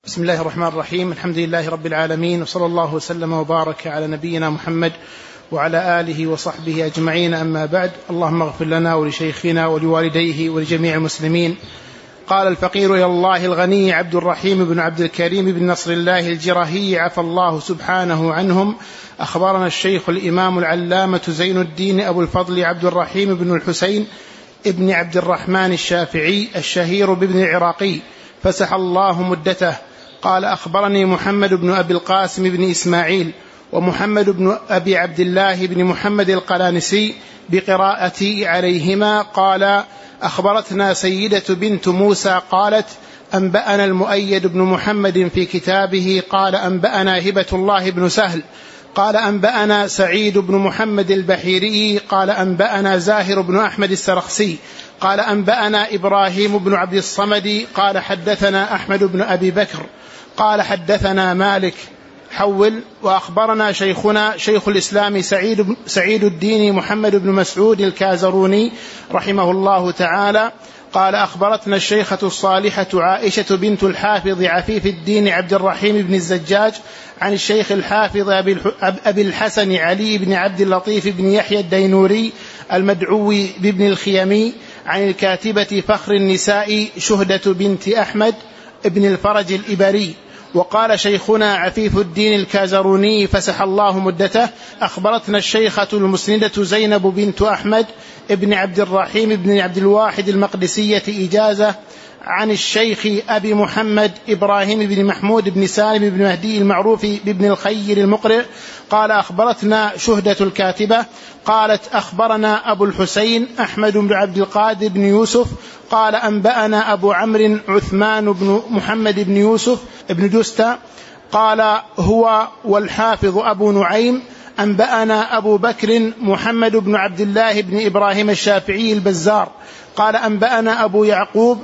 بسم الله الرحمن الرحيم. الحمد لله رب العالمين، وصلى الله وسلم وبارك على نبينا محمد وعلى آله وصحبه أجمعين، أما بعد. اللهم اغفر لنا ولشيخنا ولوالديه ولجميع المسلمين. قال الفقير إلى الله الغني عبد الرحيم بن عبد الكريم بن نصر الله الجرهي عفى الله سبحانه عنهم: أخبرنا الشيخ الإمام العلامة زين الدين أبو الفضل عبد الرحيم بن الحسين ابن عبد الرحمن الشافعي الشهير بابن العراقي فسح الله مدته. قال: أخبرني محمد بن أبي القاسم بن إسماعيل ومحمد بن أبي عبد الله بن محمد القلانسي بقراءتي عليهما. قال: أخبرتنا سيدة بنت موسى قالت: أنبأنا المؤيد بن محمد في كتابه قال: أنبأنا هبة الله بن سهل قال: أنبأنا سعيد بن محمد البحيري قال: أنبأنا زاهر بن أحمد السرخسي قال: أنبأنا إبراهيم بن عبد الصمد قال: حدثنا أحمد بن أبي بكر قال: حدثنا مالك حول. وأخبرنا شيخنا شيخ الإسلام سعيد الدين محمد بن مسعود الكازروني رحمه الله تعالى قال: أخبرتنا الشيخة الصالحة عائشة بنت الحافظ عفيف الدين عبد الرحيم بن الزجاج عن الشيخ الحافظ أبي الحسن علي بن عبد اللطيف بن يحيى الدينوري المدعوي بابن الخيمي عن الكاتبة فخر النساء شهدة بنت أحمد ابن الفرج الإبري. وقال شيخنا عفيف الدين الكازروني فسح الله مدته: أخبرتنا الشيخة المسندة زينب بنت أحمد ابن عبد الرحيم بن عبد الواحد المقدسية إجازة عن الشيخ أبي محمد إبراهيم بن محمود بن سالم بن مهدي المعروف بابن الخير المقرئ قال: أخبرتنا شهدة الكاتبة قالت: أخبرنا أبو الحسين أحمد بن عبد القادر بن يوسف قال: أنبأنا أبو عمرو عثمان بن محمد بن يوسف بن دستة قال هو والحافظ أبو نعيم: أنبأنا أبو بكر محمد بن عبد الله بن إبراهيم الشافعي البزار قال: أنبأنا أبو يعقوب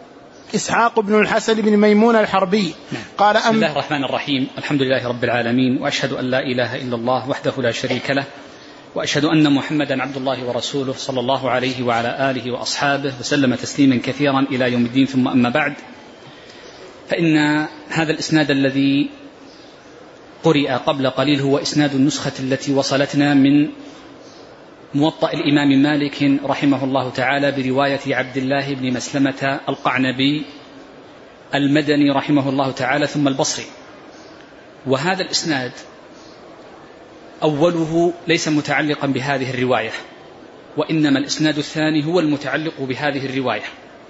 إسحاق بن الحسن بن ميمون الحربي قال: بسم الله الرحمن الرحيم. الحمد لله رب العالمين، وأشهد أن لا إله إلا الله وحده لا شريك له، وأشهد أن محمدا عبد الله ورسوله صلى الله عليه وعلى آله وأصحابه وسلم تسليما كثيرا إلى يوم الدين. ثم أما بعد، فإن هذا الإسناد الذي قرئ قبل قليل هو إسناد النسخة التي وصلتنا من موطأ الإمام مالك رحمه الله تعالى برواية عبد الله بن مسلمة القعنبي المدني رحمه الله تعالى ثم البصري. وهذا الإسناد أوله ليس متعلقا بهذه الرواية، وإنما الإسناد الثاني هو المتعلق بهذه الرواية.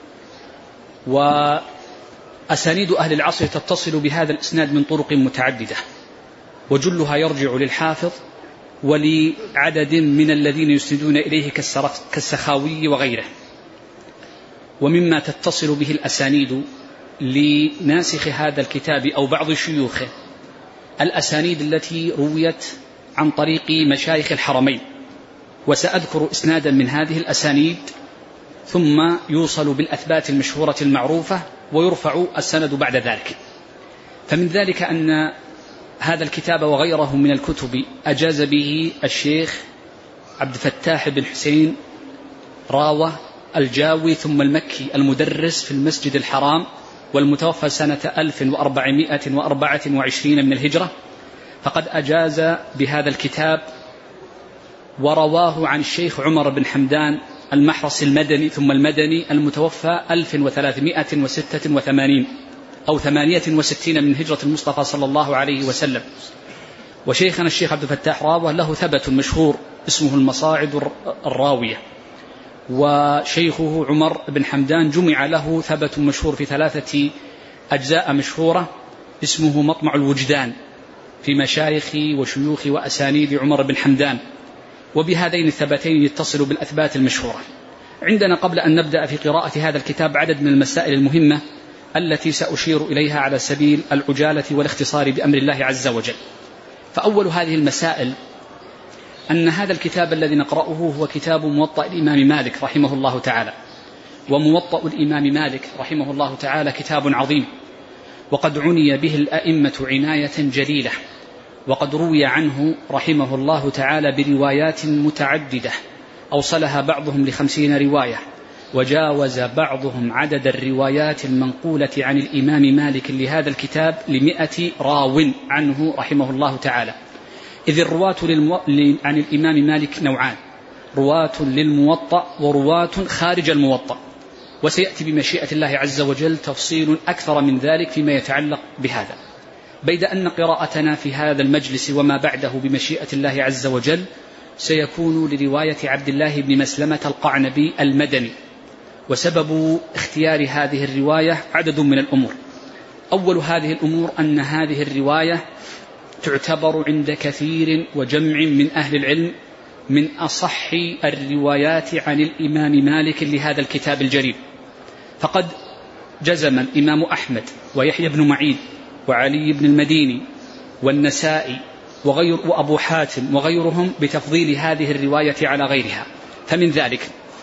وأسانيد أهل العصر تتصل بهذا الإسناد من طرق متعددة، وجلها يرجع للحافظ ولعدد من الذين يسندون إليه كالسخاوي وغيره. ومما تتصل به الأسانيد لناسخ هذا الكتاب أو بعض شيوخه الأسانيد التي رويت عن طريق مشايخ الحرمين، وسأذكر إسنادا من هذه الأسانيد ثم يوصل بالأثبات المشهورة المعروفة ويرفع السند بعد ذلك. فمن ذلك أن هذا الكتاب وغيره من الكتب أجاز به الشيخ عبد الفتاح بن حسين راوة الجاوي ثم المكي المدرس في المسجد الحرام، والمتوفى سنة 1424 من الهجرة، فقد أجاز بهذا الكتاب ورواه عن الشيخ عمر بن حمدان المحرص المدني ثم المدني المتوفى 1386 أو 68 من هجرة المصطفى صلى الله عليه وسلم. وشيخنا الشيخ عبد الفتاح راوة له ثبت مشهور اسمه المصاعد الراوية، وشيخه عمر بن حمدان جمع له ثبت مشهور في 3 أجزاء مشهورة اسمه مطمع الوجدان في مشايخ وشيوخ وأسانيد عمر بن حمدان. وبهذين الثبتين يتصل بالأثبات المشهورة. عندنا قبل أن نبدأ في قراءة هذا الكتاب عدد من المسائل المهمة التي سأشير إليها على سبيل العجالة والاختصار بأمر الله عز وجل. فأول هذه المسائل أن هذا الكتاب الذي نقرأه هو كتاب موطأ الإمام مالك رحمه الله تعالى. وموطأ الإمام مالك رحمه الله تعالى كتاب عظيم، وقد عني به الأئمة عناية جليلة، وقد روي عنه رحمه الله تعالى بروايات متعددة أوصلها بعضهم ل50 رواية، وجاوز بعضهم عدد الروايات المنقولة عن الإمام مالك لهذا الكتاب 100 راو عنه رحمه الله تعالى. إذ الرواة عن الإمام مالك نوعان: رواة للموطأ ورواة خارج الموطأ، وسيأتي بمشيئة الله عز وجل تفصيل أكثر من ذلك فيما يتعلق بهذا، بيد أن قراءتنا في هذا المجلس وما بعده بمشيئة الله عز وجل سيكون لرواية عبد الله بن مسلمة القعنبي المدني. وسبب اختيار هذه الرواية عدد من الأمور. أول هذه الأمور أن هذه الرواية تعتبر عند كثير وجمع من أهل العلم من أصح الروايات عن الإمام مالك لهذا الكتاب الجليل، فقد جزم الإمام أحمد ويحيى بن معين وعلي بن المديني والنسائي وأبو حاتم وغيرهم بتفضيل هذه الرواية على غيرها. فمن ذلك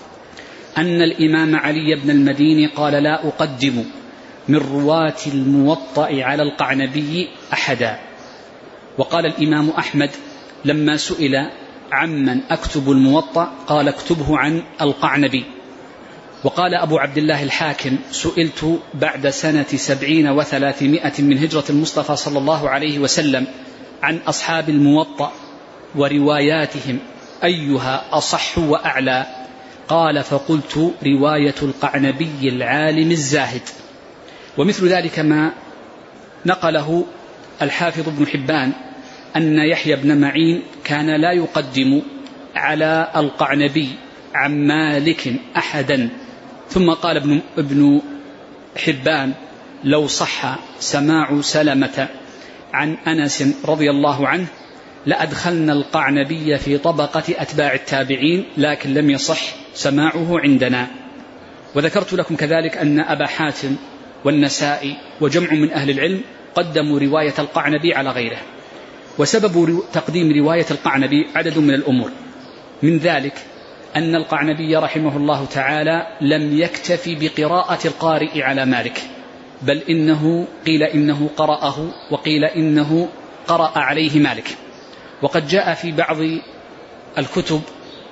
أن الإمام علي بن المديني قال: لا أقدم من رواة الموطأ على القعنبي أحدا. وقال الإمام أحمد لما سئل عمن أكتب الموطأ قال: اكتبه عن القعنبي. وقال أبو عبد الله الحاكم: سئلت بعد سنة 70 و300 من هجرة المصطفى صلى الله عليه وسلم عن أصحاب الموطأ ورواياتهم أيها أصح وأعلى، قال: فقلت: رواية القعنبي العالم الزاهد. ومثل ذلك ما نقله الحافظ ابن حبان أن يحيى بن معين كان لا يقدم على القعنبي عن مالك أحدا. ثم قال ابن حبان: لو صح سماع سلمة عن أنس رضي الله عنه لأدخلنا القعنبي في طبقة أتباع التابعين، لكن لم يصح سماعه عندنا. وذكرت لكم كذلك أن أبا حاتم والنسائي وجمع من أهل العلم قدموا رواية القعنبي على غيره. وسبب تقديم رواية القعنبي عدد من الأمور، من ذلك أن القعنبي رحمه الله تعالى لم يكتفي بقراءة القارئ على مالك، بل إنه قيل إنه قرأه وقيل إنه قرأ عليه مالك. وقد جاء في بعض الكتب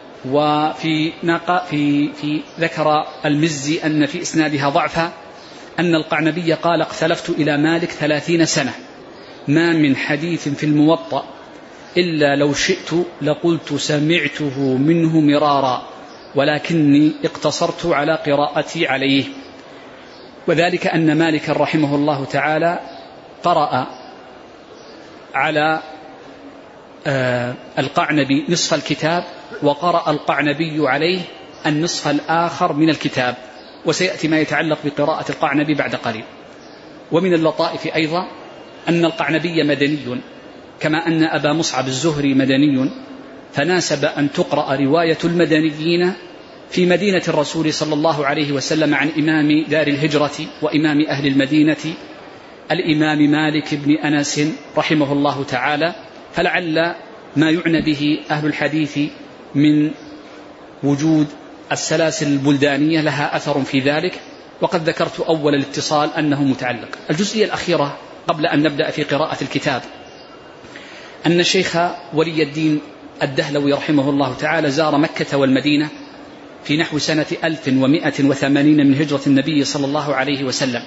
وفي في ذكر المزي أن في إسنادها ضعفا أن القعنبي قال: اختلفت إلى مالك 30 سنة ما من حديث في الموطأ إلا لو شئت لقلت سمعته منه مرارا، ولكني اقتصرت على قراءتي عليه. وذلك أن مالك رحمه الله تعالى قرأ على القعنبي نصف الكتاب، وقرأ القعنبي عليه النصف الآخر من الكتاب، وسيأتي ما يتعلق بقراءة القعنبي بعد قليل. ومن اللطائف أيضا أن القعنبي مدني كما أن أبا مصعب الزهري مدني، فناسب أن تقرأ رواية المدنيين في مدينة الرسول صلى الله عليه وسلم عن إمام دار الهجرة وإمام أهل المدينة الإمام مالك بن أنس رحمه الله تعالى. فلعل ما يعنى به أهل الحديث من وجود السلاسل البلدانية لها أثر في ذلك، وقد ذكرت أول الاتصال أنه متعلق. الجزئية الأخيرة قبل أن نبدأ في قراءة الكتاب أن الشيخ ولي الدين الدهلوي رحمه الله تعالى زار مكة والمدينة في نحو سنة 1180 من هجرة النبي صلى الله عليه وسلم،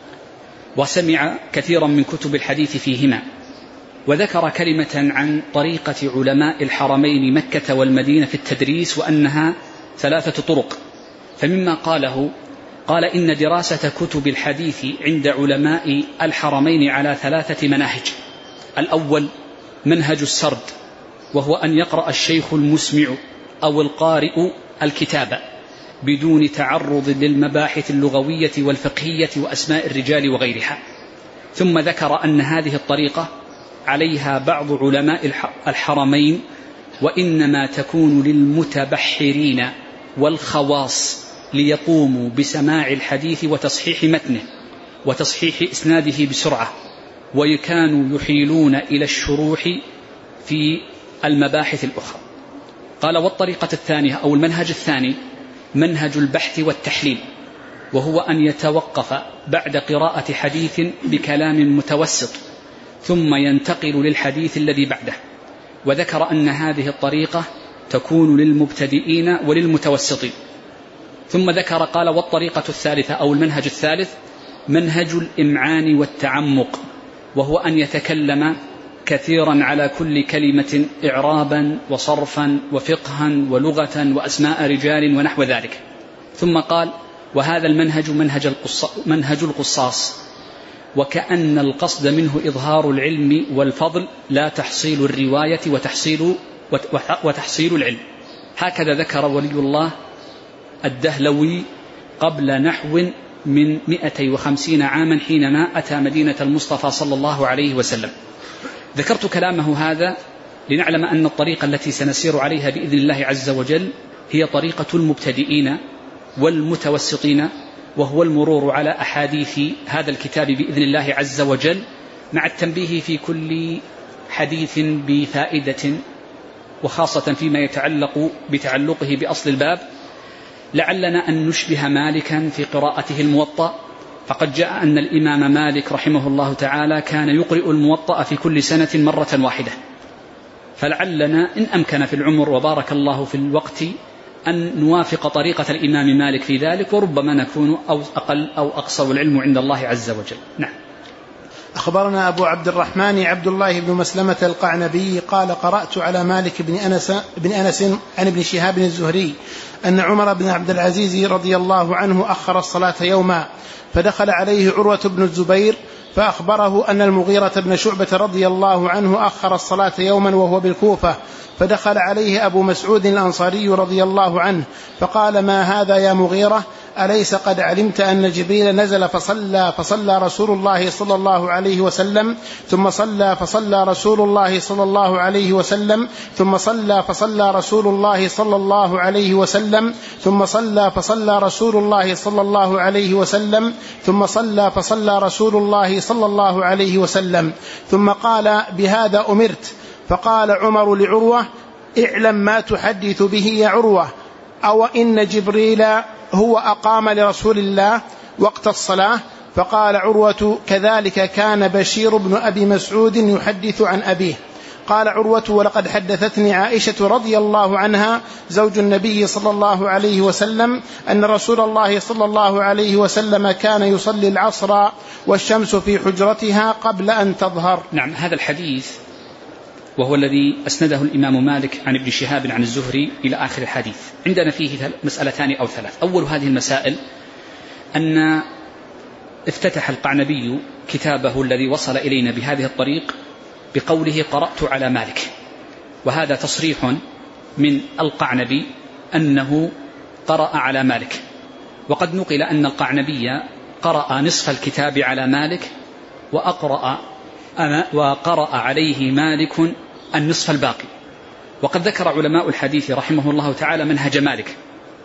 وسمع كثيرا من كتب الحديث فيهما، وذكر كلمة عن طريقة علماء الحرمين مكة والمدينة في التدريس وأنها 3 طرق. فمما قاله قال: إن دراسة كتب الحديث عند علماء الحرمين على 3 مناهج. الأول منهج السرد، وهو أن يقرأ الشيخ المسمع أو القارئ الكتاب بدون تعرض للمباحث اللغوية والفقهية وأسماء الرجال وغيرها. ثم ذكر أن هذه الطريقة عليها بعض علماء الحرمين، وإنما تكون للمتبحرين والخواص ليقوموا بسماع الحديث وتصحيح متنه وتصحيح إسناده بسرعة، وكانوا يحيلون إلى الشروح في المباحث الأخرى. قال: والطريقة الثانية أو المنهج الثاني منهج البحث والتحليل، وهو أن يتوقف بعد قراءة حديث بكلام متوسط ثم ينتقل للحديث الذي بعده. وذكر أن هذه الطريقة تكون للمبتدئين وللمتوسطين. ثم ذكر قال: والطريقة الثالثة أو المنهج الثالث منهج الإمعان والتعمق، وهو أن يتكلم كثيرا على كل كلمة إعرابا وصرفا وفقها ولغة وأسماء رجال ونحو ذلك. ثم قال: وهذا المنهج منهج القصاص، وكأن القصد منه إظهار العلم والفضل لا تحصيل الرواية وتحصيل العلم. هكذا ذكر ولي الله الدهلوي قبل نحو من 250 عاما حينما أتى مدينة المصطفى صلى الله عليه وسلم. ذكرت كلامه هذا لنعلم أن الطريقة التي سنسير عليها بإذن الله عز وجل هي طريقة المبتدئين والمتوسطين، وهو المرور على أحاديث هذا الكتاب بإذن الله عز وجل، مع التنبيه في كل حديث بفائدة، وخاصة فيما يتعلق بتعلقه بأصل الباب. لعلنا أن نشبه مالكا في قراءته الموطأ، فقد جاء أن الإمام مالك رحمه الله تعالى كان يقرئ الموطأ في كل سنة مرة واحدة، فلعلنا إن أمكن في العمر وبارك الله في الوقت أن نوافق طريقة الإمام مالك في ذلك، وربما نكون أو أقل أو أقصر العلم عند الله عز وجل. نعم. أخبرنا أبو عبد الرحمن عبد الله بن مسلمة القعنبي قال: قرأت على مالك بن أنس عن ابن شهاب الزهري أن عمر بن عبد العزيز رضي الله عنه أخر الصلاة يوما، فدخل عليه عروة بن الزبير فأخبره أن المغيرة بن شعبة رضي الله عنه أخر الصلاة يوما وهو بالكوفة، فدخل عليه أبو مسعود الأنصاري رضي الله عنه فقال: ما هذا يا مغيرة؟ أليس قد علمت أن جبريل نزل فصلى رسول الله صلى الله عليه وسلم، ثم صلى فصلى رسول الله صلى الله عليه وسلم، ثم صلى فصلى رسول الله صلى الله عليه وسلم، ثم صلى فصلى رسول الله صلى الله عليه وسلم، ثم صلى فصلى رسول الله صلى الله عليه وسلم، ثم قال: بهذا أمرت. فقال عمر لعروة: اعلم ما تحدث به يا عروة، أو إن جبريل هو أقام لرسول الله وقت الصلاة. فقال عروة: كذلك كان بشير بن أبي مسعود يحدث عن أبيه. قال عروة: ولقد حدثتني عائشة رضي الله عنها زوج النبي صلى الله عليه وسلم أن رسول الله صلى الله عليه وسلم كان يصلي العصر والشمس في حجرتها قبل أن تظهر. نعم، هذا الحديث وهو الذي أسنده الإمام مالك عن ابن شهاب عن الزهري إلى آخر الحديث. عندنا فيه مسألتان أو ثلاث. أول هذه المسائل أن افتتح القعنبي كتابه الذي وصل إلينا بهذه الطريق بقوله: قرأت على مالك، وهذا تصريح من القعنبي أنه قرأ على مالك. وقد نقل أن القعنبي قرأ نصف الكتاب على مالك، وقرأ عليه مالك النصف الباقي. وقد ذكر علماء الحديث رحمه الله تعالى منهج مالك،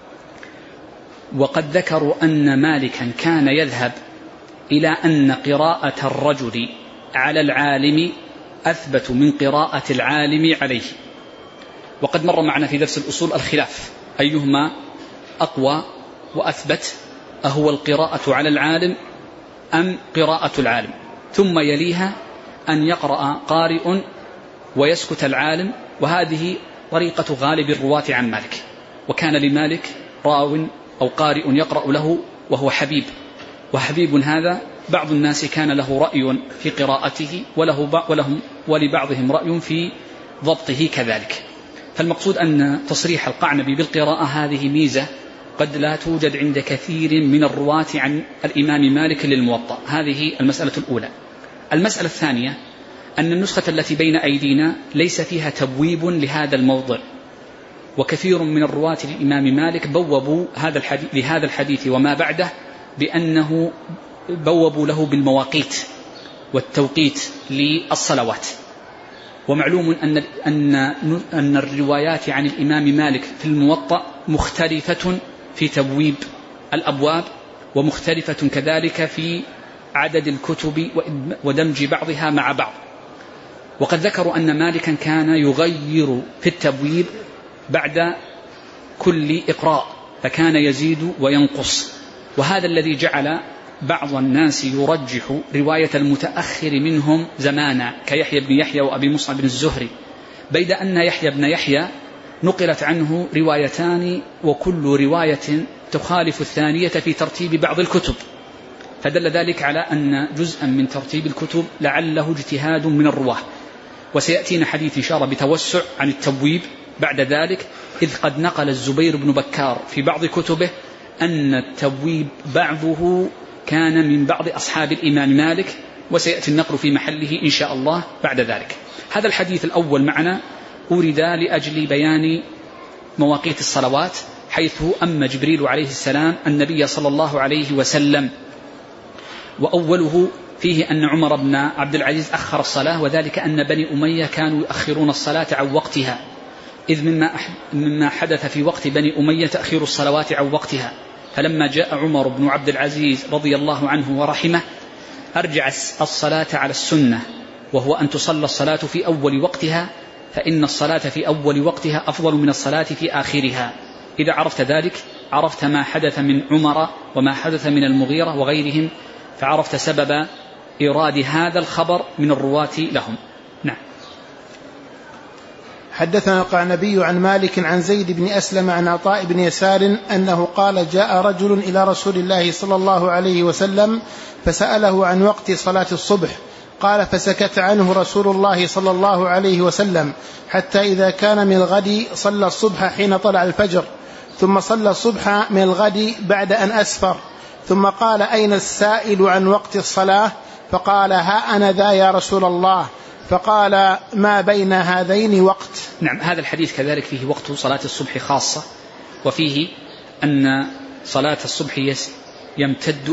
وقد ذكروا أن مالكا كان يذهب إلى أن قراءة الرجل على العالم أثبت من قراءة العالم عليه. وقد مر معنا في درس الأصول الخلاف أيهما أقوى وأثبت، أهو القراءة على العالم أم قراءة العالم؟ ثم يليها أن يقرأ قارئ ويسكت العالم، وهذه طريقة غالب الرواة عن مالك. وكان لمالك راو أو قارئ يقرأ له وهو حبيب، وحبيب هذا بعض الناس كان له رأي في قراءته ولبعضهم رأي في ضبطه كذلك. فالمقصود أن تصريح القعنبي بالقراءة هذه ميزة قد لا توجد عند كثير من الرواة عن الإمام مالك للموطأ. هذه المسألة الأولى. المسألة الثانية أن النسخة التي بين أيدينا ليس فيها تبويب لهذا الموضع، وكثير من الرواة للإمام مالك بوبوا لهذا الحديث وما بعده بأنه بوبوا له بالمواقيت والتوقيت للصلوات. ومعلوم أن الروايات عن الإمام مالك في الموطأ مختلفة في تبويب الأبواب، ومختلفة كذلك في عدد الكتب ودمج بعضها مع بعض. وقد ذكروا أن مالكا كان يغير في التبويب بعد كل إقراء، فكان يزيد وينقص، وهذا الذي جعل بعض الناس يرجح رواية المتأخر منهم زمانا كيحيى بن يحيى وأبي مصعب بن الزهري، بيد أن يحيى بن يحيى نقلت عنه روايتان، وكل رواية تخالف الثانية في ترتيب بعض الكتب، فدل ذلك على أن جزءا من ترتيب الكتب لعله اجتهاد من الرواه. وسيأتينا حديث إن شاء الله بتوسع عن التبويب بعد ذلك، إذ قد نقل الزبير بن بكار في بعض كتبه أن التبويب بعضه كان من بعض أصحاب الإمام مالك، وسيأتي النقل في محله إن شاء الله بعد ذلك. هذا الحديث الأول معنا أورد لأجل بيان مواقيت الصلوات، حيث أما جبريل عليه السلام النبي صلى الله عليه وسلم، وأوله فيه أن عمر بن عبد العزيز أخر الصلاة، وذلك أن بني أمية كانوا يؤخرون الصلاة عن وقتها، إذ مما حدث في وقت بني أمية تأخير الصلوات عن وقتها. فلما جاء عمر بن عبد العزيز رضي الله عنه ورحمه أرجع الصلاة على السنة، وهو أن تصلى الصلاة في أول وقتها، فإن الصلاة في أول وقتها أفضل من الصلاة في آخرها. إذا عرفت ذلك عرفت ما حدث من عمر وما حدث من المغيرة وغيرهم، فعرفت سبب إيراد هذا الخبر من الرواة لهم. نعم. حدثنا القعنبي عن مالك عن زيد بن أسلم عن عطاء بن يسار أنه قال جاء رجل إلى رسول الله صلى الله عليه وسلم فسأله عن وقت صلاة الصبح، قال فسكت عنه رسول الله صلى الله عليه وسلم حتى إذا كان من الغد صلى الصبح حين طلع الفجر، ثم صلى الصبح من الغد بعد أن أسفر، ثم قال أين السائل عن وقت الصلاة؟ فقال ها أنا ذا يا رسول الله. فقال ما بين هذين وقت. نعم، هذا الحديث كذلك فيه وقت صلاة الصبح خاصة، وفيه أن صلاة الصبح يمتد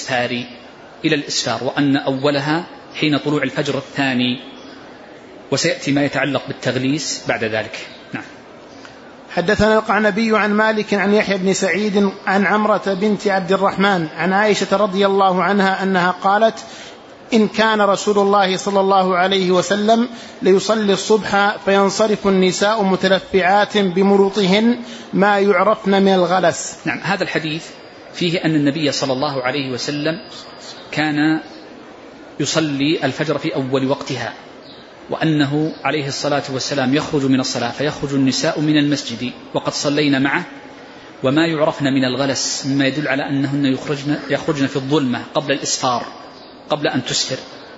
إلى الإسفار، وأن أولها حين طلوع الفجر الثاني، وسيأتي ما يتعلق بالتغليس بعد ذلك. نعم. حدثنا القعنبي عن مالك عن يحيى بن سعيد عن عمرة بنت عبد الرحمن عن عائشة رضي الله عنها أنها قالت إن كان رسول الله صلى الله عليه وسلم ليصلي الصبح فينصرف النساء متلفعات بمروطهن ما يعرفن من الغلس. نعم، هذا الحديث فيه أن النبي صلى الله عليه وسلم كان يصلي الفجر في أول وقتها، وأنه عليه الصلاة والسلام يخرج من الصلاة فيخرج النساء من المسجد وقد صلينا معه، وما يعرفن من الغلس مما يدل على أنهن يخرجن في الظلمة قبل الإسفار، قبل أن تسفر.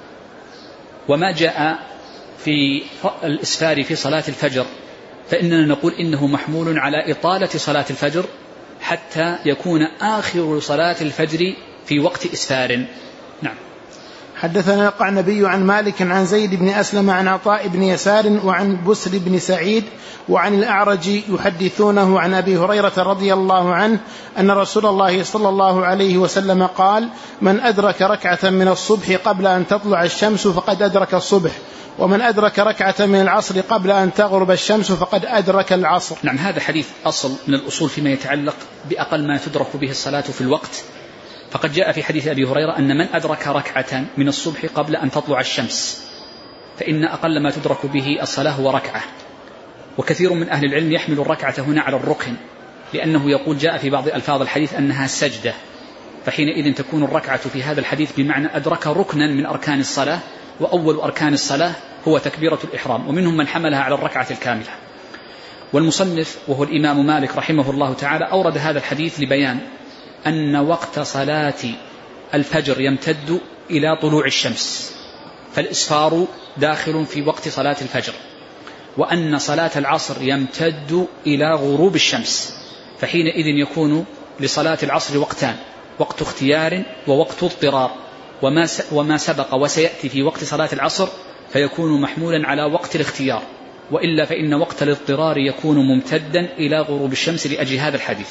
وما جاء في الإسفار في صلاة الفجر فإننا نقول إنه محمول على إطالة صلاة الفجر حتى يكون آخر صلاة الفجر في وقت إسفار. نعم. حدثنا القعنبي عن مالك عن زيد بن أسلم عن عطاء بن يسار وعن بسر بن سعيد وعن الأعرج يحدثونه عن أبي هريرة رضي الله عنه أن رسول الله صلى الله عليه وسلم قال من أدرك ركعة من الصبح قبل أن تطلع الشمس فقد أدرك الصبح، ومن أدرك ركعة من العصر قبل أن تغرب الشمس فقد أدرك العصر. نعم، هذا حديث أصل من الأصول فيما يتعلق بأقل ما تدرك به الصلاة في الوقت. فقد جاء في حديث أبي هريرة أن من أدرك ركعة من الصبح قبل أن تطلع الشمس فإن أقل ما تدرك به الصلاة هو ركعة. وكثير من أهل العلم يحمل الركعة هنا على الركن، لأنه يقول جاء في بعض ألفاظ الحديث أنها سجدة، فحينئذ تكون الركعة في هذا الحديث بمعنى أدرك ركنا من أركان الصلاة، وأول أركان الصلاة هو تكبيرة الإحرام، ومنهم من حملها على الركعة الكاملة. والمصنف وهو الإمام مالك رحمه الله تعالى أورد هذا الحديث لبيان أن وقت صلاة الفجر يمتد إلى طلوع الشمس، فالإسفار داخل في وقت صلاة الفجر، وأن صلاة العصر يمتد إلى غروب الشمس، فحينئذ يكون لصلاة العصر وقتان، وقت اختيار ووقت اضطرار، وما سبق وسيأتي في وقت صلاة العصر فيكون محمولا على وقت الاختيار، وإلا فإن وقت الاضطرار يكون ممتدا إلى غروب الشمس لأجل هذا الحديث.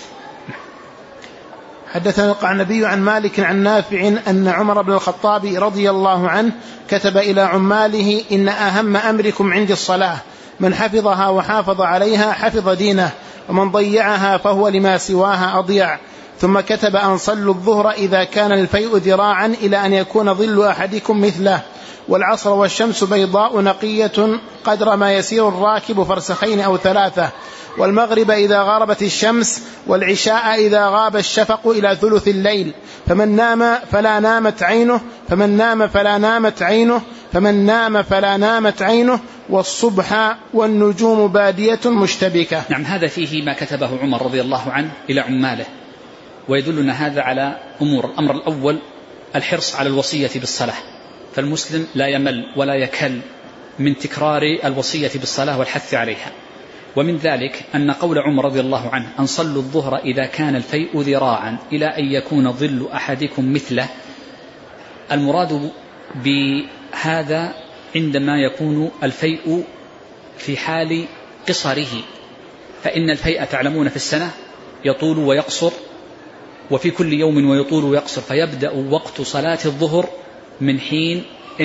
حدثنا القعنبي عن مالك عن نافع أن عمر بن الخطاب رضي الله عنه كتب إلى عماله إن أهم أمركم عندي الصلاة، من حفظها وحافظ عليها حفظ دينه، ومن ضيعها فهو لما سواها أضيع. ثم كتب أن صلوا الظهر إذا كان الفيء ذراعا إلى أن يكون ظل أحدكم مثله، والعصر والشمس بيضاء نقية قدر ما يسير الراكب فرسخين أو 3، والمغرب إذا غربت الشمس، والعشاء إذا غاب الشفق إلى ثلث الليل، فمن نام فلا نامت عينه، فمن نام فلا نامت عينه، فمن نام فلا نامت عينه، والصبح والنجوم بادية مشتبكة. نعم، هذا فيه ما كتبه عمر رضي الله عنه إلى عماله، ويدلنا هذا على أمور. الأمر الأول الحرص على الوصية بالصلاة، فالمسلم لا يمل ولا يكل من تكرار الوصية بالصلاة والحث عليها. ومن ذلك أن قول عمر رضي الله عنه أن صلوا الظهر إذا كان الفيء ذراعا إلى أن يكون ظل أحدكم مثله، المراد بهذا عندما يكون الفيء في حال قصره، فإن الفيء تعلمون في السنة يطول ويقصر، وفي كل يوم ويطول ويقصر، فيبدأ وقت صلاة الظهر من حين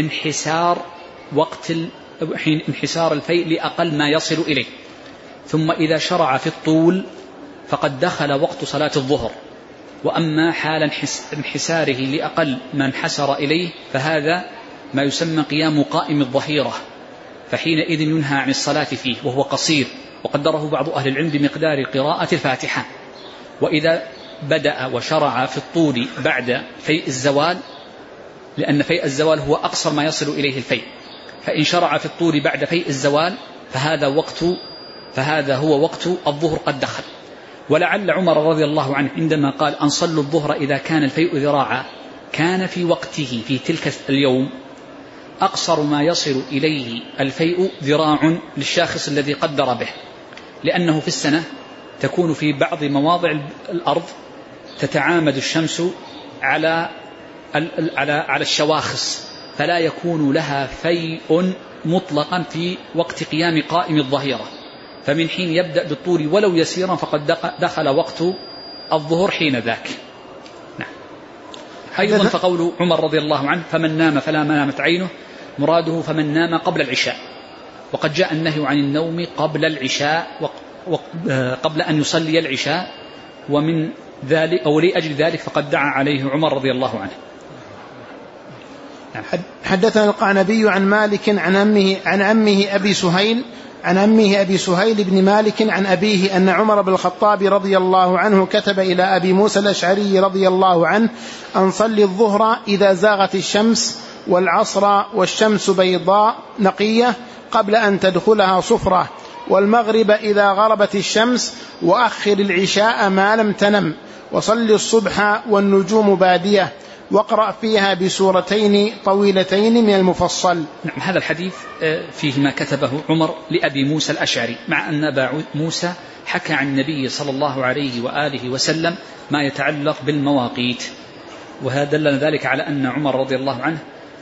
انحسار الفيء لأقل ما يصل إليه، ثم إذا شرع في الطول فقد دخل وقت صلاة الظهر. وأما حال انحساره لأقل ما انحسر إليه فهذا ما يسمى قيام قائم الظهيرة، فحينئذ ينهى عن الصلاة فيه وهو قصير، وقدره بعض أهل العلم بمقدار قراءة الفاتحة. وإذا بدأ وشرع في الطول بعد فيء الزوال، لأن فيء الزوال هو أقصر ما يصل إليه الفيء، فإن شرع في الطول بعد فيء الزوال فهذا هو وقت الظهر قد دخل. ولعل عمر رضي الله عنه عندما قال أن صلوا الظهر إذا كان الفيء ذراعا كان في وقته في تلك اليوم أقصر ما يصل إليه الفيء ذراع للشاخص الذي قدر به، لأنه في السنة تكون في بعض مواضع الأرض تتعامد الشمس على الشواخص، فلا يكون لها فيء مطلقا في وقت قيام قائم الظهيرة، فمن حين يبدأ بالطول ولو يسيرا فقد دخل وقت الظهر حين ذاك. نعم. أيضا فقول عمر رضي الله عنه فمن نام فلا نامت عينه، مراده فمن نام قبل العشاء، وقد جاء النهي عن النوم قبل العشاء قبل أن يصلي العشاء، ومن ذلك أو لأجل ذلك فقد دعا عليه عمر رضي الله عنه. نعم. حدثنا القعنبي عن مالك عن عمه أبي سهيل بن مالك عن أبيه أن عمر بن الخطاب رضي الله عنه كتب إلى أبي موسى الأشعري رضي الله عنه أن صلي الظهر إذا زاغت الشمس والعصر والشمس بيضاء نقية قبل أن تدخلها صفرة، والمغرب إذا غربت الشمس، وأخر العشاء ما لم تنم، وصل الصبح والنجوم بادية، واقرأ فيها بسورتين طويلتين من المفصل. نعم. هذا الحديث فيه ما كتبه عمر لأبي موسى الأشعري، مع أن أبا موسى حكى عن النبي صلى الله عليه وآله وسلم ما يتعلق بالمواقيت، وهذا دلنا ذلك على أن عمر رضي الله عنه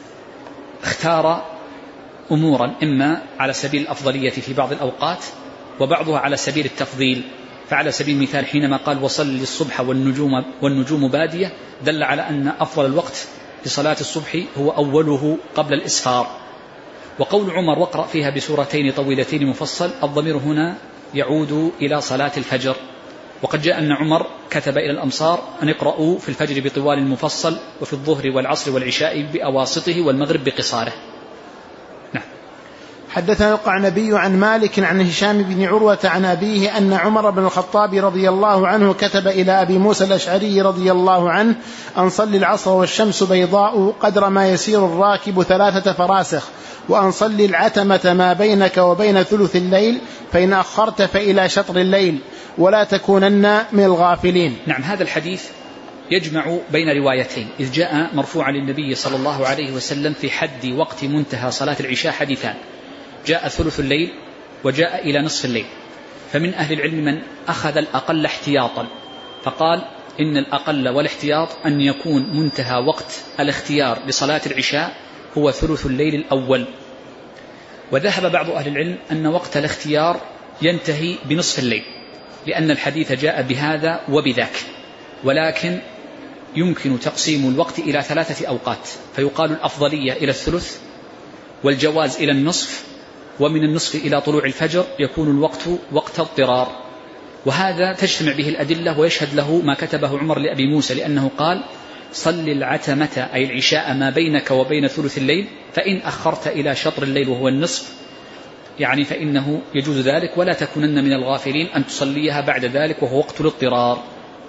اختار أمورا إما على سبيل الأفضلية في بعض الأوقات وبعضها على سبيل التفضيل. فعلى سبيل المثال حينما قال وصل الصبح والنجوم بادية دل على أن أفضل الوقت لصلاة الصبح هو أوله قبل الإسفار. وقول عمر واقرأ فيها بسورتين طويلتين مفصل، الضمير هنا يعود إلى صلاة الفجر، وقد جاء أن عمر كتب إلى الأمصار أن يقرأوا في الفجر بطوال المفصل، وفي الظهر والعصر والعشاء بأواسطه، والمغرب بقصاره. نعم. حدثنا القعنبي عن مالك عن هشام بن عروة عن أبيه أن عمر بن الخطاب رضي الله عنه كتب إلى أبي موسى الأشعري رضي الله عنه أن صلي العصر والشمس بيضاء قدر ما يسير الراكب 3 فراسخ، وأن صلي العتمة ما بينك وبين ثلث الليل، فإن أخرت فإلى شطر الليل، ولا تكونن من الغافلين. نعم. هذا الحديث يجمع بين روايتين، إذ جاء مرفوعا للنبي صلى الله عليه وسلم في حد وقت منتهى صلاة العشاء حديثان، جاء ثلث الليل وجاء إلى نصف الليل. فمن أهل العلم من أخذ الأقل احتياطا، فقال إن الأقل والاحتياط أن يكون منتهى وقت الاختيار لصلاة العشاء هو ثلث الليل الأول. وذهب بعض أهل العلم أن وقت الاختيار ينتهي بنصف الليل، لأن الحديث جاء بهذا وبذاك، ولكن يمكن تقسيم الوقت إلى 3 أوقات، فيقال الأفضلية إلى الثلث، والجواز إلى النصف، ومن النصف إلى طلوع الفجر يكون الوقت وقت اضطرار. وهذا تجتمع به الأدلة ويشهد له ما كتبه عمر لأبي موسى، لأنه قال صل العتمة أي العشاء ما بينك وبين ثلث الليل، فإن أخرت إلى شطر الليل وهو النصف يعني فإنه يجوز ذلك، ولا تكونن من الغافلين أن تصليها بعد ذلك وهو وقت الاضطرار.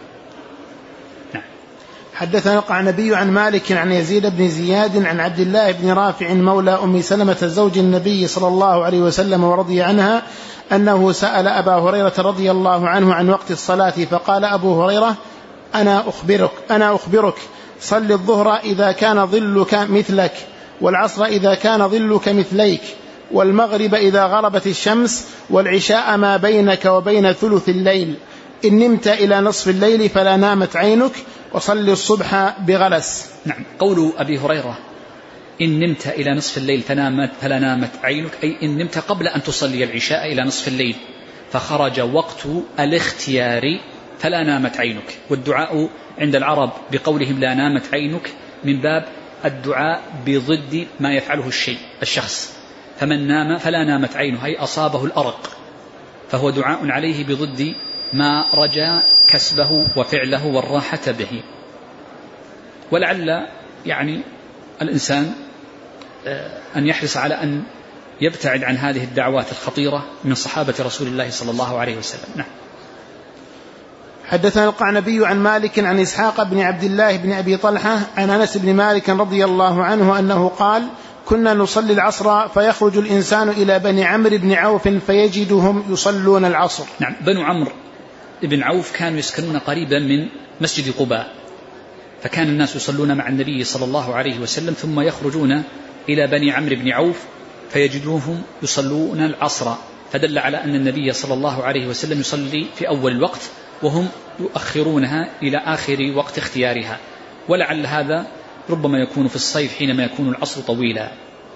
حدثنا القعنبي عن مالك عن يزيد بن زياد عن عبد الله بن رافع مولى أم سلمة زوج النبي صلى الله عليه وسلم ورضي عنها أنه سأل أبا هريرة رضي الله عنه عن وقت الصلاة، فقال أبو هريرة أنا أخبرك صل الظهر إذا كان ظلك مثلك، والعصر إذا كان ظلك مثليك، والمغرب إذا غربت الشمس، والعشاء ما بينك وبين ثلث الليل، إن نمت إلى نصف الليل فلا نامت عينك، وصل الصبح بغلس. نعم. قول أبي هريرة إن نمت إلى نصف الليل فلا نامت عينك، أي إن نمت قبل أن تصلي العشاء إلى نصف الليل فخرج وقت الاختيار فلا نامت عينك. والدعاء عند العرب بقولهم لا نامت عينك من باب الدعاء بضد ما يفعله الشخص، فمن نام فلا نامت عينه أي أصابه الأرق، فهو دعاء عليه بضد ما رجا كسبه وفعله والراحة به. ولعل يعني الإنسان أن يحرص على أن يبتعد عن هذه الدعوات الخطيرة من صحابة رسول الله صلى الله عليه وسلم. نعم. حدثنا القعنبي عن مالك عن إسحاق بن عبد الله بن أبي طلحة عن أنس بن مالك رضي الله عنه أنه قال كنا نصلي العصر فيخرج الإنسان إلى بني عمرو بن عوف فيجدهم يصلون العصر. نعم. بنو عمرو بن عوف كانوا يسكنون قريبا من مسجد قباء، فكان الناس يصلون مع النبي صلى الله عليه وسلم ثم يخرجون إلى بني عمرو بن عوف فيجدوهم يصلون العصر، فدل على أن النبي صلى الله عليه وسلم يصلي في أول الوقت وهم يؤخرونها إلى آخر وقت اختيارها، ولعل هذا ربما يكون في الصيف حينما يكون العصر طويلا.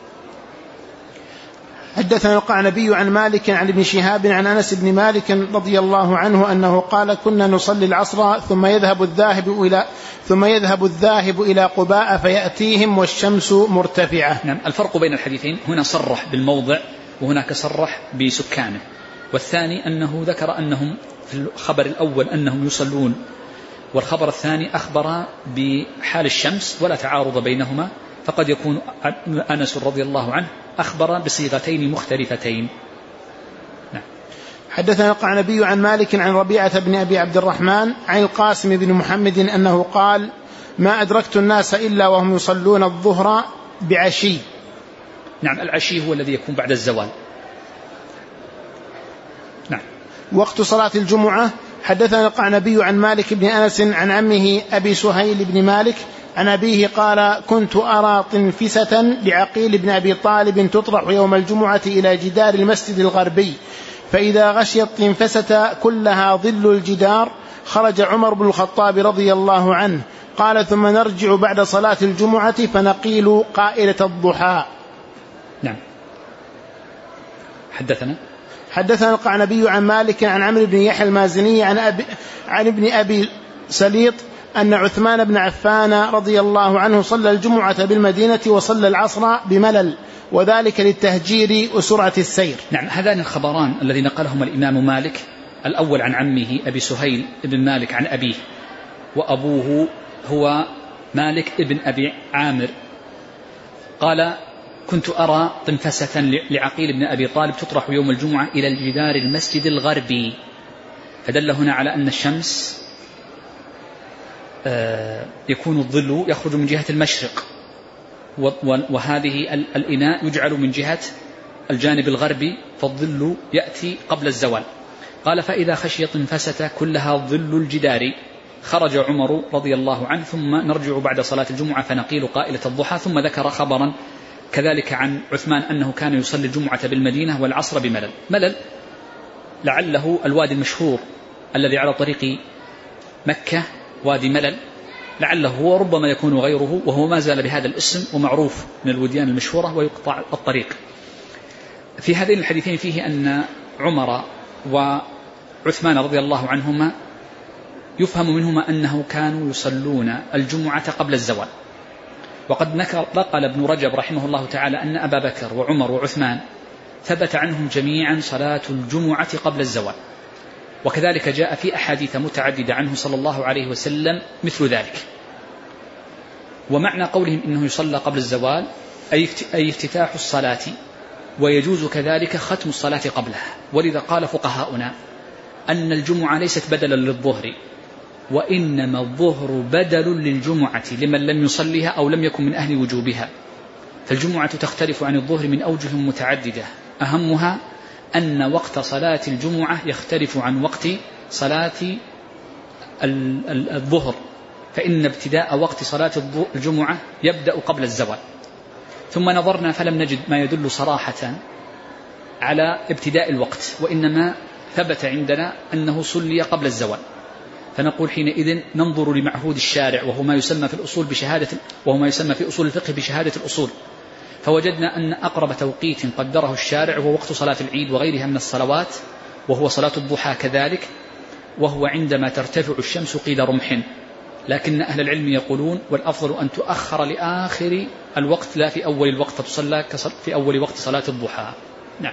حدثنا القعنبي عن مالك عن ابن شهاب عن أنس بن مالك رضي الله عنه أنه قال كنا نصلي العصر ثم يذهب الذاهب إلى قباء فيأتيهم والشمس مرتفعة. نعم. الفرق بين الحديثين هنا صرح بالموضع وهناك صرح بسكانه، والثاني أنه ذكر أنهم في الخبر الأول أنهم يصلون، والخبر الثاني أخبر بحال الشمس ولا تعارض بينهما، فقد يكون أنس رضي الله عنه أخبر بصيغتين مختلفتين. نعم. حدثنا القعنبي عن مالك عن ربيعة بن أبي عبد الرحمن عن القاسم بن محمد أنه قال ما أدركت الناس إلا وهم يصلون الظهر بعشي. نعم. العشي هو الذي يكون بعد الزوال. نعم. وقت صلاة الجمعة. حدثنا القعنبي عن مالك بن أنس عن عمه أبي سهيل بن مالك عن أبيه قال كنت أرى طنفسة لعقيل بن أبي طالب تطرح يوم الجمعة إلى جدار المسجد الغربي، فإذا غشيت طنفسة كلها ظل الجدار خرج عمر بن الخطاب رضي الله عنه قال ثم نرجع بعد صلاة الجمعة فنقيل قائلة الضحى. نعم. حدثنا القعنبي عن مالك عن عمرو بن يحيى المازني عن ابن أبي سليط أن عثمان بن عفان رضي الله عنه صلى الجمعة بالمدينة وصلى العصر بملل، وذلك للتهجير وسرعة السير. نعم. هذان الخبران الذي نقلهما الإمام مالك، الأول عن عمه أبي سهيل بن مالك عن أبيه، وأبوه هو مالك ابن أبي عامر، قال كنت أرى طنفسة لعقيل بن أبي طالب تطرح يوم الجمعة إلى الجدار المسجد الغربي، فدل هنا على أن الشمس يكون الظل يخرج من جهة المشرق، وهذه الإناء يجعل من جهة الجانب الغربي، فالظل يأتي قبل الزوال. قال فإذا خشي طنفسة كلها ظل الجدار خرج عمر رضي الله عنه ثم نرجع بعد صلاة الجمعة فنقيل قائلة الضحى. ثم ذكر خبرا كذلك عن عثمان أنه كان يصلي الجمعة بالمدينة والعصر بملل. ملل لعله الوادي المشهور الذي على طريق مكة، وادي ملل، لعله هو، ربما يكون غيره، وهو ما زال بهذا الاسم ومعروف من الوديان المشهورة ويقطع الطريق. في هذين الحديثين فيه أن عمر وعثمان رضي الله عنهما يفهم منهما أنه كانوا يصلون الجمعة قبل الزوال. وقد نقل ابن رجب رحمه الله تعالى أن أبا بكر وعمر وعثمان ثبت عنهم جميعا صلاة الجمعة قبل الزوال، وكذلك جاء في أحاديث متعددة عنه صلى الله عليه وسلم مثل ذلك. ومعنى قولهم إنه يصلى قبل الزوال أي افتتاح الصلاة، ويجوز كذلك ختم الصلاة قبلها. ولذا قال فقهاؤنا أن الجمعة ليست بدلا للظهر، وإنما الظهر بدل للجمعة لمن لم يصليها أو لم يكن من أهل وجوبها. فالجمعة تختلف عن الظهر من أوجه متعددة، أهمها أن وقت صلاة الجمعة يختلف عن وقت صلاة الظهر فإن ابتداء وقت صلاة الجمعة يبدأ قبل الزوال، ثم نظرنا فلم نجد ما يدل صراحة على ابتداء الوقت، وإنما ثبت عندنا أنه صلي قبل الزوال، فنقول حينئذ ننظر لمعهود الشارع وهو ما يسمى في الأصول في أصول الفقه بشهادة الأصول، فوجدنا أن أقرب توقيت قدره الشارع هو وقت صلاة العيد وغيرها من الصلوات، وهو صلاة الضحى كذلك، وهو عندما ترتفع الشمس قيد رمح، لكن أهل العلم يقولون والأفضل أن تؤخر لآخر الوقت لا في أول الوقت، فتصلى في أول وقت صلاة الضحى. نعم.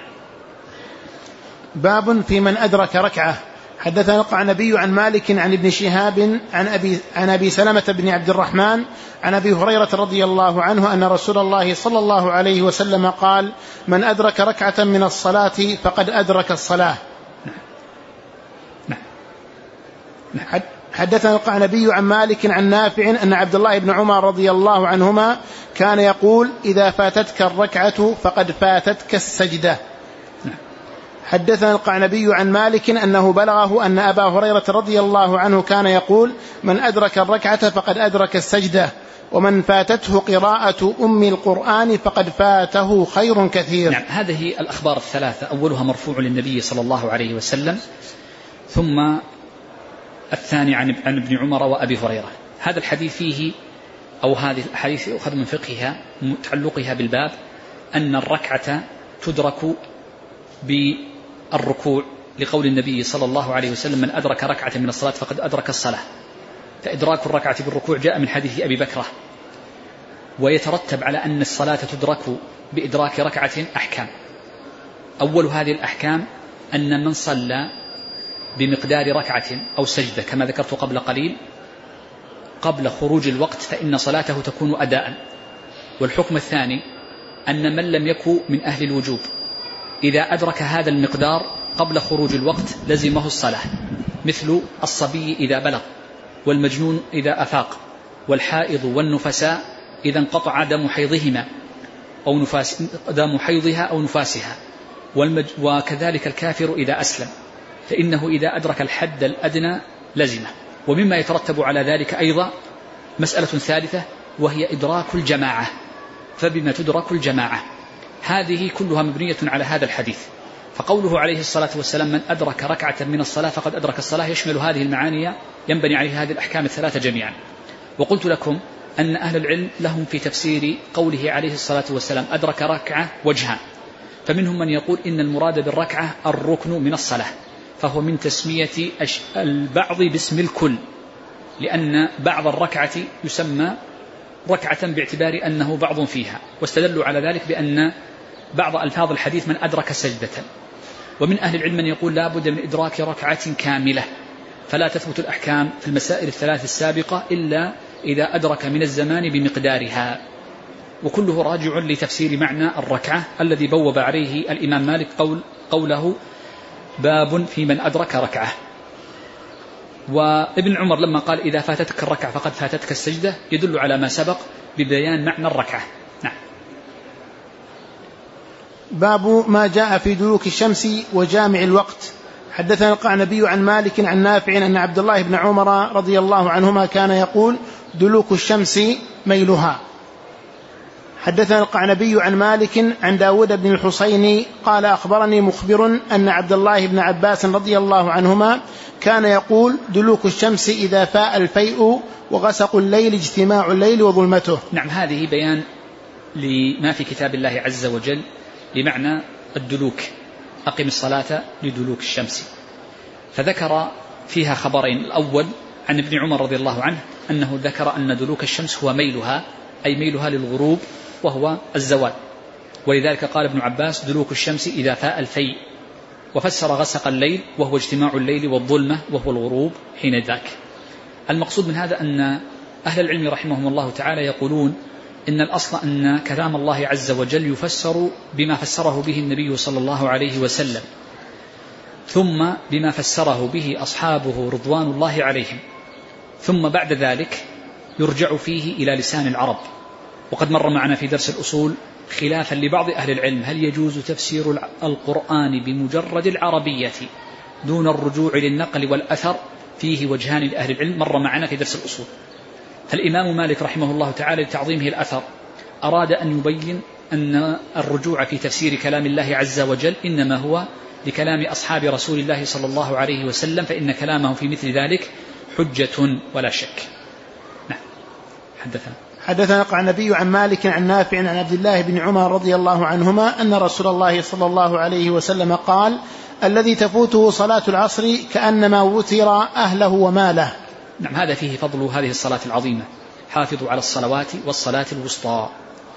باب في من أدرك ركعة. حدثنا القعنبي عن مالك عن ابن شهاب عن أبي سلمة بن عبد الرحمن عن أبي هريرة رضي الله عنه أن رسول الله صلى الله عليه وسلم قال: من أدرك ركعة من الصلاة فقد أدرك الصلاة. حدثنا القعنبي عن مالك عن نافع أن عبد الله بن عمر رضي الله عنهما كان يقول: إذا فاتتك الركعة فقد فاتتك السجدة. حدثنا القعنبي عن مالك أنه بلغه أن أبا هريرة رضي الله عنه كان يقول: من أدرك الركعة فقد أدرك السجدة، ومن فاتته قراءة أم القرآن فقد فاته خير كثير. نعم. هذه الأخبار الثلاثة أولها مرفوع للنبي صلى الله عليه وسلم، ثم الثاني عن ابن عمر وأبي هريرة. هذا الحديث فيه أو هذه الحديث يؤخذ من فقهها متعلقها بالباب أن الركعة تدرك بالركوع، لقول النبي صلى الله عليه وسلم: من أدرك ركعة من الصلاة فقد أدرك الصلاة. فإدراك الركعة بالركوع جاء من حديث أبي بكرة، ويترتب على أن الصلاة تدرك بإدراك ركعة أحكام. أول هذه الأحكام أن من صلى بمقدار ركعة أو سجدة كما ذكرت قبل قليل قبل خروج الوقت فإن صلاته تكون أداء. والحكم الثاني أن من لم يكن من أهل الوجوب إذا أدرك هذا المقدار قبل خروج الوقت لزمه الصلاة، مثل الصبي إذا بلغ، والمجنون إذا أفاق، والحائض والنفساء إذا انقطع دم حيضهما أو دم حيضها أو نفاسها، وكذلك الكافر إذا أسلم، فإنه إذا أدرك الحد الأدنى لزمه. ومما يترتب على ذلك أيضا مسألة ثالثة وهي إدراك الجماعة. فبما تدرك الجماعة؟ هذه كلها مبنية على هذا الحديث. فقوله عليه الصلاة والسلام: من أدرك ركعة من الصلاة فقد أدرك الصلاة، يشمل هذه المعاني، ينبني عليه هذه الأحكام الثلاثة جميعا. وقلت لكم أن أهل العلم لهم في تفسير قوله عليه الصلاة والسلام أدرك ركعة وجهان، فمنهم من يقول إن المراد بالركعة الركن من الصلاة، فهو من تسمية البعض باسم الكل، لأن بعض الركعة يسمى ركعة باعتبار أنه بعض فيها، واستدلوا على ذلك بأن بعض ألفاظ الحديث من أدرك سجدة. ومن أهل العلم من يقول لا بد من إدراك ركعة كاملة، فلا تثبت الأحكام في المسائل الثلاث السابقة إلا إذا أدرك من الزمان بمقدارها. وكله راجع لتفسير معنى الركعة الذي بوب عليه الإمام مالك قوله: باب في من أدرك ركعة. وابن عمر لما قال: إذا فاتتك الركعة فقد فاتتك السجدة، يدل على ما سبق ببيان معنى الركعة. نعم. باب ما جاء في دلوك الشمس وجامع الوقت. حدثنا القعنبي عن مالك عن نافع أن عبد الله بن عمر رضي الله عنهما كان يقول: دلوك الشمس ميلها. حدثنا القعنبي عن مالك عن داود بن الحصين قال: أخبرني مخبر أن عبد الله بن عباس رضي الله عنهما كان يقول: دلوك الشمس إذا فاء الفيء وغسق الليل اجتماع الليل وظلمته. نعم. هذه بيان لما في كتاب الله عز وجل لمعنى الدلوك: أقم الصلاة لدلوك الشمس. فذكر فيها خبرين: الأول عن ابن عمر رضي الله عنه أنه ذكر أن دلوك الشمس هو ميلها، أي ميلها للغروب وهو الزوال، ولذلك قال ابن عباس: دلوك الشمس إذا فاء الفيء. وفسر غسق الليل وهو اجتماع الليل والظلمة وهو الغروب حين ذاك. المقصود من هذا أن أهل العلم رحمهم الله تعالى يقولون إن الأصل أن كلام الله عز وجل يفسر بما فسره به النبي صلى الله عليه وسلم، ثم بما فسره به أصحابه رضوان الله عليهم، ثم بعد ذلك يرجع فيه إلى لسان العرب. وقد مر معنا في درس الأصول خلافا لبعض أهل العلم: هل يجوز تفسير القرآن بمجرد العربية دون الرجوع للنقل والأثر، فيه وجهان لأهل العلم مر معنا في درس الأصول. فالإمام مالك رحمه الله تعالى لتعظيمه الأثر أراد أن يبين أن الرجوع في تفسير كلام الله عز وجل إنما هو لكلام أصحاب رسول الله صلى الله عليه وسلم، فإن كلامه في مثل ذلك حجة ولا شك. نعم. حدثنا القعنبي عن مالك عن نافع عن عبد الله بن عمر رضي الله عنهما أن رسول الله صلى الله عليه وسلم قال: الذي تفوته صلاة العصر كأنما وتر أهله وماله. نعم، هذا فيه فضل هذه الصلاة العظيمة. حافظوا على الصلوات والصلاة الوسطى.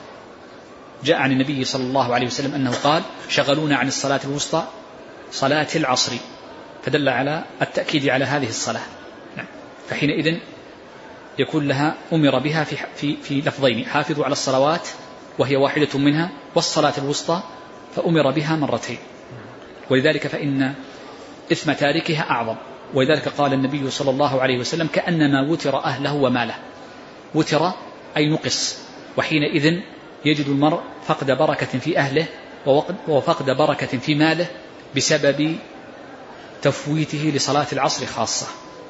جاء عن النبي صلى الله عليه وسلم أنه قال: شغلونا عن الصلاة الوسطى صلاة العصر، فدل على التأكيد على هذه الصلاة. نعم. فحينئذ يكون لها أمر بها في لفظين: حافظوا على الصلوات وهي واحدة منها، والصلاة الوسطى فأمر بها مرتين، ولذلك فإن إثم تاركها أعظم. ولذلك قال النبي صلى الله عليه وسلم: كأنما وتر أهله وماله. وتر أي نقص، وحينئذ يجد المرء فقد بركة في أهله وفقد بركة في ماله بسبب تفويته لصلاة العصر خاصة.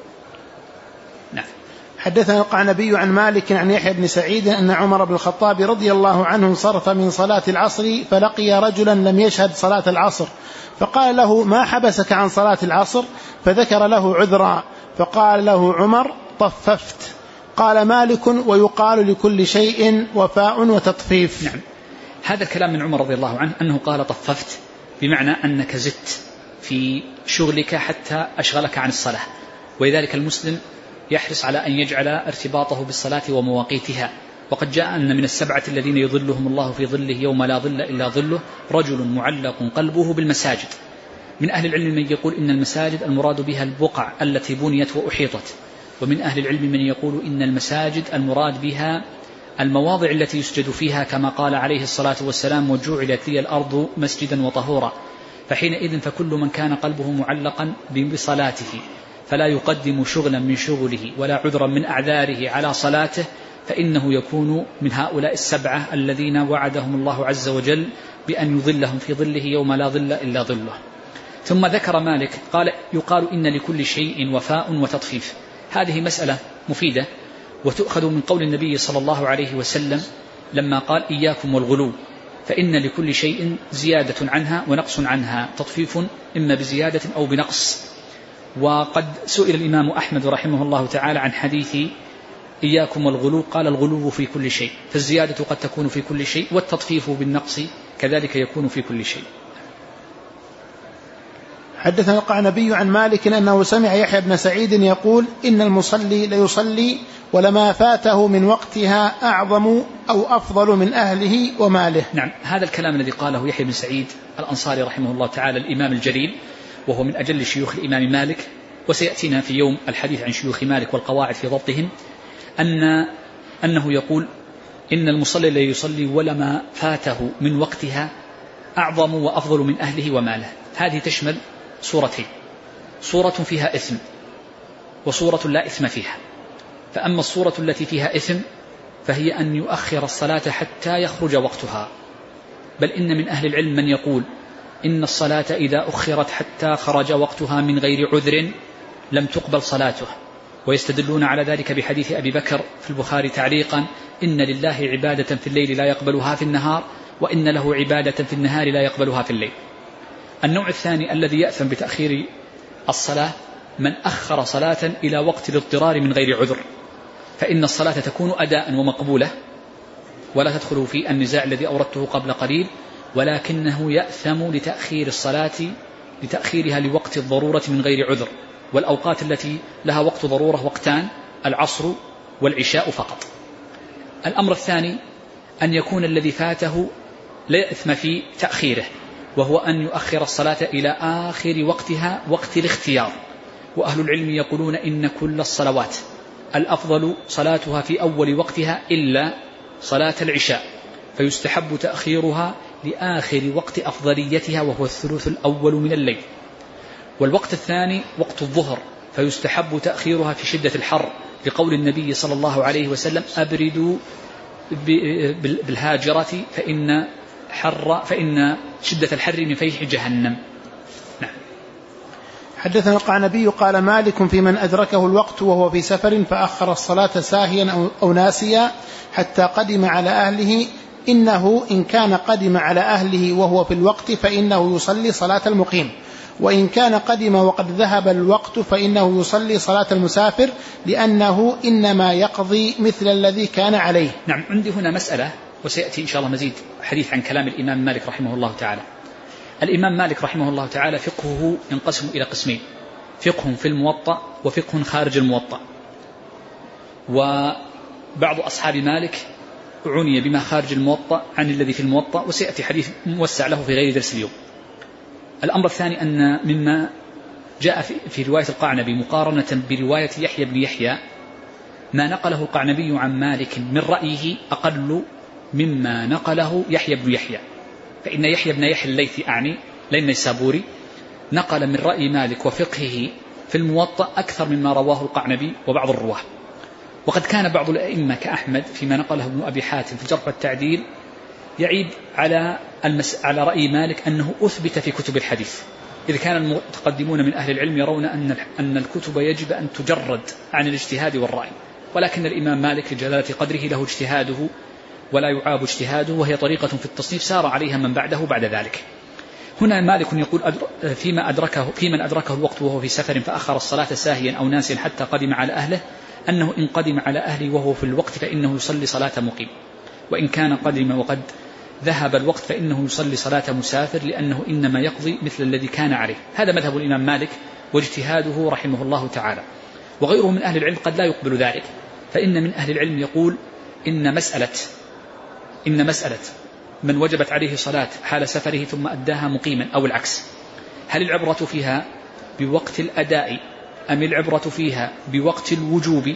نعم. حدثنا القعنبي عن مالك عن يحيى بن سعيد أن عمر بن الخطاب رضي الله عنه انصرف من صلاة العصر فلقي رجلا لم يشهد صلاة العصر، فقال له: ما حبسك عن صلاة العصر؟ فذكر له عذرا، فقال له عمر: طففت. قال مالك: ويقال لكل شيء وفاء وتطفيف. نعم. هذا الكلام من عمر رضي الله عنه أنه قال طففت، بمعنى أنك زدت في شغلك حتى أشغلك عن الصلاة. ولذلك المسلم يحرص على أن يجعل ارتباطه بالصلاة ومواقيتها. وقد جاء أن من السبعة الذين يظلهم الله في ظله يوم لا ظل إلا ظله رجل معلق قلبه بالمساجد. من أهل العلم من يقول إن المساجد المراد بها البقع التي بنيت وأحيطت، ومن أهل العلم من يقول إن المساجد المراد بها المواضع التي يسجد فيها، كما قال عليه الصلاة والسلام: وجعلت لي الأرض مسجدا وطهورا. فحينئذ فكل من كان قلبه معلقا بصلاته فلا يقدم شغلا من شغله ولا عذرا من أعذاره على صلاته، فإنه يكون من هؤلاء السبعة الذين وعدهم الله عز وجل بأن يظلهم في ظله يوم لا ظل إلا ظله. ثم ذكر مالك قال: يقال إن لكل شيء وفاء وتطفيف. هذه مسألة مفيدة، وتؤخذ من قول النبي صلى الله عليه وسلم لما قال: إياكم والغلو، فإن لكل شيء زيادة عنها ونقص عنها، تطفيف إما بزيادة أو بنقص. وقد سئل الإمام أحمد رحمه الله تعالى عن حديث إياكم والغلو، قال: الغلو في كل شيء، فالزيادة قد تكون في كل شيء، والتطفيف بالنقص كذلك يكون في كل شيء. حدثنا القعنبي عن مالك أنه سمع يحيى بن سعيد يقول: إن المصلي ليصلي ولما فاته من وقتها أعظم أو أفضل من أهله وماله. نعم، هذا الكلام الذي قاله يحيى بن سعيد الأنصاري رحمه الله تعالى الإمام الجليل، وهو من أجل شيوخ الإمام مالك، وسيأتينا في يوم الحديث عن شيوخ مالك والقواعد في ضبطهم، أنه يقول: إن المصلي ليصلي ولما فاته من وقتها أعظم وأفضل من أهله وماله. هذه تشمل صورتين: صورة فيها إثم وصورة لا إثم فيها. فأما الصورة التي فيها إثم فهي أن يؤخر الصلاة حتى يخرج وقتها، بل إن من أهل العلم من يقول إن الصلاة إذا أخرت حتى خرج وقتها من غير عذر لم تقبل صلاته، ويستدلون على ذلك بحديث أبي بكر في البخاري تعليقا: إن لله عبادة في الليل لا يقبلها في النهار، وإن له عبادة في النهار لا يقبلها في الليل. النوع الثاني الذي يأثم بتأخير الصلاة من أخر صلاة إلى وقت الاضطرار من غير عذر، فإن الصلاة تكون أداء ومقبولة ولا تدخل في النزاع الذي أوردته قبل قليل، ولكنه يأثم لتأخير الصلاة لتأخيرها لوقت الضرورة من غير عذر. والأوقات التي لها وقت ضرورة وقتان: العصر والعشاء فقط. الأمر الثاني أن يكون الذي فاته لا إثم في تأخيره، وهو أن يؤخر الصلاة إلى آخر وقتها وقت الاختيار. وأهل العلم يقولون إن كل الصلوات الأفضل صلاتها في أول وقتها إلا صلاة العشاء، فيستحب تأخيرها لآخر وقت أفضليتها وهو الثلث الأول من الليل. والوقت الثاني وقت الظهر، فيستحب تأخيرها في شدة الحر، لقول النبي صلى الله عليه وسلم: أبردوا بالهاجرة فإن شدة الحر من فيح جهنم. نعم. حدثنا القعنبي قال مالك في من أدركه الوقت وهو في سفر فأخر الصلاة ساهيا أو ناسيا حتى قدم على أهله، إنه إن كان قدم على أهله وهو في الوقت فإنه يصلي صلاة المقيم، وإن كان قدم وقد ذهب الوقت فإنه يصلي صلاة المسافر، لأنه إنما يقضي مثل الذي كان عليه. نعم، عندي هنا مسألة وسيأتي إن شاء الله مزيد حديث عن كلام الإمام مالك رحمه الله تعالى. الإمام مالك رحمه الله تعالى فقهه ينقسم إلى قسمين: فقه في الموطأ وفقه خارج الموطأ. وبعض أصحاب مالك عني بما خارج الموطأ عن الذي في الموطأ، وسيأتي حديث موسع له في غير درس اليوم. الأمر الثاني أن مما جاء في رواية القعنبي مقارنة برواية يحيى بن يحيى، ما نقله القعنبي عن مالك من رأيه أقل مما نقله يحيى بن يحيى، فإن يحيى بن يحيى الليثي لأن السابوري نقل من رأي مالك وفقهه في الموطأ أكثر مما رواه القعنبي وبعض الرواه. وقد كان بعض الأئمة كأحمد فيما نقله ابن أبي حاتم في الجرح والتعديل يعيب على رأي مالك أنه أثبت في كتب الحديث، إذ كان المتقدمون من أهل العلم يرون أن الكتب يجب أن تجرد عن الاجتهاد والرأي، ولكن الإمام مالك لجلالة قدره له اجتهاده ولا يعاب اجتهاده، وهي طريقة في التصنيف سار عليها من بعده بعد ذلك. هنا مالك يقول في من أدركه الوقت وهو في سفر فأخر الصلاة ساهيا أو ناسيا حتى قدم على أهله، أنه إن قدم على أهله وهو في الوقت فإنه يصلي صلاة مقيم، وإن كان قدم وقد ذهب الوقت فإنه يصلي صلاة مسافر، لأنه إنما يقضي مثل الذي كان عليه. هذا مذهب الإمام مالك واجتهاده رحمه الله تعالى. وغيره من أهل العلم قد لا يقبل ذلك، فإن من أهل العلم يقول إن مسألة من وجبت عليه صلاة حال سفره ثم أداها مقيما أو العكس، هل العبرة فيها بوقت الأداء أم العبرة فيها بوقت الوجوب؟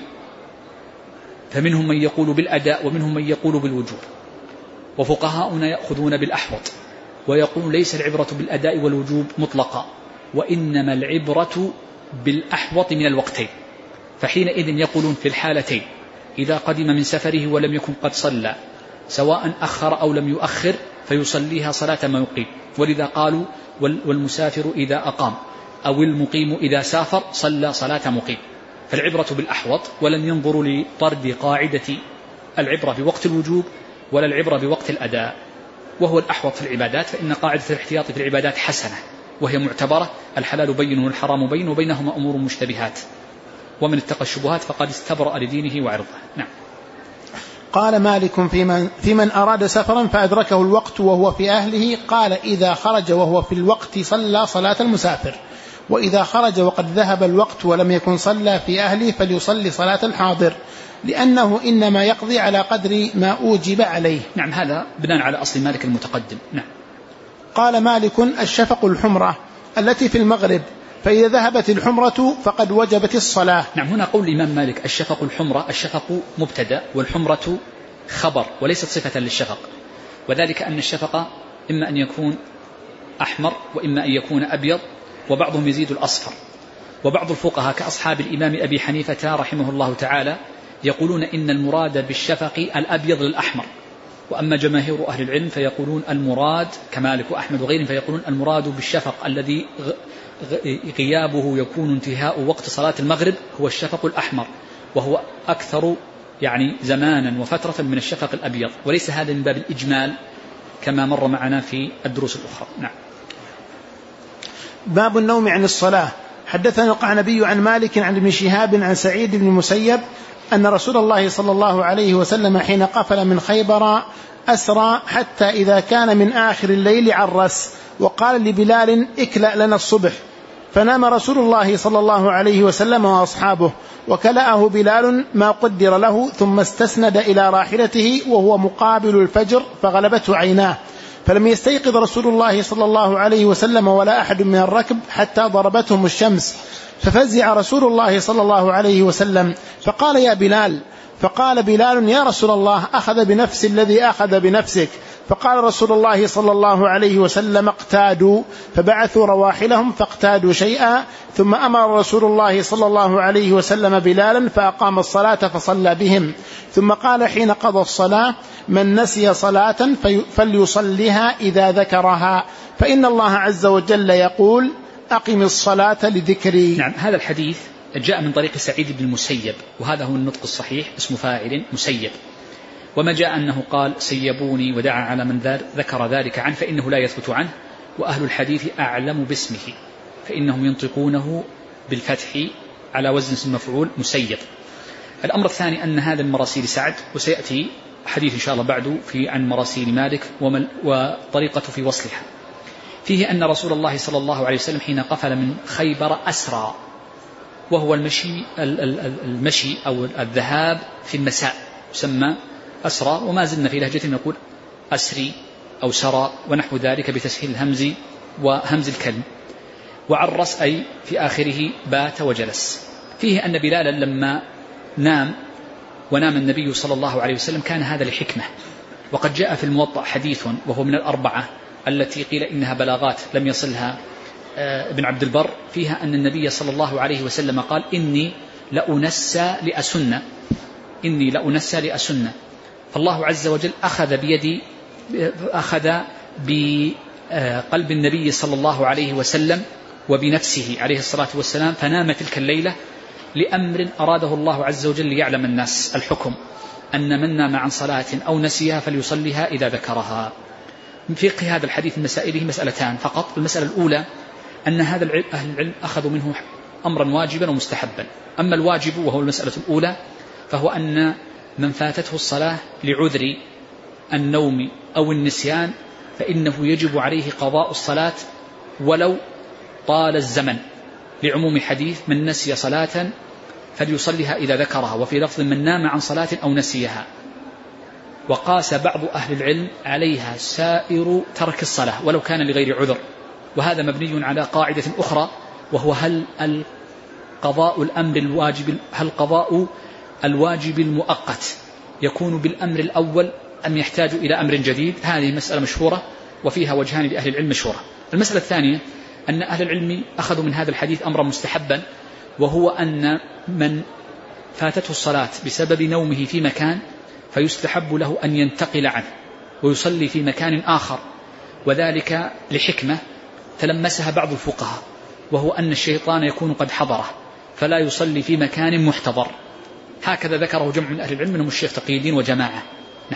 فمنهم من يقول بالأداء ومنهم من يقول بالوجوب، وفقهاؤنا يأخذون بالأحوط ويقول ليس العبرة بالأداء والوجوب مطلقا، وإنما العبرة بالأحوط من الوقتين. فحينئذ يقولون في الحالتين إذا قدم من سفره ولم يكن قد صلى سواء أخر أو لم يؤخر فيصليها صلاة ما يقيم، ولذا قالوا والمسافر إذا أقام أو المقيم إذا سافر صلى صلاة مقيم. فالعبرة بالأحوط، ولم ينظروا لطرد قاعدة العبرة بوقت الوجوب ولا العبرة بوقت الأداء، وهو الأحوط في العبادات، فإن قاعدة الاحتياط في العبادات حسنة وهي معتبرة: الحلال بين والحرام بين وبينهما أمور مشتبهات، ومن اتقى الشبهات فقد استبرأ لدينه وعرضه. نعم. قال مالك في من أراد سفرا فأدركه الوقت وهو في أهله، قال إذا خرج وهو في الوقت صلى صلاة المسافر، وإذا خرج وقد ذهب الوقت ولم يكن صلى في أهله فليصلي صلاة الحاضر، لأنه إنما يقضي على قدر ما أوجب عليه. نعم، هذا بناء على أصل مالك المتقدم. نعم. قال مالك الشفق الحمرة التي في المغرب، فإذا ذهبت الحمرة فقد وجبت الصلاة. نعم، هنا قول الإمام مالك الشفق الحمرة، الشفق مبتدأ والحمرة خبر وليست صفة للشفق، وذلك أن الشفق إما أن يكون أحمر وإما أن يكون أبيض، وبعضهم يزيد الأصفر. وبعض الفقهاء كأصحاب الإمام أبي حنيفة رحمه الله تعالى يقولون إن المراد بالشفق الأبيض للأحمر، وأما جماهير أهل العلم فيقولون المراد كمالك وأحمد وغيرهم فيقولون المراد بالشفق الذي غيابه يكون انتهاء وقت صلاة المغرب هو الشفق الأحمر، وهو أكثر زمانا وفترة من الشفق الأبيض، وليس هذا من باب الإجمال كما مر معنا في الدروس الأخرى. نعم. باب النوم عن الصلاة. حدثنا القعنبي عن مالك عن ابن شهاب عن سعيد بن المسيب أن رسول الله صلى الله عليه وسلم حين قفل من خيبر أسرى حتى إذا كان من آخر الليل عرس وقال لبلال اكلأ لنا الصبح، فنام رسول الله صلى الله عليه وسلم وأصحابه، وكلأه بلال ما قدر له، ثم استسند إلى راحلته وهو مقابل الفجر فغلبته عيناه، فلم يستيقظ رسول الله صلى الله عليه وسلم ولا أحد من الركب حتى ضربتهم الشمس، ففزع رسول الله صلى الله عليه وسلم فقال يا بلال، فقال بلال يا رسول الله أخذ بنفس الذي أخذ بنفسك، فقال رسول الله صلى الله عليه وسلم اقتادوا، فبعثوا رواحلهم فاقتادوا شيئا، ثم أمر رسول الله صلى الله عليه وسلم بلالا فأقام الصلاة فصلى بهم، ثم قال حين قضى الصلاة من نسي صلاة فليصليها إذا ذكرها، فإن الله عز وجل يقول أقم الصلاة لذكري. نعم، هذا الحديث جاء من طريق سعيد بن المسيب، وهذا هو النطق الصحيح، اسم فاعل مسيب. وما جاء أنه قال سيبوني ودعا على من ذكر ذلك عنه فإنه لا يثبت عنه، وأهل الحديث أعلم باسمه فإنهم ينطقونه بالفتح على وزن اسم مفعول مسيب. الأمر الثاني أن هذا من مراسيل سعد، وسيأتي حديث إن شاء الله بعده عن مراسيل مالك وطريقة في وصلها. فيه أن رسول الله صلى الله عليه وسلم حين قفل من خيبر أسرى، وهو المشي أو الذهاب في المساء يسمى أسرى، وما زلنا في لهجة نقول أسري أو سرى ونحو ذلك بتسهيل الهمز وهمز الكلم. وعرس أي في آخره بات وجلس. فيه أن بلالا لما نام ونام النبي صلى الله عليه وسلم كان هذا لحكمة، وقد جاء في الموطأ حديث وهو من الأربعة التي قيل إنها بلاغات لم يصلها ابن عبد البر، فيها أن النبي صلى الله عليه وسلم قال إني لأنسى لأسن، فالله عز وجل أخذ بقلب النبي صلى الله عليه وسلم وبنفسه عليه الصلاة والسلام، فنام تلك الليلة لأمر أراده الله عز وجل ليعلم الناس الحكم أن من نام عن صلاة أو نسيها فليصليها إذا ذكرها. من فقه هذا الحديث مسائله مسألتان فقط. المسألة الأولى أن هذا أهل العلم أخذوا منه أمرا واجبا ومستحبا. أما الواجب وهو المسألة الأولى فهو أن من فاتته الصلاة لعذر النوم أو النسيان فإنه يجب عليه قضاء الصلاة ولو طال الزمن، لعموم حديث من نسي صلاة فليصليها إذا ذكرها، وفي لفظ من نام عن صلاة أو نسيها. وقاس بعض أهل العلم عليها سائر ترك الصلاة ولو كان لغير عذر، وهذا مبني على قاعدة أخرى، وهو هل قضاء الواجب المؤقت يكون بالأمر الأول أم يحتاج إلى أمر جديد. هذه مسألة مشهورة وفيها وجهان لأهل العلم مشهورة. المسألة الثانية أن أهل العلم أخذوا من هذا الحديث أمرا مستحبا، وهو أن من فاتته الصلاة بسبب نومه في مكان فيستحب له أن ينتقل عنه ويصلي في مكان آخر، وذلك لحكمة تلمسها بعض الفقهاء، وهو أن الشيطان يكون قد حضره فلا يصلي في مكان محتضر. هكذا ذكره جمع من أهل العلم منهم الشيخ تقي الدين وجماعة.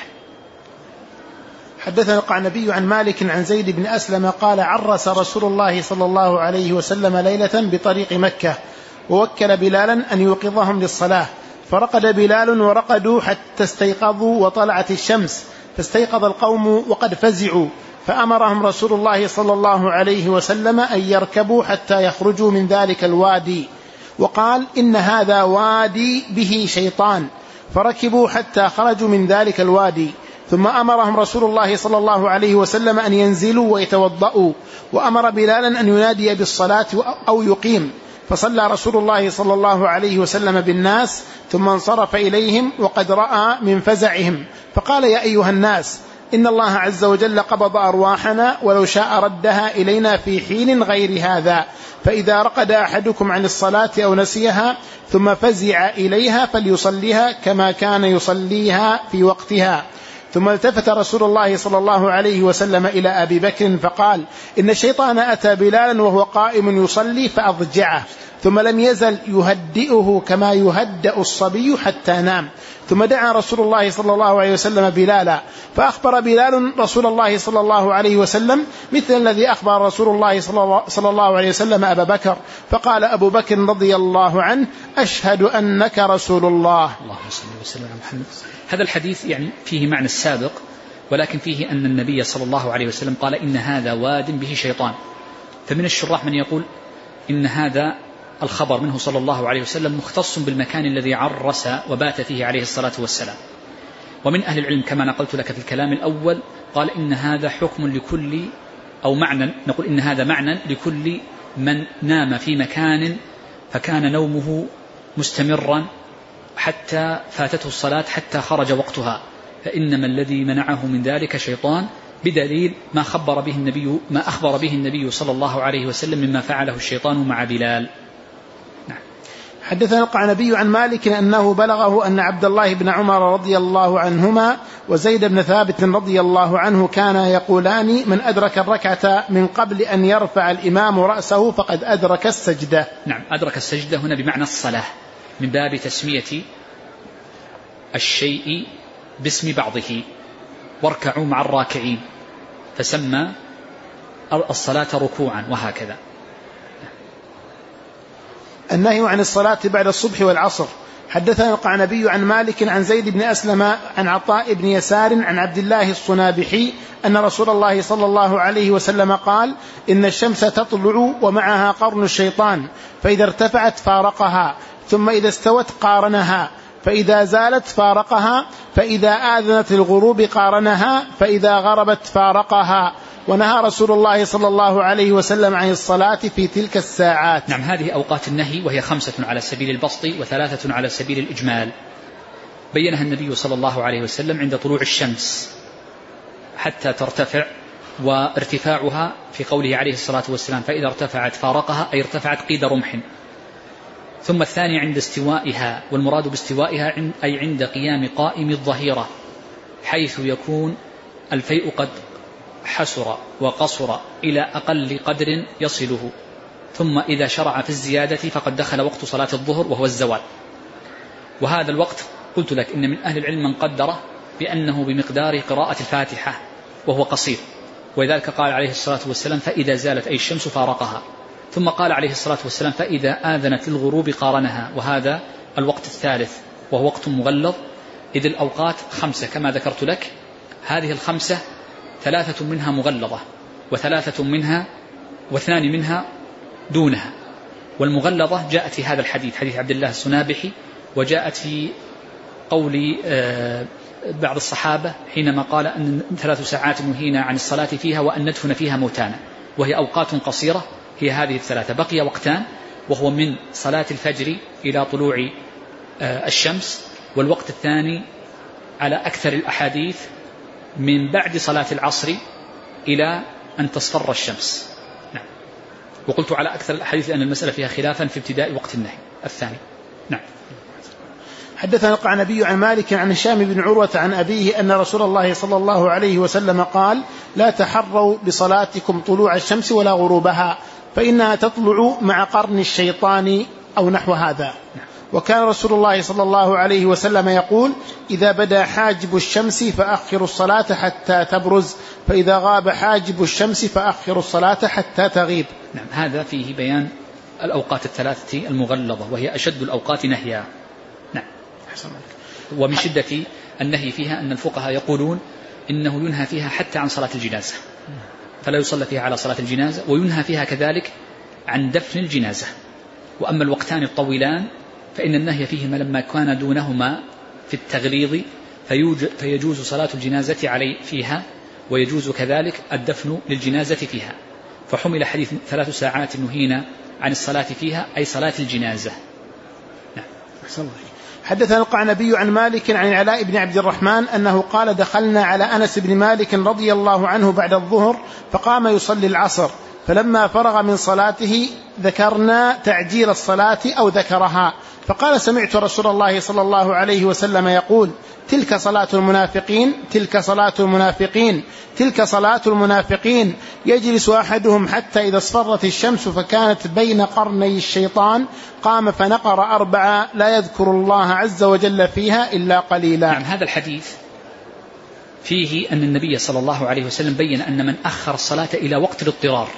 حدثنا القعنبي عن مالك عن زيد بن أسلم قال عرس رسول الله صلى الله عليه وسلم ليلة بطريق مكة، ووكل بلالا أن يوقظهم للصلاة، فرقد بلال ورقدوا حتى استيقظوا وطلعت الشمس، فاستيقظ القوم وقد فزعوا، فأمرهم رسول الله صلى الله عليه وسلم أن يركبوا حتى يخرجوا من ذلك الوادي، وقال إن هذا وادي به شيطان، فركبوا حتى خرجوا من ذلك الوادي، ثم أمرهم رسول الله صلى الله عليه وسلم أن ينزلوا ويتوضؤوا، وأمر بلالا أن ينادي بالصلاة أو يقيم، فصلى رسول الله صلى الله عليه وسلم بالناس ثم انصرف إليهم وقد رأى من فزعهم، فقال يا أيها الناس إن الله عز وجل قبض أرواحنا ولو شاء ردها إلينا في حين غير هذا، فإذا رقد أحدكم عن الصلاة أو نسيها ثم فزع إليها فليصليها كما كان يصليها في وقتها. ثم التفت رسول الله صلى الله عليه وسلم إلى أبي بكر فقال إن الشيطان أتى بلالا وهو قائم يصلي فأضجعه، ثم لم يزل يهدئه كما يهدأ الصبي حتى نام، ثم دعا رسول الله صلى الله عليه وسلم بلالا، فأخبر بلال رسول الله صلى الله عليه وسلم مثل الذي أخبر رسول الله صلى الله عليه وسلم أبا بكر، فقال أبو بكر رضي الله عنه أشهد أنك رسول الله. اللهم صل وسلم على محمد. هذا الحديث يعني فيه معنى السابق، ولكن فيه أن النبي صلى الله عليه وسلم قال إن هذا واد به شيطان، فمن الشراح من يقول إن هذا الخبر منه صلى الله عليه وسلم مختص بالمكان الذي عرس وبات فيه عليه الصلاة والسلام. ومن أهل العلم كما نقلت لك في الكلام الأول قال إن هذا حكم لكل أو معنى، نقول إن هذا معنى لكل من نام في مكان فكان نومه مستمرا حتى فاتته الصلاة حتى خرج وقتها، فإنما الذي منعه من ذلك شيطان، بدليل ما أخبر به النبي صلى الله عليه وسلم مما فعله الشيطان مع بلال. حدثنا القعنبي عن مالك أنه بلغه أن عبد الله بن عمر رضي الله عنهما وزيد بن ثابت رضي الله عنه كانا يقولان: من أدرك الركعة من قبل أن يرفع الإمام رأسه فقد أدرك السجدة. نعم، أدرك السجدة هنا بمعنى الصلاة، من باب تسمية الشيء باسم بعضه، واركعوا مع الراكعين، فسمى الصلاة ركوعا، وهكذا. النهي عن الصلاة بعد الصبح والعصر. حدثنا القعنبي عن مالك عن زيد بن أسلم عن عطاء بن يسار عن عبد الله الصنابحي أن رسول الله صلى الله عليه وسلم قال: إن الشمس تطلع ومعها قرن الشيطان، فإذا ارتفعت فارقها، ثم إذا استوت قارنها، فإذا زالت فارقها، فإذا آذنت الغروب قارنها، فإذا غربت فارقها. ونهى رسول الله صلى الله عليه وسلم عن الصلاة في تلك الساعات. نعم، هذه أوقات النهي، وهي 5 على سبيل البسط و3 على سبيل الإجمال. بينها النبي صلى الله عليه وسلم عند طلوع الشمس حتى ترتفع، وارتفاعها في قوله عليه الصلاة والسلام: فإذا ارتفعت فارقها، أي ارتفعت قيد رمح. ثم الثاني عند استوائها، والمراد باستوائها أي عند قيام قائم الظهيرة، حيث يكون الفيء قد حسر وقصر إلى أقل قدر يصله، ثم إذا شرع في الزيادة فقد دخل وقت صلاة الظهر وهو الزوال. وهذا الوقت قلت لك إن من أهل العلم من قدره بأنه بمقدار قراءة الفاتحة، وهو قصير، ولذلك قال عليه الصلاة والسلام: فإذا زالت أي الشمس فارقها. ثم قال عليه الصلاة والسلام: فإذا آذنت الغروب قارنها، وهذا الوقت الثالث وهو وقت مغلظ، إذ الأوقات 5 كما ذكرت لك. هذه 5 3 منها مغلظة، و2 منها دونها. والمغلظة جاءت في هذا الحديث، حديث عبد الله الصنابحي، وجاءت في قول بعض الصحابة حينما قال أن 3 ساعات نهينا عن الصلاة فيها وأن ندفن فيها موتانا، وهي أوقات قصيرة، هي هذه 3. بقي وقتان، وهو من صلاة الفجر إلى طلوع الشمس، والوقت الثاني على أكثر الأحاديث من بعد صلاة العصر إلى أن تصفر الشمس. نعم. وقلت على أكثر الأحاديث لأن المسألة فيها خلافا في ابتداء وقت النهي الثاني. نعم. حدثنا القعنبي عن مالك عن هشام بن عروة عن أبيه أن رسول الله صلى الله عليه وسلم قال: لا تحروا بصلاتكم طلوع الشمس ولا غروبها، فإنها تطلع مع قرن الشيطان، أو نحو هذا. وكان رسول الله صلى الله عليه وسلم يقول: إذا بدا حاجب الشمس فأخروا الصلاة حتى تبرز، فإذا غاب حاجب الشمس فأخروا الصلاة حتى تغيب. نعم، هذا فيه بيان الأوقات 3 المغلظة، وهي أشد الأوقات نهيا. نعم. ومن شدة النهي فيها أن الفقهاء يقولون إنه ينهى فيها حتى عن صلاة الجنازة، فلا يصلى فيها على صلاة الجنازة، وينهى فيها كذلك عن دفن الجنازة. وأما الوقتان الطويلان فإن النهي فيهما لما كان دونهما في التغليظ، فيجوز صلاة الجنازة عليه فيها، ويجوز كذلك الدفن للجنازة فيها. فحمل حديث 3 ساعات نهينا عن الصلاة فيها أي صلاة الجنازة. نعم. حدثنا القعنبي عن مالك عن العلاء بن عبد الرحمن أنه قال: دخلنا على أنس بن مالك رضي الله عنه بعد الظهر، فقام يصلي العصر، فلما فرغ من صلاته ذكرنا تعجيل الصلاة أو ذكرها، فقال: سمعت رسول الله صلى الله عليه وسلم يقول: تلك صلاة المنافقين، تلك صلاة المنافقين، تلك صلاة المنافقين، يجلس أحدهم حتى إذا اصفرت الشمس فكانت بين قرني الشيطان قام فنقر 4 لا يذكر الله عز وجل فيها إلا قليلا. نعم، هذا الحديث فيه أن النبي صلى الله عليه وسلم بين أن من أخر الصلاة إلى وقت الاضطرار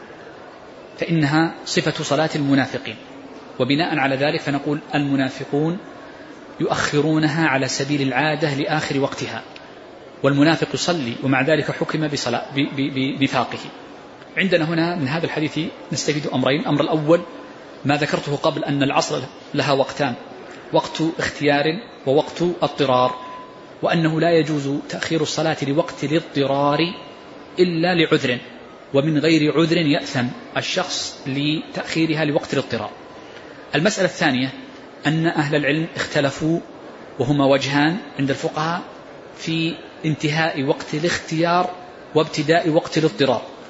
فإنها صفة صلاة المنافقين، وبناء على ذلك فنقول المنافقون يؤخرونها على سبيل العادة لآخر وقتها، والمنافق يصلي ومع ذلك حكم بنفاقه. عندنا هنا من هذا الحديث نستفيد أمرين: الأمر الأول ما ذكرته قبل أن العصر لها وقتان، وقت اختيار ووقت اضطرار، وأنه لا يجوز تأخير الصلاة لوقت الاضطرار إلا لعذر، ومن غير عذر يأثم الشخص لتأخيرها لوقت الاضطرار. المسألة الثانية أن أهل العلم اختلفوا، وهما وجهان عند الفقهاء، في انتهاء وقت الاختيار وابتداء وقت الاضطرار.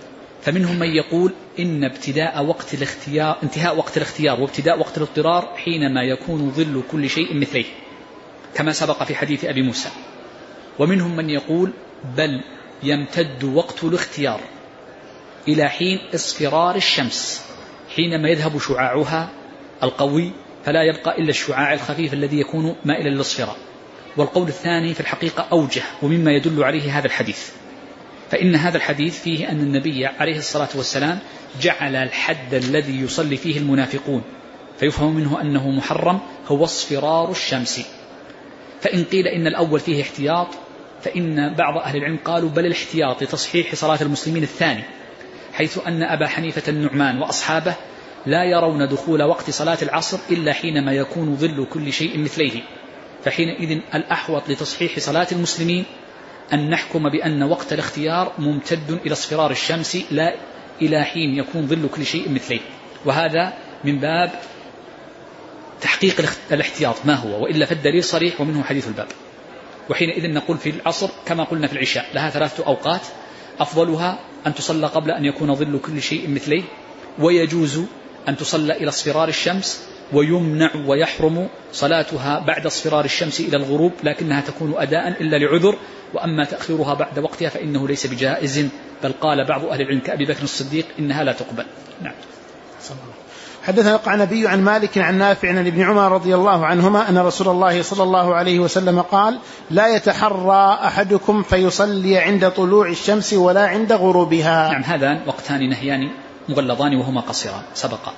فمنهم من يقول إن انتهاء وقت الاختيار وابتداء وقت الاضطرار حينما يكون ظل كل شيء مثليه كما سبق في حديث أبي موسى. ومنهم من يقول بل يمتد وقت الاختيار إلى حين اصفرار الشمس حينما يذهب شعاعها القوي فلا يبقى إلا الشعاع الخفيف الذي يكون مائلا للاصفرار. والقول الثاني في الحقيقة أوجه ومما يدل عليه هذا الحديث، فإن هذا الحديث فيه أن النبي عليه الصلاة والسلام جعل الحد الذي يصلي فيه المنافقون فيفهم منه أنه محرم هو اصفرار الشمس. فإن قيل إن الأول فيه احتياط فإن بعض أهل العلم قالوا بل الاحتياط لتصحيح صلاة المسلمين الثاني، حيث أن أبا حنيفة النعمان وأصحابه لا يرون دخول وقت صلاة العصر إلا حينما يكون ظل كل شيء مثليه، فحينئذ الأحوط لتصحيح صلاة المسلمين أن نحكم بأن وقت الاختيار ممتد إلى اصفرار الشمس لا إلى حين يكون ظل كل شيء مثليه، وهذا من باب تحقيق الاحتياط ما هو، وإلا فالدليل صريح ومنه حديث الباب. وحينئذ نقول في العصر كما قلنا في العشاء لها 3 أوقات، أفضلها أن تصلى قبل أن يكون ظل كل شيء مثليه، ويجوز أن تصلى إلى اصفرار الشمس، ويمنع ويحرم صلاتها بعد اصفرار الشمس إلى الغروب لكنها تكون أداء إلا لعذر، وأما تأخيرها بعد وقتها فإنه ليس بجائز، بل قال بعض أهل العلم كأبي بكر الصديق إنها لا تقبل. نعم. حدثنا القعنبي عن مالك عن نافع عن ابن عمر رضي الله عنهما أن رسول الله صلى الله عليه وسلم قال لا يتحرى أحدكم فيصلي عند طلوع الشمس ولا عند غروبها. نعم، هذان وقتان نهيان مغلظان وهما قصيران سبقا.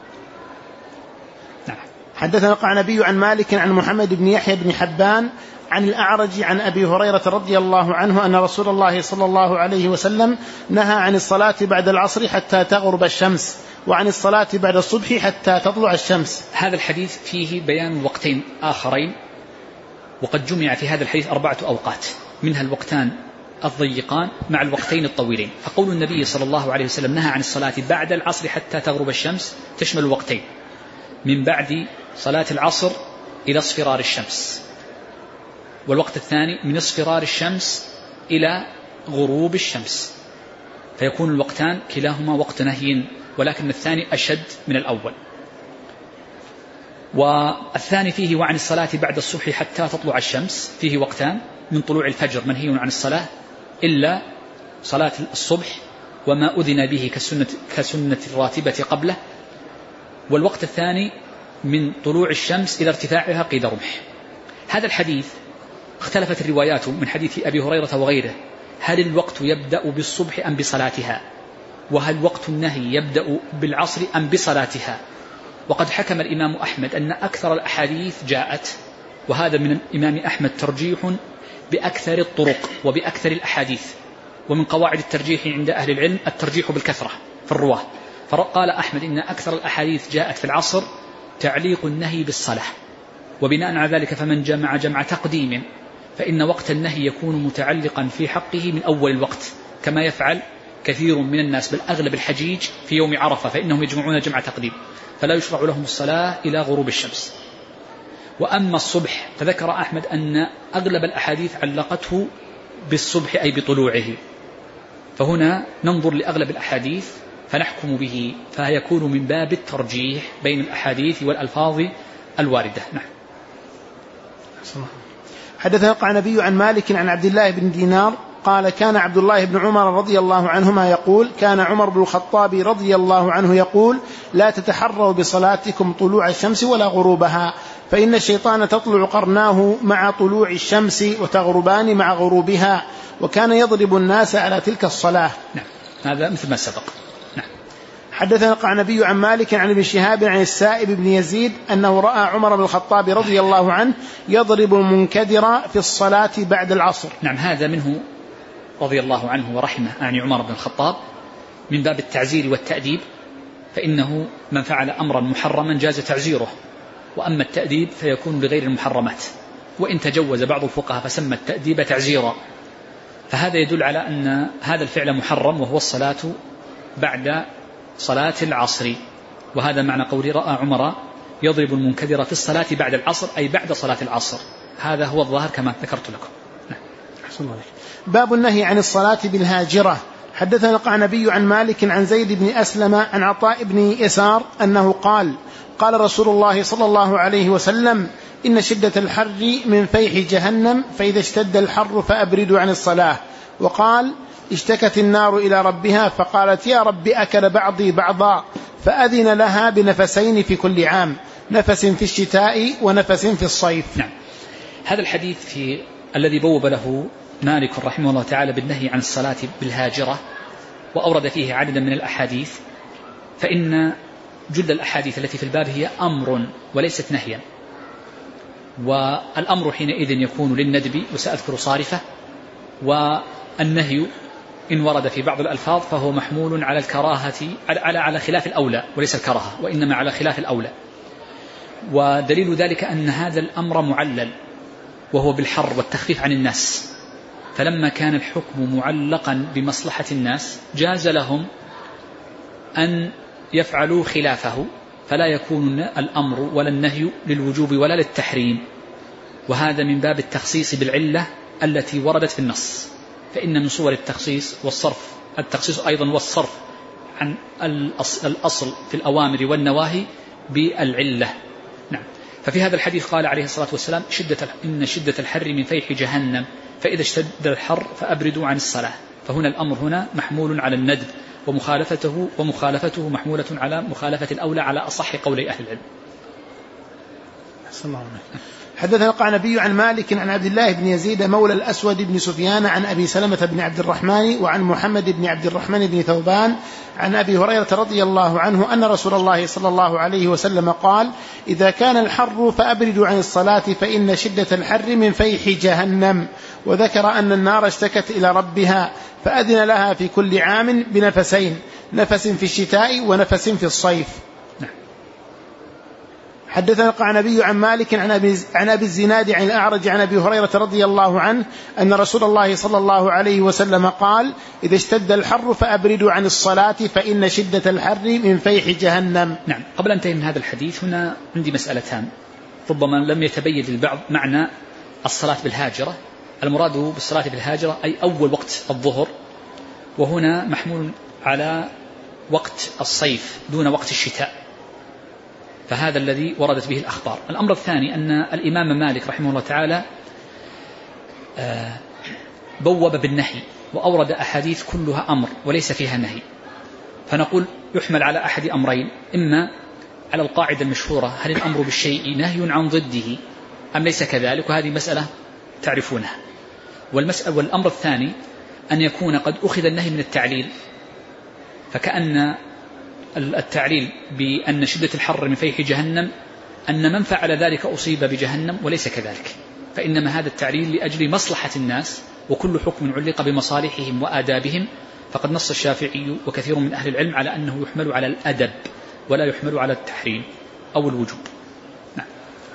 نعم. حدثنا القعنبي عن مالك عن محمد بن يحيى بن حبان عن الأعرج عن أبي هريرة رضي الله عنه أن رسول الله صلى الله عليه وسلم نهى عن الصلاة بعد العصر حتى تغرب الشمس، وعن الصلاة بعد الصبح حتى تطلع الشمس. هذا الحديث فيه بيان وقتين آخرين، وقد جمع في هذا الحديث 4 أوقات، منها الوقتان الضيقان مع الوقتين الطويلين. فقول النبي صلى الله عليه وسلم نهى عن الصلاة بعد العصر حتى تغرب الشمس تشمل الوقتين، من بعد صلاة العصر إلى اصفرار الشمس، والوقت الثاني من اصفرار الشمس إلى غروب الشمس، فيكون الوقتان كلاهما وقت نهي، ولكن الثاني أشد من الأول. والثاني فيه وعن الصلاة بعد الصبح حتى تطلع الشمس، فيه وقتان، من طلوع الفجر منهي عن الصلاة إلا صلاة الصبح وما أذن به كسنة الراتبة قبله، والوقت الثاني من طلوع الشمس إلى ارتفاعها قيد رمح. هذا الحديث اختلفت الروايات من حديث أبي هريرة وغيره، هل الوقت يبدأ بالصبح أم بصلاتها، وهل وقت النهي يبدأ بالعصر أم بصلاتها. وقد حكم الإمام أحمد أن أكثر الأحاديث جاءت، وهذا من الإمام أحمد ترجيح بأكثر الطرق وبأكثر الأحاديث، ومن قواعد الترجيح عند أهل العلم الترجيح بالكثرة في الرواه. فقال أحمد إن أكثر الأحاديث جاءت في العصر تعليق النهي بالصلاة، وبناء على ذلك فمن جمع تقديم فإن وقت النهي يكون متعلقا في حقه من أول الوقت، كما يفعل كثير من الناس، بل أغلب الحجيج في يوم عرفة فإنهم يجمعون جمع تقديم، فلا يشرع لهم الصلاة إلى غروب الشمس. وأما الصبح فذكر أحمد أن أغلب الأحاديث علقته بالصبح أي بطلوعه، فهنا ننظر لأغلب الأحاديث فنحكم به، فيكون من باب الترجيح بين الأحاديث والألفاظ الواردة. نعم. حدثنا القعنبي عن مالك عن عبد الله بن دينار قال كان عبد الله بن عمر رضي الله عنهما يقول كان عمر بن الخطاب رضي الله عنه يقول لا تتحروا بصلاتكم طلوع الشمس ولا غروبها، فإن الشيطان تطلع قرناه مع طلوع الشمس وتغربان مع غروبها، وكان يضرب الناس على تلك الصلاة. نعم، هذا مثل ما سبق. نعم. حدثنا القعنبي عن مالك عن ابن شهاب عن السائب بن يزيد أنه رأى عمر بن الخطاب رضي الله عنه يضرب المنكدر في الصلاة بعد العصر. نعم، هذا منه رضي الله عنه ورحمه، يعني عمر بن الخطاب، من باب التعزير والتأديب، فإنه من فعل أمرا محرما جاز تعزيره، وأما التأديب فيكون بغير المحرمات، وإن تجوز بعض الفقهاء فسمى التأديب تعزيرا، فهذا يدل على أن هذا الفعل محرم، وهو الصلاة بعد صلاة العصر، وهذا معنى قولي رأى عمر يضرب المنكدر في الصلاة بعد العصر أي بعد صلاة العصر، هذا هو الظاهر كما ذكرت لكم. باب النهي عن الصلاة بالهاجرة حدثنا القعنبي عن مالك عن زيد بن أسلم عن عطاء بن يسار أنه قال قال رسول الله صلى الله عليه وسلم إن شدة الحر من فيح جهنم فإذا اشتد الحر فأبردوا عن الصلاة. وقال اشتكت النار إلى ربها فقالت يا رب أكل بعضي بعضا فأذن لها بنفسين في كل عام، نفس في الشتاء ونفس في الصيف. نعم. هذا الحديث الذي بوب له مالك رحمه الله تعالى بالنهي عن الصلاة بالهاجرة وأورد فيه عددا من الأحاديث، فإن جل الأحاديث التي في الباب هي أمر وليست نهيا، والأمر حينئذ يكون للندب وسأذكر صارفة، والنهي إن ورد في بعض الألفاظ فهو محمول على الكراهة على خلاف الأولى وليس الكراهة، وإنما على خلاف الأولى. ودليل ذلك أن هذا الأمر معلل وهو بالحر والتخفيف عن الناس، فلما كان الحكم معلقا بمصلحة الناس جاز لهم أن يفعلوا خلافه، فلا يكون الأمر ولا النهي للوجوب ولا للتحريم، وهذا من باب التخصيص بالعلة التي وردت في النص. فإن من صور التخصيص والصرف التخصيص أيضا والصرف عن الأصل في الأوامر والنواهي بالعلة. نعم. ففي هذا الحديث قال عليه الصلاة والسلام إن شدة الحر من فيح جهنم فإذا اشتد الحر فأبردوا عن الصلاة، فهنا الأمر هنا محمول على الندب ومخالفته محمولة على مخالفة الأولى على أصح قولي أهل العلم. حدثنا القعنبي عن مالك عن عبد الله بن يزيد مولى الأسود بن سفيان عن أبي سلمة بن عبد الرحمن وعن محمد بن عبد الرحمن بن ثوبان عن أبي هريرة رضي الله عنه أن رسول الله صلى الله عليه وسلم قال إذا كان الحر فأبردوا عن الصلاة فإن شدة الحر من فيح جهنم، وذكر أن النار اشتكت إلى ربها فأذن لها في كل عام بنفسين، نفس في الشتاء ونفس في الصيف. حدثنا القعنبي عن مالك عن أبي الزناد عن الأعرج عن أبي هريرة رضي الله عنه أن رسول الله صلى الله عليه وسلم قال إذا اشتد الحر فأبردوا عن الصلاة فإن شدة الحر من فيح جهنم. نعم. قبل أن انتهي من هذا الحديث هنا عندي مسألتان ربما لم يتبين للبعض معنى الصلاة بالهاجرة. المراد بالصلاة بالهاجرة أي أول وقت الظهر، وهنا محمول على وقت الصيف دون وقت الشتاء، فهذا الذي وردت به الأخبار. الأمر الثاني أن الإمام مالك رحمه الله تعالى بوب بالنهي وأورد أحاديث كلها أمر وليس فيها نهي، فنقول يحمل على أحد أمرين، إما على القاعدة المشهورة هل الأمر بالشيء نهي عن ضده أم ليس كذلك، وهذه مسألة تعرفونها. والأمر الثاني أن يكون قد أخذ النهي من التعليل، فكأن التعليل بأن شدة الحر من فيح جهنم أن من فعل ذلك أصيب بجهنم، وليس كذلك، فإنما هذا التعليل لأجل مصلحة الناس، وكل حكم علق بمصالحهم وآدابهم، فقد نص الشافعي وكثير من أهل العلم على أنه يحمل على الأدب ولا يحمل على التحريم أو الوجوب. نعم.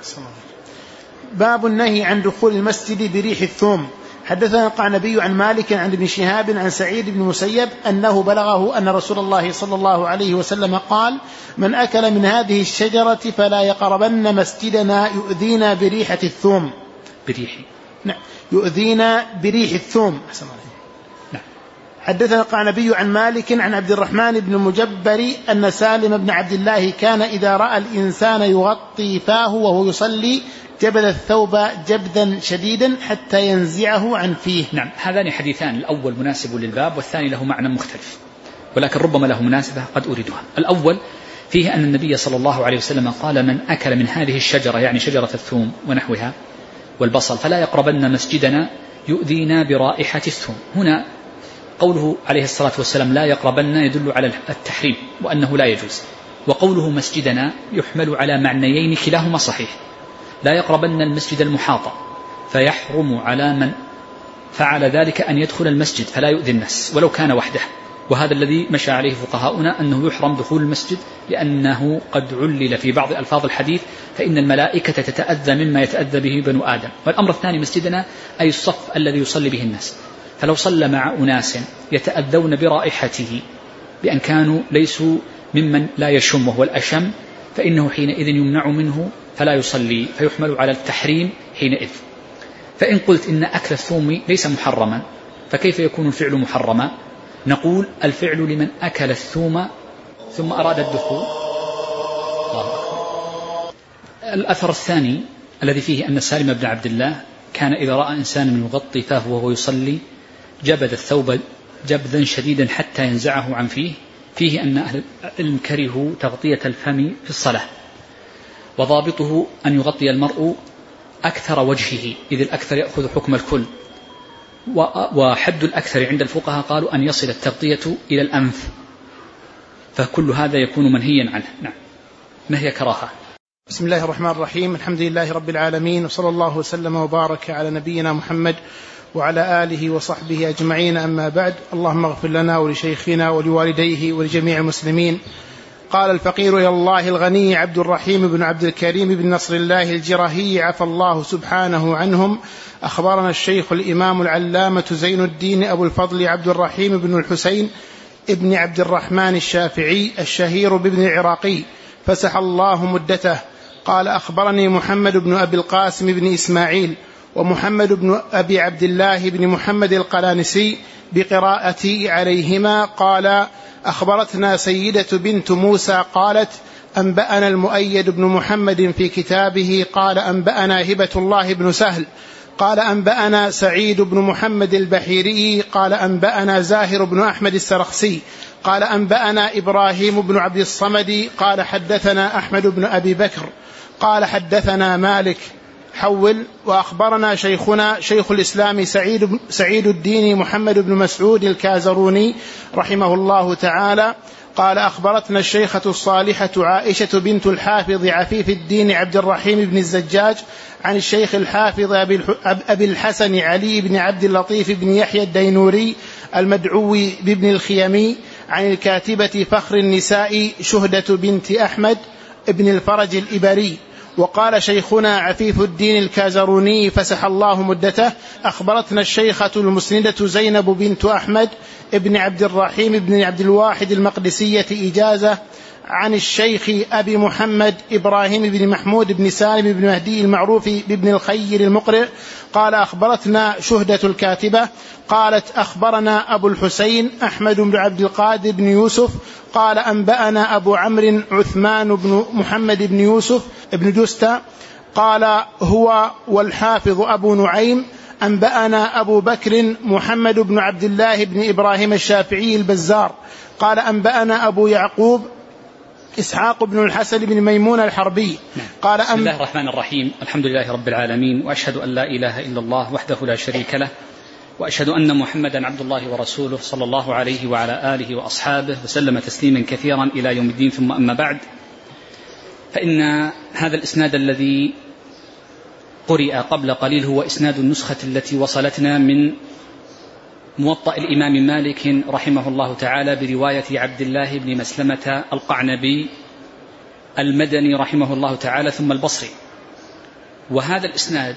باب النهي عن دخول المسجد بريح الثوم. حدثنا القعنبي عن مالك عن ابن شهاب عن سعيد بن مسيب أنه بلغه أن رسول الله صلى الله عليه وسلم قال من أكل من هذه الشجرة فلا يقربن مسجدنا يؤذينا بريحة الثوم. نعم. يؤذينا بريح الثوم. نعم. حدثنا القعنبي عن مالك عن عبد الرحمن بن المجبر أن سالم بن عبد الله كان إذا رأى الإنسان يغطي فاه وهو يصلي جبذ الثوب جبذا شديدا حتى ينزعه عن فيه. نعم. هذان حديثان، الأول مناسب للباب والثاني له معنى مختلف، ولكن ربما له مناسبة قد أريدها. الأول فيه أن النبي صلى الله عليه وسلم قال من أكل من هذه الشجرة، يعني شجرة الثوم ونحوها والبصل، فلا يقربن مسجدنا يؤذينا برائحة الثوم. هنا قوله عليه الصلاة والسلام لا يقربن يدل على التحريم وأنه لا يجوز، وقوله مسجدنا يحمل على معنيين كلاهما صحيح. لا يقربن المسجد المحاط، فيحرم على من فعل ذلك أن يدخل المسجد فلا يؤذي الناس ولو كان وحده، وهذا الذي مشى عليه فقهاؤنا أنه يحرم دخول المسجد، لأنه قد علل في بعض ألفاظ الحديث فإن الملائكة تتأذى مما يتأذى به بنو آدم. والأمر الثاني مسجدنا أي الصف الذي يصلي به الناس، فلو صلى مع أناس يتأذون برائحته بأن كانوا ليسوا ممن لا يشمه والأشم، فإنه حينئذ يمنع منه فلا يصلي، فيحمل على التحريم حينئذ. فإن قلت إن أكل الثوم ليس محرما، فكيف يكون الفعل محرما؟ نقول الفعل لمن أكل الثوم ثم أراد الدخول. الأثر الثاني الذي فيه أن سالم بن عبد الله كان إذا رأى إنسان يغطي فاه وهو يصلي جبد الثوب جبذا شديدا حتى ينزعه عن فيه أن أهل العلم كرهوا تغطية الفم في الصلاة، وضابطه أن يغطي المرء أكثر وجهه، إذ الأكثر يأخذ حكم الكل، وحد الأكثر عند الفقهاء قالوا أن يصل التغطية إلى الأنف، فكل هذا يكون منهيا عنه. نعم. ما هي كراهة؟ بسم الله الرحمن الرحيم، الحمد لله رب العالمين، وصلى الله وسلم وبارك على نبينا محمد وعلى آله وصحبه أجمعين، أما بعد. اللهم اغفر لنا ولشيخنا ولوالديه ولجميع المسلمين. قال الفقير إلى الله الغني عبد الرحيم بن عبد الكريم بن نصر الله الجرهي عفى الله سبحانه عنهم: أخبرنا الشيخ الإمام العلامة زين الدين أبو الفضل عبد الرحيم بن الحسين ابن عبد الرحمن الشافعي الشهير بابن العراقي فسح الله مدته. قال: أخبرني محمد بن أبي القاسم بن إسماعيل ومحمد بن أبي عبد الله بن محمد القلانسي بقراءتي عليهما. قال: أخبرتنا سيدة بنت موسى قالت: أنبأنا المؤيد بن محمد في كتابه قال: أنبأنا هبة الله بن سهل قال: أنبأنا سعيد بن محمد البحيري قال: أنبأنا زاهر بن أحمد السرخسي قال: أنبأنا إبراهيم بن عبد الصمد قال: حدثنا أحمد بن أبي بكر قال: حدثنا مالك حول. وأخبرنا شيخنا شيخ الإسلام سعيد الدين محمد بن مسعود الكازروني رحمه الله تعالى قال: أخبرتنا الشيخة الصالحة عائشة بنت الحافظ عفيف الدين عبد الرحيم بن الزجاج عن الشيخ الحافظ أبي الحسن علي بن عبد اللطيف بن يحيى الدينوري المدعوي بابن الخيمي عن الكاتبة فخر النساء شهدة بنت أحمد ابن الفرج الإبري. وقال شيخنا عفيف الدين الكازروني فسح الله مدته: أخبرتنا الشيخة المسندة زينب بنت أحمد ابن عبد الرحيم بن عبد الواحد المقدسية إجازة عن الشيخ أبي محمد إبراهيم بن محمود بن سالم بن مهدي المعروف بابن الخير المقرئ قال: أخبرتنا شهدة الكاتبة قالت: أخبرنا أبو الحسين أحمد بن عبد القادر بن يوسف قال: أنبأنا أبو عمرو عثمان بن محمد بن يوسف بن جستة قال هو والحافظ أبو نعيم: أنبأنا أبو بكر محمد بن عبد الله بن إبراهيم الشافعي البزار قال: أنبأنا أبو يعقوب إسحاق بن الحسن بن ميمون الحربي قال: بسم الله الرحمن الرحيم، الحمد لله رب العالمين، وأشهد أن لا إله إلا الله وحده لا شريك له، وأشهد أن محمدا عبد الله ورسوله صلى الله عليه وعلى آله وأصحابه وسلم تسليما كثيرا إلى يوم الدين. ثم أما بعد، فإن هذا الإسناد الذي قرئ قبل قليل هو إسناد النسخة التي وصلتنا من موطأ الإمام مالك رحمه الله تعالى برواية عبد الله بن مسلمة القعنبي المدني رحمه الله تعالى ثم البصري. وهذا الإسناد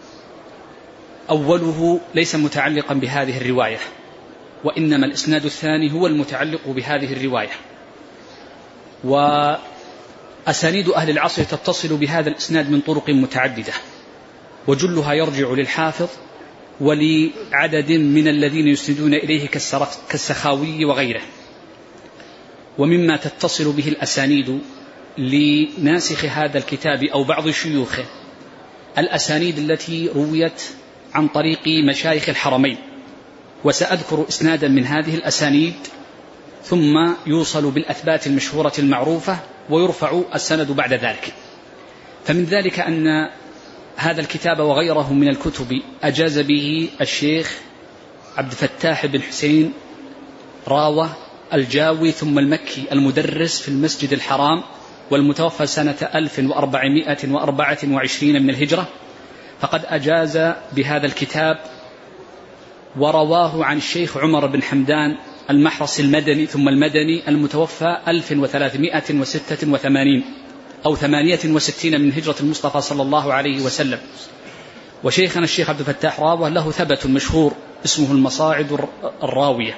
أوله ليس متعلقا بهذه الرواية، وإنما الإسناد الثاني هو المتعلق بهذه الرواية. وأسانيد أهل العصر تتصل بهذا الإسناد من طرق متعددة، وجلها يرجع للحافظ ولعدد من الذين يسندون إليه كالسخاوي وغيره. ومما تتصل به الأسانيد لناسخ هذا الكتاب أو بعض شيوخه الأسانيد التي رويت عن طريق مشايخ الحرمين، وسأذكر إسنادا من هذه الأسانيد ثم يوصل بالأثبات المشهورة المعروفة ويرفع السند بعد ذلك. فمن ذلك أن هذا الكتاب وغيره من الكتب أجاز به الشيخ عبد الفتاح بن حسين راوة الجاوي ثم المكي المدرس في المسجد الحرام، والمتوفى سنة 1424 من الهجرة، فقد أجاز بهذا الكتاب ورواه عن الشيخ عمر بن حمدان المحرص المدني ثم المدني المتوفى 1386 أو 68 من هجرة المصطفى صلى الله عليه وسلم. وشيخنا الشيخ عبد الفتاح راوة له ثبت مشهور اسمه المصاعد الراوية،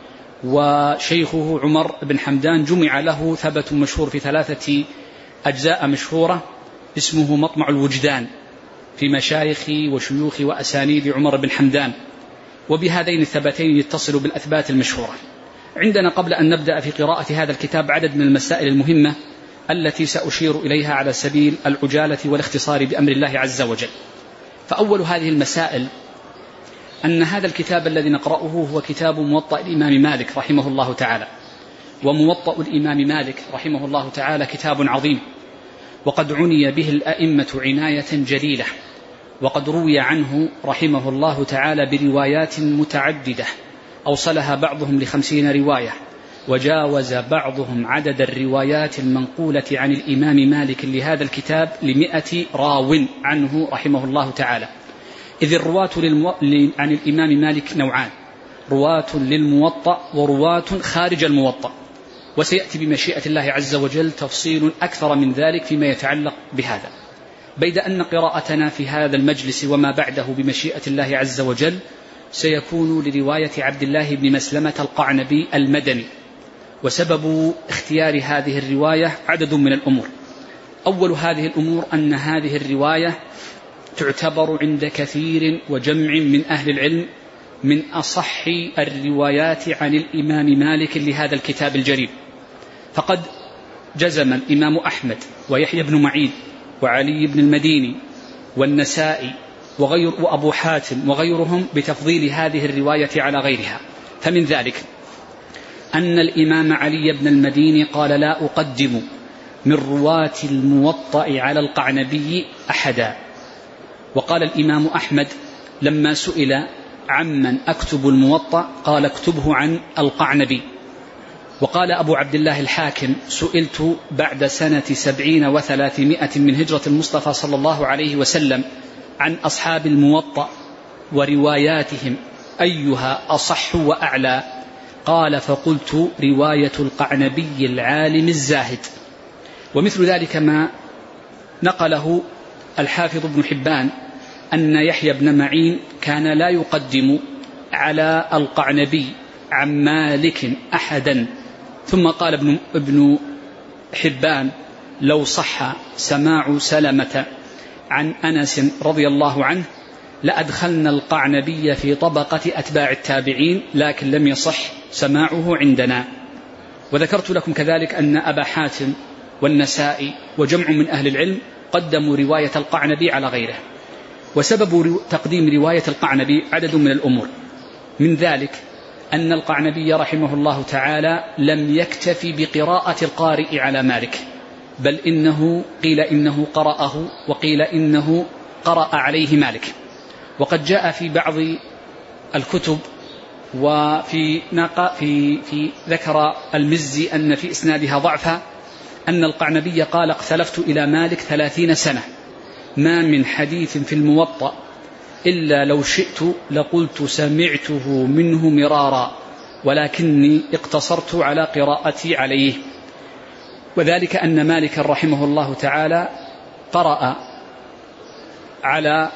وشيخه عمر بن حمدان جمع له ثبت مشهور في 3 أجزاء مشهورة اسمه مطمع الوجدان في مشايخ وشيوخ وأسانيد عمر بن حمدان. وبهذين الثبتين يتصل بالأثبات المشهورة. عندنا قبل أن نبدأ في قراءة هذا الكتاب عدد من المسائل المهمة التي سأشير إليها على سبيل العجالة والاختصار بأمر الله عز وجل. فأول هذه المسائل أن هذا الكتاب الذي نقرأه هو كتاب موطأ الإمام مالك رحمه الله تعالى، وموطأ الإمام مالك رحمه الله تعالى كتاب عظيم، وقد عني به الأئمة عناية جليلة، وقد روي عنه رحمه الله تعالى بروايات متعددة أوصلها بعضهم ل50 رواية، وجاوز بعضهم عدد الروايات المنقولة عن الإمام مالك لهذا الكتاب ل100 راو عنه رحمه الله تعالى. إذ الرواة عن الإمام مالك نوعان: رواة للموطأ ورواة خارج الموطأ، وسيأتي بمشيئة الله عز وجل تفصيل أكثر من ذلك فيما يتعلق بهذا، بيد أن قراءتنا في هذا المجلس وما بعده بمشيئة الله عز وجل سيكون لرواية عبد الله بن مسلمة القعنبي المدني. وسبب اختيار هذه الرواية عدد من الأمور. أول هذه الأمور أن هذه الرواية تعتبر عند كثير وجمع من أهل العلم من أصح الروايات عن الإمام مالك لهذا الكتاب الجليل، فقد جزم الإمام أحمد ويحيى بن معين وعلي بن المديني والنسائي وأبو حاتم وغيرهم بتفضيل هذه الرواية على غيرها. فمن ذلك أن الإمام علي بن المديني قال: لا أقدم من رواة الموطأ على القعنبي أحدا. وقال الإمام أحمد لما سئل عمن أكتب الموطأ قال: اكتبه عن القعنبي. وقال أبو عبد الله الحاكم: سئلت بعد سنة 70 و300 من هجرة المصطفى صلى الله عليه وسلم عن أصحاب الموطأ ورواياتهم أيها أصح وأعلى، قال: فقلت: رواية القعنبي العالم الزاهد. ومثل ذلك ما نقله الحافظ ابن حبان أن يحيى بن معين كان لا يقدم على القعنبي عن مالك أحدا. ثم قال ابن حبان: لو صح سماع سلمة عن أنس رضي الله عنه لأدخلنا القعنبي في طبقة أتباع التابعين، لكن لم يصح سماعه عندنا. وذكرت لكم كذلك أن أبا حاتم والنسائي وجمع من أهل العلم قدموا رواية القعنبي على غيره. وسبب تقديم رواية القعنبي عدد من الأمور، من ذلك أن القعنبي رحمه الله تعالى لم يكتفي بقراءة القارئ على مالك، بل إنه قيل إنه قرأه وقيل إنه قرأ عليه مالك. وقد جاء في بعض الكتب وفي في ذكر المزي أن في إسنادها ضعفا أن القعنبي قال: اختلفت إلى مالك 30 سنة ما من حديث في الموطأ إلا لو شئت لقلت سمعته منه مرارا، ولكني اقتصرت على قراءتي عليه. وذلك أن مالك رحمه الله تعالى قرأ على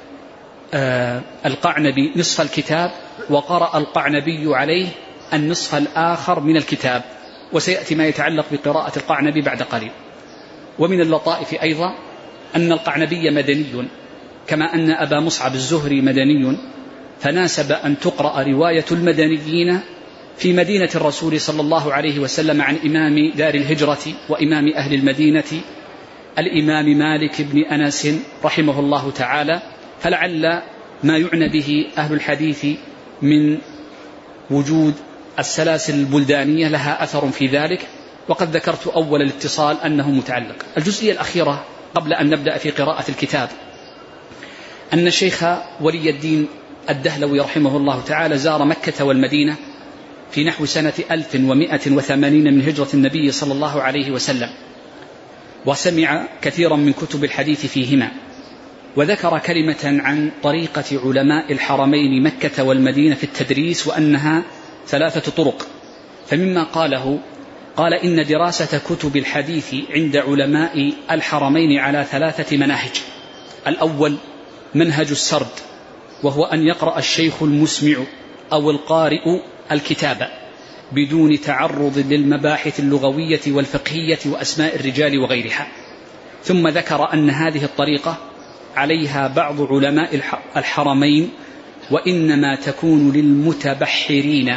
القعنبي نصف الكتاب، وقرأ القعنبي عليه النصف الآخر من الكتاب، وسيأتي ما يتعلق بقراءة القعنبي بعد قليل. ومن اللطائف أيضا أن القعنبي مدني كما أن أبا مصعب الزهري مدني، فناسب أن تقرأ رواية المدنيين في مدينة الرسول صلى الله عليه وسلم عن إمام دار الهجرة وإمام أهل المدينة الإمام مالك بن أنس رحمه الله تعالى. فلعل ما يعنى به أهل الحديث من وجود السلاسل البلدانية لها أثر في ذلك، وقد ذكرت أول الاتصال أنه متعلق. الجزئية الأخيرة قبل أن نبدأ في قراءة الكتاب أن الشيخ ولي الدين الدهلوي رحمه الله تعالى زار مكة والمدينة في نحو سنة 1180 من هجرة النبي صلى الله عليه وسلم، وسمع كثيرا من كتب الحديث فيهما، وذكر كلمة عن طريقة علماء الحرمين مكة والمدينة في التدريس وأنها 3 طرق. فمما قاله قال: إن دراسة كتب الحديث عند علماء الحرمين على 3 مناهج. الأول منهج السرد، وهو أن يقرأ الشيخ المسمع أو القارئ الكتاب بدون تعرض للمباحث اللغوية والفقهية وأسماء الرجال وغيرها. ثم ذكر أن هذه الطريقة عليها بعض علماء الحرمين، وإنما تكون للمتبحرين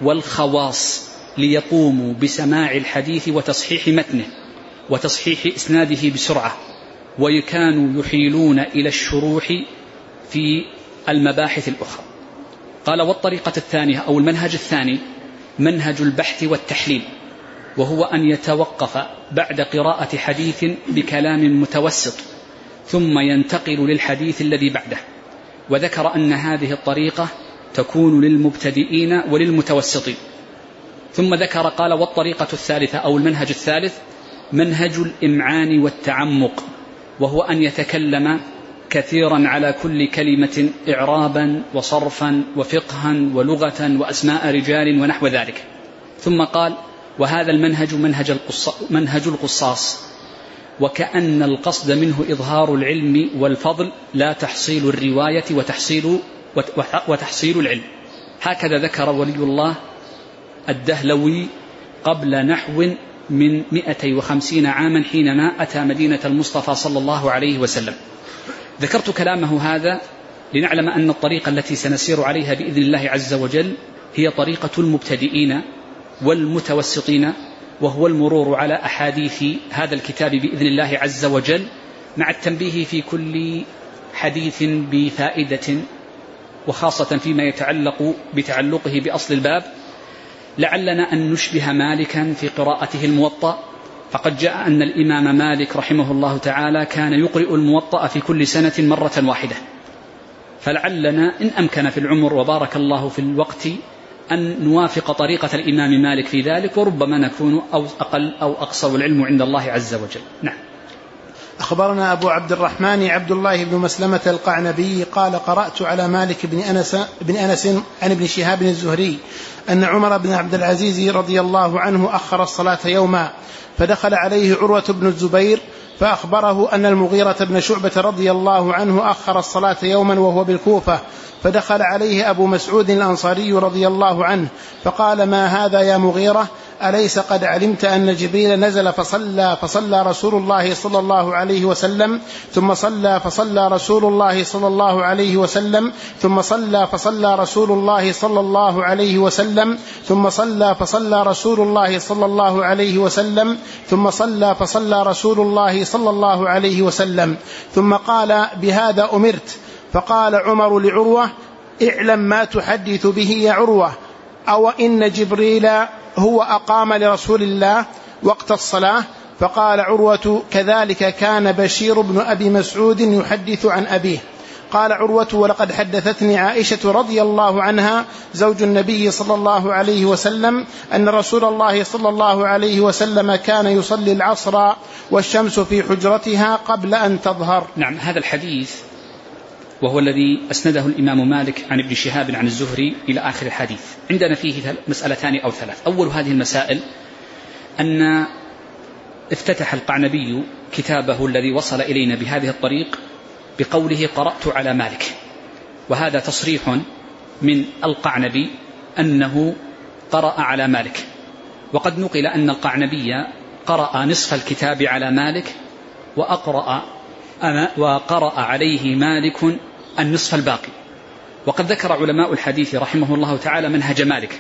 والخواص ليقوموا بسماع الحديث وتصحيح متنه وتصحيح إسناده بسرعة، وكانوا يحيلون إلى الشروح في المباحث الأخرى. قال: والطريقة الثانية أو المنهج الثاني منهج البحث والتحليل، وهو أن يتوقف بعد قراءة حديث بكلام متوسط ثم ينتقل للحديث الذي بعده. وذكر أن هذه الطريقة تكون للمبتدئين وللمتوسطين. ثم ذكر قال: والطريقة الثالثة أو المنهج الثالث منهج الإمعان والتعمق، وهو أن يتكلم كثيرا على كل كلمة إعرابا وصرفا وفقها ولغة وأسماء رجال ونحو ذلك. ثم قال: وهذا المنهج منهج القصاص، وكأن القصد منه إظهار العلم والفضل لا تحصيل الرواية وتحصيل العلم. هكذا ذكر ولي الله الدهلوي قبل نحو من 250 عاما حينما أتى مدينة المصطفى صلى الله عليه وسلم. ذكرت كلامه هذا لنعلم أن الطريقة التي سنسير عليها بإذن الله عز وجل هي طريقة المبتدئين والمتوسطين، وهو المرور على أحاديث هذا الكتاب بإذن الله عز وجل، مع التنبيه في كل حديث بفائدة، وخاصة فيما يتعلق بتعلقه بأصل الباب. لعلنا أن نشبه مالكا في قراءته الموطأ، فقد جاء أن الإمام مالك رحمه الله تعالى كان يقرئ الموطأ في كل سنة مرة واحدة، فلعلنا إن أمكن في العمر وبارك الله في الوقت أن نوافق طريقة الإمام مالك في ذلك، وربما نكون أو أقل أو أقصر العلم عند الله عز وجل. نعم. أخبرنا أبو عبد الرحمن عبد الله بن مسلمة القعنبي قال: قرأت على مالك بن أنس عن ابن شهاب الزهري أن عمر بن عبد العزيز رضي الله عنه أخر الصلاة يوما، فدخل عليه عروة بن الزبير فأخبره أن المغيرة بن شعبة رضي الله عنه أخر الصلاة يوما وهو بالكوفة، فدخل عليه أبو مسعود الأنصاري رضي الله عنه فقال: ما هذا يا مغيرة؟ أليس قد علمت أن جبريل نزل فصلى رسول الله صلى الله عليه وسلم، ثم صلى فصلى رسول الله صلى الله عليه وسلم، ثم صلى فصلى رسول الله صلى الله عليه وسلم، ثم صلى فصلى رسول الله صلى الله عليه وسلم، ثم صلى فصلى رسول الله صلى الله عليه وسلم، ثم قال: بهذا أمرت. فقال عمر لعروة: اعلم ما تحدث به يا عروة، أو إن جبريل هو أقام لرسول الله وقت الصلاة؟ فقال عروة: كذلك كان بشير بن أبي مسعود يحدث عن أبيه. قال عروة: ولقد حدثتني عائشة رضي الله عنها زوج النبي صلى الله عليه وسلم أن رسول الله صلى الله عليه وسلم كان يصلي العصر والشمس في حجرتها قبل أن تظهر. نعم، هذا الحديث وهو الذي أسنده الإمام مالك عن ابن شهاب عن الزهري إلى آخر الحديث. عندنا فيه مسألتان أو ثلاث. أول هذه المسائل أن افتتح القعنبي كتابه الذي وصل إلينا بهذه الطريق بقوله: قرأت على مالك، وهذا تصريح من القعنبي أنه قرأ على مالك. وقد نقل أن القعنبي قرأ نصف الكتاب على مالك وقرأ عليه مالك النصف الباقي. وقد ذكر علماء الحديث رحمه الله تعالى منهج مالك،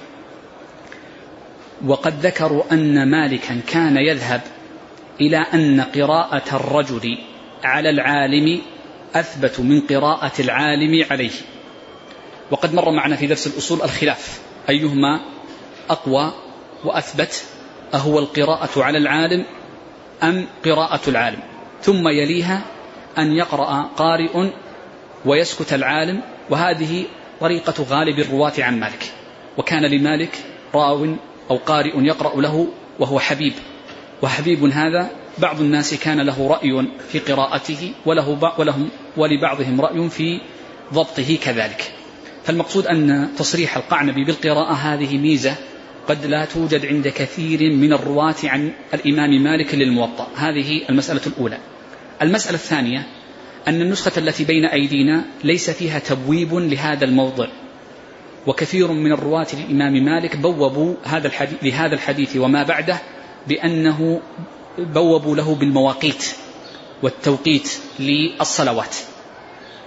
وقد ذكروا أن مالكا كان يذهب إلى أن قراءة الرجل على العالم أثبت من قراءة العالم عليه. وقد مر معنا في درس الأصول الخلاف أيهما أقوى وأثبت، أهو القراءة على العالم أم قراءة العالم؟ ثم يليها أن يقرأ قارئ ويسكت العالم، وهذه طريقة غالب الرواة عن مالك. وكان لمالك راو أو قارئ يقرأ له وهو حبيب، وحبيب هذا بعض الناس كان له رأي في قراءته ولبعضهم رأي في ضبطه كذلك. فالمقصود أن تصريح القعنبي بالقراءة هذه ميزة قد لا توجد عند كثير من الرواة عن الإمام مالك للموطأ. هذه المسألة الأولى. المسألة الثانية أن النسخة التي بين أيدينا ليس فيها تبويب لهذا الموضع، وكثير من الرواة للإمام مالك بوبوا لهذا الحديث وما بعده بأنه بوبوا له بالمواقيت والتوقيت للصلوات.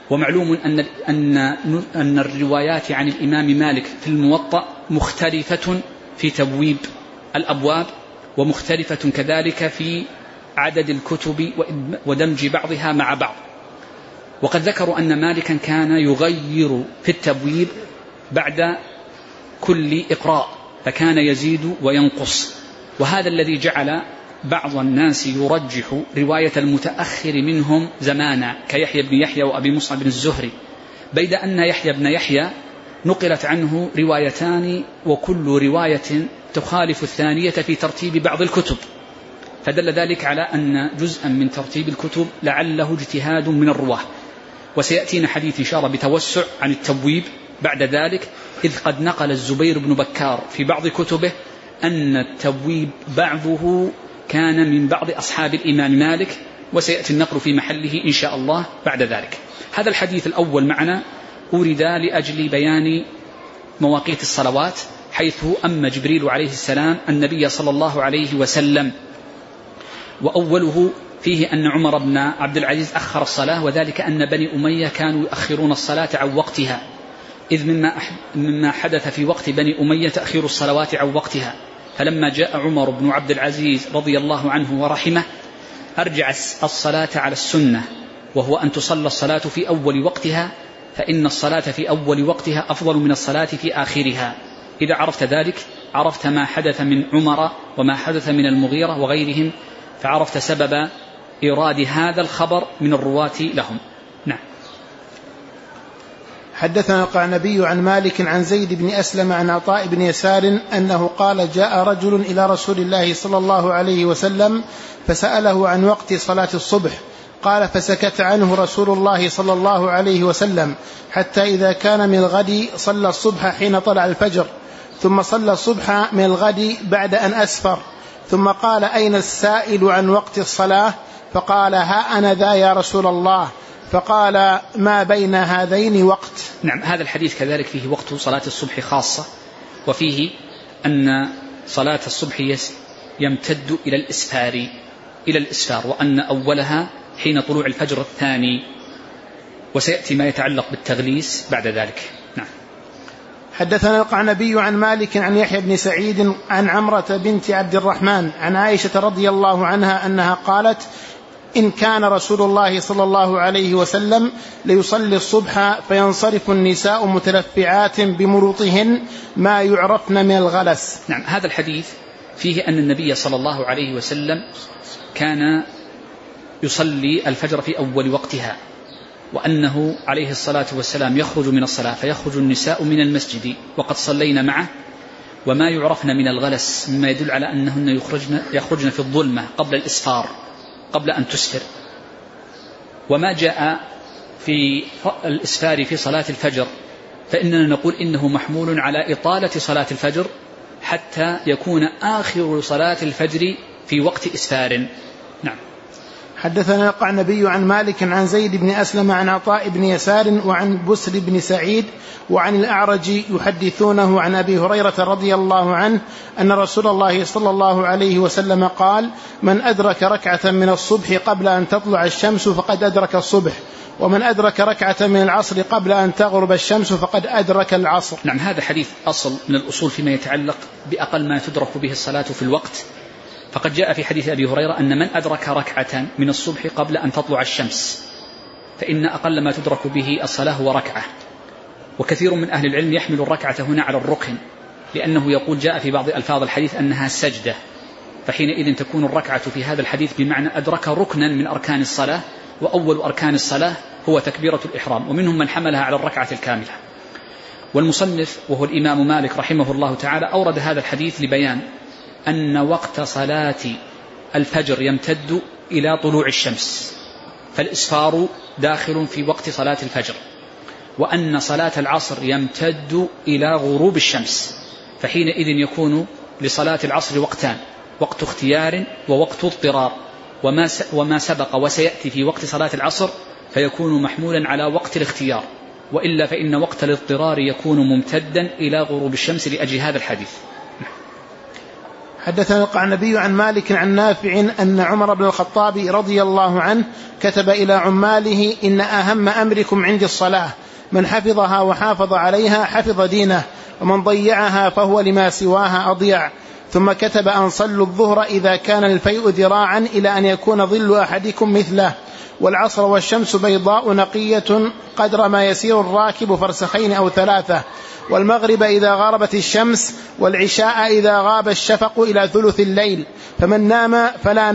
ومعلوم أن الروايات عن الإمام مالك في الموطأ مختلفة في تبويب الأبواب، ومختلفة كذلك في عدد الكتب ودمج بعضها مع بعض. وقد ذكروا أن مالكا كان يغير في التبويب بعد كل إقراء، فكان يزيد وينقص، وهذا الذي جعل بعض الناس يرجح رواية المتأخر منهم زمانا كيحيى بن يحيى وأبي مصعب بن الزهري، بيد أن يحيى بن يحيى نقلت عنه روايتان وكل رواية تخالف الثانية في ترتيب بعض الكتب، فدل ذلك على أن جزءا من ترتيب الكتب لعله اجتهاد من الرواه. وسيأتينا حديث إن شاء الله بتوسع عن التبويب بعد ذلك، إذ قد نقل الزبير بن بكار في بعض كتبه أن التبويب بعضه كان من بعض أصحاب الإمام مالك، وسيأتي النقل في محله إن شاء الله بعد ذلك. هذا الحديث الأول معنا أورد لأجل بيان مواقيت الصلوات، حيث أما جبريل عليه السلام النبي صلى الله عليه وسلم، وأوله فيه أن عمر بن عبد العزيز أخر الصلاة، وذلك أن بني أمية كانوا يؤخرون الصلاة عن وقتها، إذ مما حدث في وقت بني أمية تأخير الصلوات عن وقتها، فلما جاء عمر بن عبد العزيز رضي الله عنه ورحمه أرجع الصلاة على السنة، وهو أن تصلى الصلاة في أول وقتها، فإن الصلاة في أول وقتها أفضل من الصلاة في آخرها. إذا عرفت ذلك عرفت ما حدث من عمر وما حدث من المغيرة وغيرهم، فعرفت سبب إيراد هذا الخبر من الرواة لهم. نعم. حدثنا القعنبي عن مالك عن زيد بن أسلم عن عطاء بن يسار أنه قال جاء رجل إلى رسول الله صلى الله عليه وسلم فسأله عن وقت صلاة الصبح، قال فسكت عنه رسول الله صلى الله عليه وسلم حتى إذا كان من الغد صلى الصبح حين طلع الفجر، ثم صلى الصبح من الغد بعد أن أسفر، ثم قال أين السائل عن وقت الصلاة؟ فقال ها أنا ذا يا رسول الله، فقال ما بين هذين وقت. نعم. هذا الحديث كذلك فيه وقت صلاة الصبح خاصة، وفيه أن صلاة الصبح يمتد إلى الإسفار، وأن أولها حين طلوع الفجر الثاني، وسيأتي ما يتعلق بالتغليس بعد ذلك. نعم. حدثنا القعنبي عن مالك عن يحيى بن سعيد عن عمرة بنت عبد الرحمن عن عائشة رضي الله عنها أنها قالت إن كان رسول الله صلى الله عليه وسلم ليصلي الصبح فينصرف النساء متلفعات بمروطهن ما يعرفن من الغلس. نعم. هذا الحديث فيه أن النبي صلى الله عليه وسلم كان يصلي الفجر في أول وقتها، وأنه عليه الصلاة والسلام يخرج من الصلاة فيخرج النساء من المسجد وقد صلينا معه، وما يعرفن من الغلس مما يدل على أنهن يخرجن في الظلمة قبل الإسفار، قبل أن تسفر. وما جاء في الإسفار في صلاة الفجر فإننا نقول إنه محمول على إطالة صلاة الفجر حتى يكون آخر صلاة الفجر في وقت إسفار. نعم. حدثنا القعنبي عن مالك عن زيد بن أسلم عن عطاء بن يسار وعن بسر بن سعيد وعن الأعرج يحدثونه عن أبي هريرة رضي الله عنه أن رسول الله صلى الله عليه وسلم قال من أدرك ركعة من الصبح قبل أن تطلع الشمس فقد أدرك الصبح، ومن أدرك ركعة من العصر قبل أن تغرب الشمس فقد أدرك العصر. نعم. هذا حديث أصل من الأصول فيما يتعلق بأقل ما تدرك به الصلاة في الوقت، فقد جاء في حديث أبي هريرة أن من أدرك ركعة من الصبح قبل أن تطلع الشمس فإن أقل ما تدرك به الصلاة هو ركعة. وكثير من أهل العلم يحمل الركعة هنا على الركن، لأنه يقول جاء في بعض ألفاظ الحديث أنها سجدة، فحينئذ تكون الركعة في هذا الحديث بمعنى أدرك ركنا من أركان الصلاة، وأول أركان الصلاة هو تكبيرة الإحرام، ومنهم من حملها على الركعة الكاملة. والمصنف وهو الإمام مالك رحمه الله تعالى أورد هذا الحديث لبيان أن وقت صلاة الفجر يمتد إلى طلوع الشمس، فالإسفار داخل في وقت صلاة الفجر، وأن صلاة العصر يمتد إلى غروب الشمس، فحينئذ يكون لصلاة العصر وقتان، وقت اختيار ووقت اضطرار، وما سبق وسيأتي في وقت صلاة العصر فيكون محمولا على وقت الاختيار، وإلا فإن وقت الاضطرار يكون ممتدا إلى غروب الشمس لأجل هذا الحديث. حدثنا القعنبي عن مالك عن نافع أن عمر بن الخطاب رضي الله عنه كتب إلى عماله: إن أهم أمركم عندي الصلاة، من حفظها وحافظ عليها حفظ دينه، ومن ضيعها فهو لما سواها أضيع. ثم كتب أن صلوا الظهر إذا كان الفيء ذراعا إلى أن يكون ظل أحدكم مثله، والعصر والشمس بيضاء نقية قدر ما يسير الراكب فرسخين أو 3، والمغرب إذا غربت الشمس، والعشاء إذا غاب الشفق إلى ثلث الليل، فمن نام فلا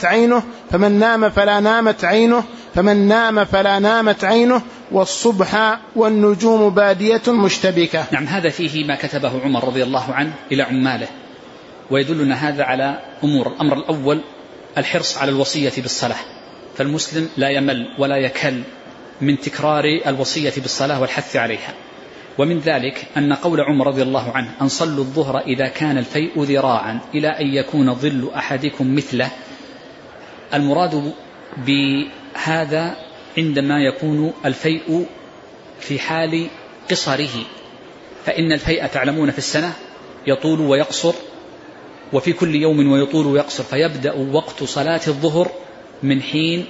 نامت عينه، والصبح والنجوم بادية مشتبكة. نعم، هذا فيه ما كتبه عمر رضي الله عنه إلى عماله، ويدلنا هذا على أمور. الأمر الأول الحرص على الوصية بالصلاة، فالمسلم لا يمل ولا يكل من تكرار الوصية بالصلاة والحث عليها. ومن ذلك أن قول عمر رضي الله عنه: أن صلوا الظهر إذا كان الفيء ذراعا إلى أن يكون ظل أحدكم مثله، المراد بهذا عندما يكون الفيء في حال قصره، فإن الفيء تعلمون في السنة يطول ويقصر، وفي كل يوم ويطول ويقصر، فيبدأ وقت صلاة الظهر من حين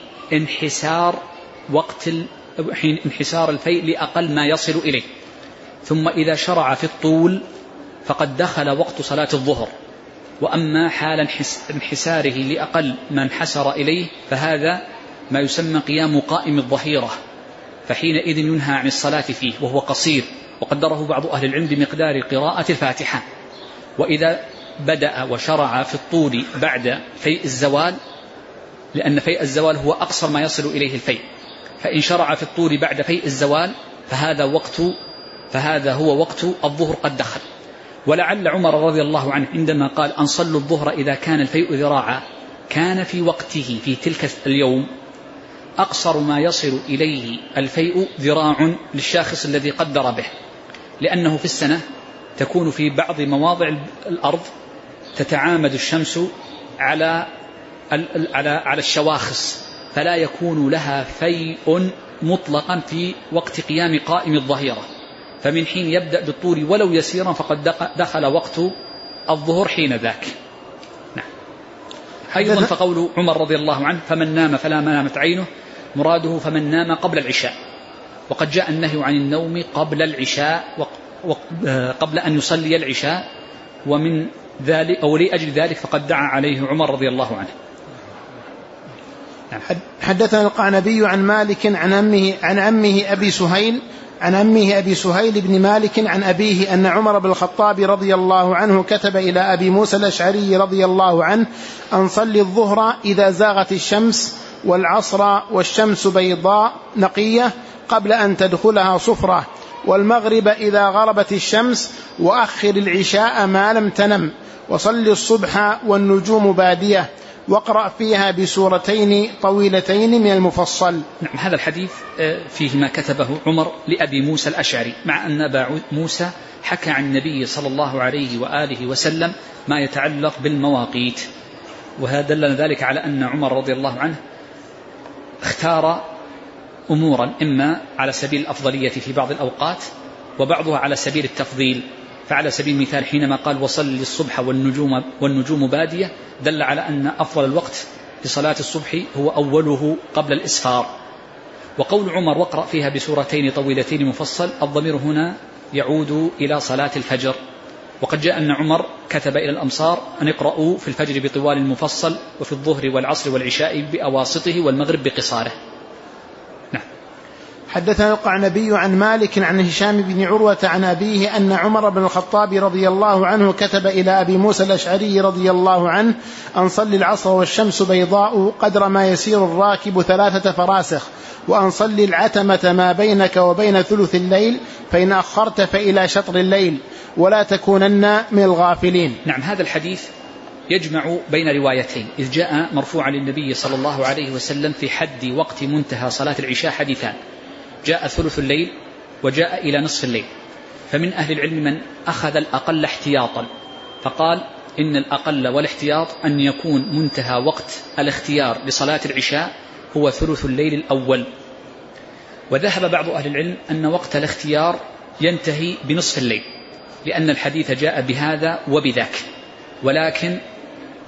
انحسار الفيء لأقل ما يصل إليه، ثم إذا شرع في الطول فقد دخل وقت صلاة الظهر. وأما حال انحساره لأقل ما انحسر إليه فهذا ما يسمى قيام قائم الظهيرة، فحينئذ ينهى عن الصلاة فيه، وهو قصير، وقدره بعض أهل العلم بمقدار قراءة الفاتحة. وإذا بدأ وشرع في الطول بعد فيء الزوال، لأن فيء الزوال هو أقصر ما يصل إليه الفيء، فإن شرع في الطول بعد فيء الزوال فهذا هو وقت الظهر قد دخل. ولعل عمر رضي الله عنه عندما قال: أن صلوا الظهر إذا كان الفيء ذراعا، كان في وقته في تلك اليوم أقصر ما يصل إليه الفيء ذراع للشاخص الذي قدر به، لأنه في السنة تكون في بعض مواضع الأرض تتعامد الشمس على الشواخص، فلا يكون لها فيء مطلقا في وقت قيام قائم الظهيرة، فمن حين يبدأ بالطول ولو يسيرا فقد دخل وقت الظهر حين ذاك. نعم. أيضا فقول عمر رضي الله عنه: فمن نام فلا نامت عينه، مراده فمن نام قبل العشاء، وقد جاء النهي عن النوم قبل العشاء قبل أن يصلي العشاء، ومن ذلك أو لأجل ذلك فقد دعا عليه عمر رضي الله عنه. حدثنا القعنبي عن مالك عن عمه أبي سهيل بن مالك عن أبيه أن عمر بن الخطاب رضي الله عنه كتب إلى أبي موسى الأشعري رضي الله عنه: أن صلي الظهر إذا زاغت الشمس، والعصر والشمس بيضاء نقية قبل أن تدخلها صفرة، والمغرب إذا غربت الشمس، وأخر العشاء ما لم تنم، وصل الصبح والنجوم بادية، واقرأ فيها بسورتين طويلتين من المفصل. نعم، هذا الحديث فيه ما كتبه عمر لأبي موسى الأشعري، مع أن أبا موسى حكى عن النبي صلى الله عليه وآله وسلم ما يتعلق بالمواقيت، وهذا دل ذلك على أن عمر رضي الله عنه اختار أمورا إما على سبيل الأفضلية في بعض الأوقات، وبعضها على سبيل التفضيل. فعلى سبيل المثال حينما قال: وصل الصبح والنجوم بادية، دل على أن أفضل الوقت لصلاة الصبح هو أوله قبل الإسفار. وقول عمر: واقرأ فيها بسورتين طويلتين مفصل، الضمير هنا يعود إلى صلاة الفجر، وقد جاء أن عمر كتب إلى الأمصار أن يقرأوا في الفجر بطوال المفصل، وفي الظهر والعصر والعشاء بأواسطه، والمغرب بقصاره. نعم. حدثنا القعنبي عن مالك عن هشام بن عروة عن أبيه أن عمر بن الخطاب رضي الله عنه كتب إلى أبي موسى الأشعري رضي الله عنه: أن صل العصر والشمس بيضاء قدر ما يسير الراكب 3 فراسخ، وأن صل العتمة ما بينك وبين ثلث الليل، فإن أخرت فإلى شطر الليل، ولا تكونن من الغافلين. نعم، هذا الحديث يجمع بين روايتين، إذ جاء مرفوعا للنبي صلى الله عليه وسلم في حد وقت منتهى صلاة العشاء حديثان: جاء ثلث الليل وجاء إلى نصف الليل. فمن أهل العلم من أخذ الأقل احتياطا، فقال إن الأقل والاحتياط أن يكون منتهى وقت الاختيار لصلاة العشاء هو ثلث الليل الأول. وذهب بعض أهل العلم أن وقت الاختيار ينتهي بنصف الليل، لأن الحديث جاء بهذا وبذاك، ولكن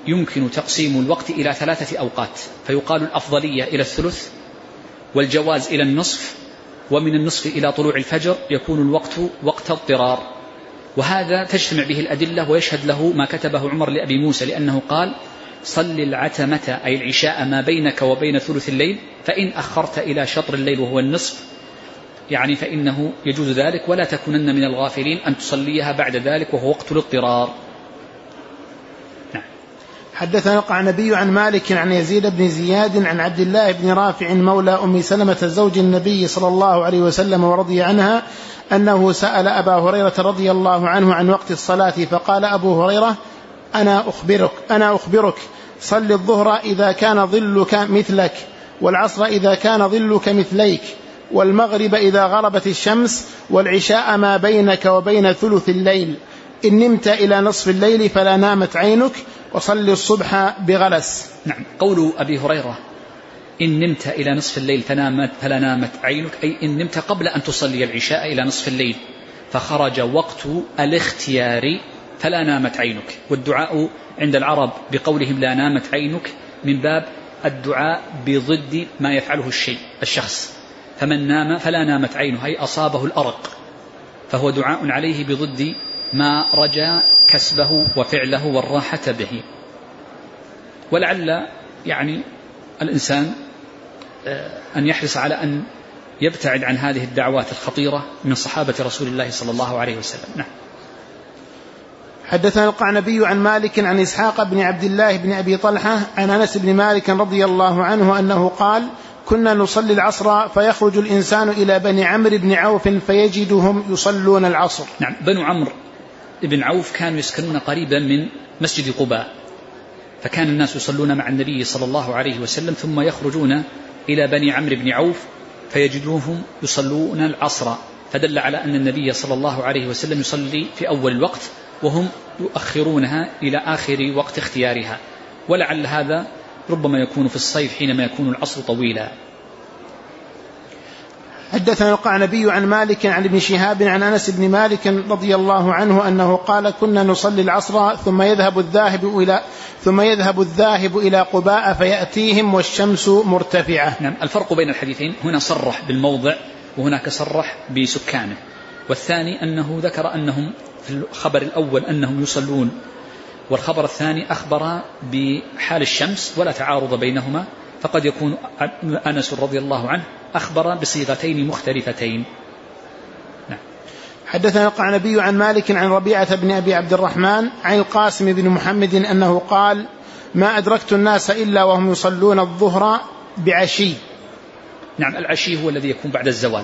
يمكن تقسيم الوقت إلى 3 أوقات، فيقال الأفضلية إلى الثلث، والجواز إلى النصف، ومن النصف إلى طلوع الفجر يكون الوقت وقت اضطرار. وهذا تجتمع به الأدلة، ويشهد له ما كتبه عمر لأبي موسى، لأنه قال: صل العتمة أي العشاء ما بينك وبين ثلث الليل، فإن أخرت إلى شطر الليل وهو النصف يعني فإنه يجوز ذلك، ولا تكونن من الغافلين أن تصليها بعد ذلك وهو وقت الاضطرار. نعم. حدثنا القعنبي عن مالك عن يزيد بن زياد عن عبد الله بن رافع مولى أم سلمة زوج النبي صلى الله عليه وسلم ورضي عنها أنه سأل أبا هريرة رضي الله عنه عن وقت الصلاة، فقال أبو هريرة: أنا أخبرك صل الظهر إذا كان ظلك مثلك، والعصر إذا كان ظلك مثليك، والمغرب إذا غربت الشمس، والعشاء ما بينك وبين ثلث الليل، إن نمت إلى نصف الليل فلا نامت عينك، وصل الصبح بغلس. نعم. قول أبي هريرة إن نمت إلى نصف الليل فلا نامت عينك، أي إن نمت قبل أن تصلي العشاء إلى نصف الليل فخرج وقت الاختيار فلا نامت عينك. والدعاء عند العرب بقولهم لا نامت عينك من باب الدعاء بضد ما يفعله الشخص، فمن نام فلا نامت عينه أي أصابه الأرق، فهو دعاء عليه بضد ما رجا كسبه وفعله والراحة به. ولعل يعني الإنسان أن يحرص على أن يبتعد عن هذه الدعوات الخطيرة من صحابة رسول الله صلى الله عليه وسلم. نعم. حدثنا القعنبي عن مالك عن إسحاق بن عبد الله بن أبي طلحة عن أنس بن مالك رضي الله عنه أنه قال: كنا نصلي العصر فيخرج الإنسان إلى بني عمرو بن عوف فيجدهم يصلون العصر. نعم. بنو عمرو بن عوف كانوا يسكنون قريبا من مسجد قباء، فكان الناس يصلون مع النبي صلى الله عليه وسلم ثم يخرجون إلى بني عمرو بن عوف فيجدوهم يصلون العصر، فدل على أن النبي صلى الله عليه وسلم يصلي في أول الوقت وهم يؤخرونها إلى آخر وقت اختيارها. ولعل هذا ربما يكون في الصيف حينما يكون العصر طويلا. حدثنا القعنبي عن مالك عن ابن شهاب عن أنس بن مالك رضي الله عنه أنه قال: كنا نصلي العصر ثم يذهب الذاهب إلى قباء فيأتيهم والشمس مرتفعة. نعم. الفرق بين الحديثين هنا صرح بالموضع وهناك صرح بسكانه، والثاني أنه ذكر أنهم في الخبر الأول أنهم يصلون، والخبر الثاني أخبر بحال الشمس ولا تعارض بينهما، فقد يكون أنس رضي الله عنه أخبر بصيغتين مختلفتين. نعم. حدثنا القعنبي عن مالك عن ربيعة بن أبي عبد الرحمن عن القاسم بن محمد أنه قال: ما أدركت الناس إلا وهم يصلون الظهر بعشي. نعم. العشي هو الذي يكون بعد الزوال.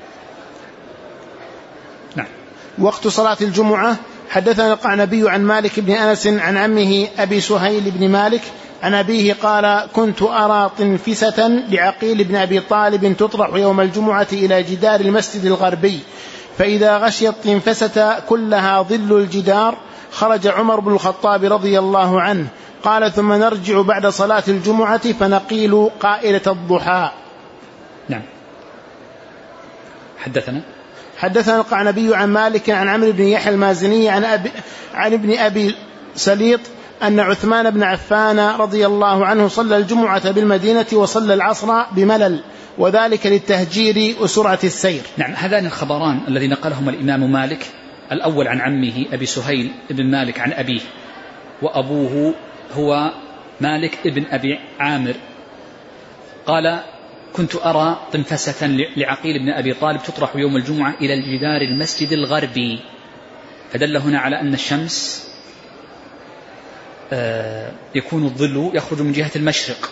نعم. وقت صلاة الجمعة. حدثنا القعنبي عن مالك بن أنس عن عمه أبي سهيل بن مالك عن أبيه قال: كنت أرى طنفسة لعقيل بن أبي طالب تطرح يوم الجمعة إلى جدار المسجد الغربي، فإذا غشي الطنفسة كلها ظل الجدار خرج عمر بن الخطاب رضي الله عنه. قال: ثم نرجع بعد صلاة الجمعة فنقيل قائلة الضحى. نعم. حدثنا القعنبي عن مالك عن عمرو بن يحيى المازني عن ابن أبي سليط أن عثمان بن عفان رضي الله عنه صلى الجمعة بالمدينة وصلى العصر بملل، وذلك للتهجير وسرعة السير. نعم. هذان الخبران الذي نقلهما الإمام مالك، الأول عن عمه أبي سهيل بن مالك عن أبيه، وأبوه هو مالك ابن أبي عامر، قال: كنت أرى طنفسة لعقيل بن أبي طالب تطرح يوم الجمعة إلى الجدار المسجد الغربي، فدل هنا على أن الشمس يكون الظل يخرج من جهة المشرق،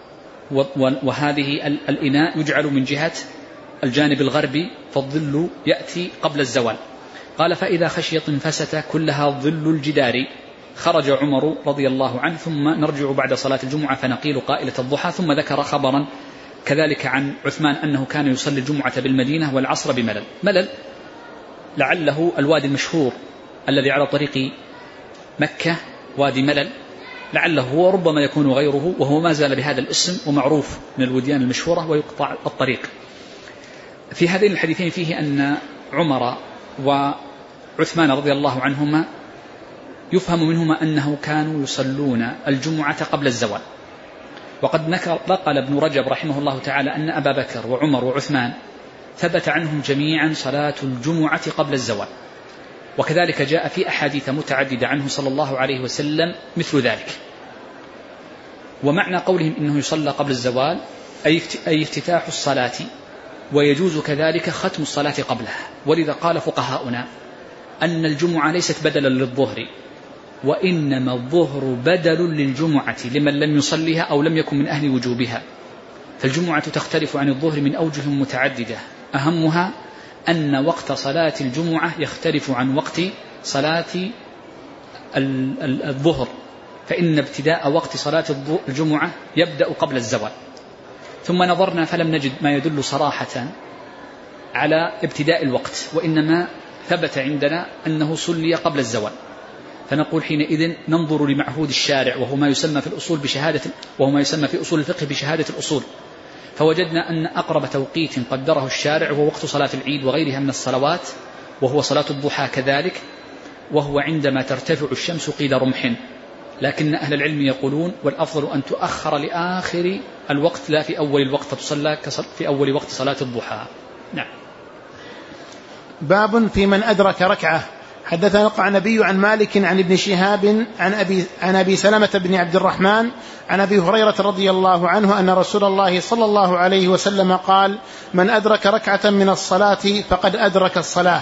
وهذه الإناء يجعل من جهة الجانب الغربي، فالظل يأتي قبل الزوال. قال: فإذا خشي طنفسة كلها ظل الجدار خرج عمر رضي الله عنه ثم نرجع بعد صلاة الجمعة فنقيل قائلة الضحى. ثم ذكر خبرا كذلك عن عثمان أنه كان يصلي الجمعة بالمدينة والعصر بملل. ملل لعله الوادي المشهور الذي على طريق مكة، وادي ملل، لعله هو، ربما يكون غيره، وهو ما زال بهذا الاسم ومعروف من الوديان المشهورة ويقطع الطريق. في هذين الحديثين فيه أن عمر وعثمان رضي الله عنهما يفهم منهما أنه كانوا يصلون الجمعة قبل الزوال. وقد نقل ابن رجب رحمه الله تعالى أن أبا بكر وعمر وعثمان ثبت عنهم جميعا صلاة الجمعة قبل الزوال، وكذلك جاء في أحاديث متعددة عنه صلى الله عليه وسلم مثل ذلك. ومعنى قولهم إنه يصلى قبل الزوال أي افتتاح الصلاة، ويجوز كذلك ختم الصلاة قبلها. ولذا قال فقهاؤنا أن الجمعة ليست بدلا للظهر، وإنما الظهر بدل للجمعة لمن لم يصليها أو لم يكن من أهل وجوبها. فالجمعة تختلف عن الظهر من أوجه متعددة، أهمها أن وقت صلاة الجمعة يختلف عن وقت صلاة الظهر، فإن ابتداء وقت صلاة الجمعة يبدأ قبل الزوال. ثم نظرنا فلم نجد ما يدل صراحة على ابتداء الوقت، وإنما ثبت عندنا أنه صلي قبل الزوال. فنقول حينئذ ننظر لمعهود الشارع، وهو ما يسمى في الأصول في أصول الفقه بشهادة الأصول. فوجدنا أن أقرب توقيت قدره الشارع هو وقت صلاة العيد وغيرها من الصلوات، وهو صلاة الضحى كذلك، وهو عندما ترتفع الشمس قيد رمح. لكن أهل العلم يقولون والأفضل أن تؤخر لآخر الوقت لا في أول الوقت، فتصلى في أول وقت صلاة الضحى. نعم. باب في من أدرك ركعة. حدثنا القعنبي عن مالك عن ابن شهاب عن أبي سلمة بن عبد الرحمن عن أبي هريرة رضي الله عنه أن رسول الله صلى الله عليه وسلم قال: من أدرك ركعة من الصلاة فقد أدرك الصلاة.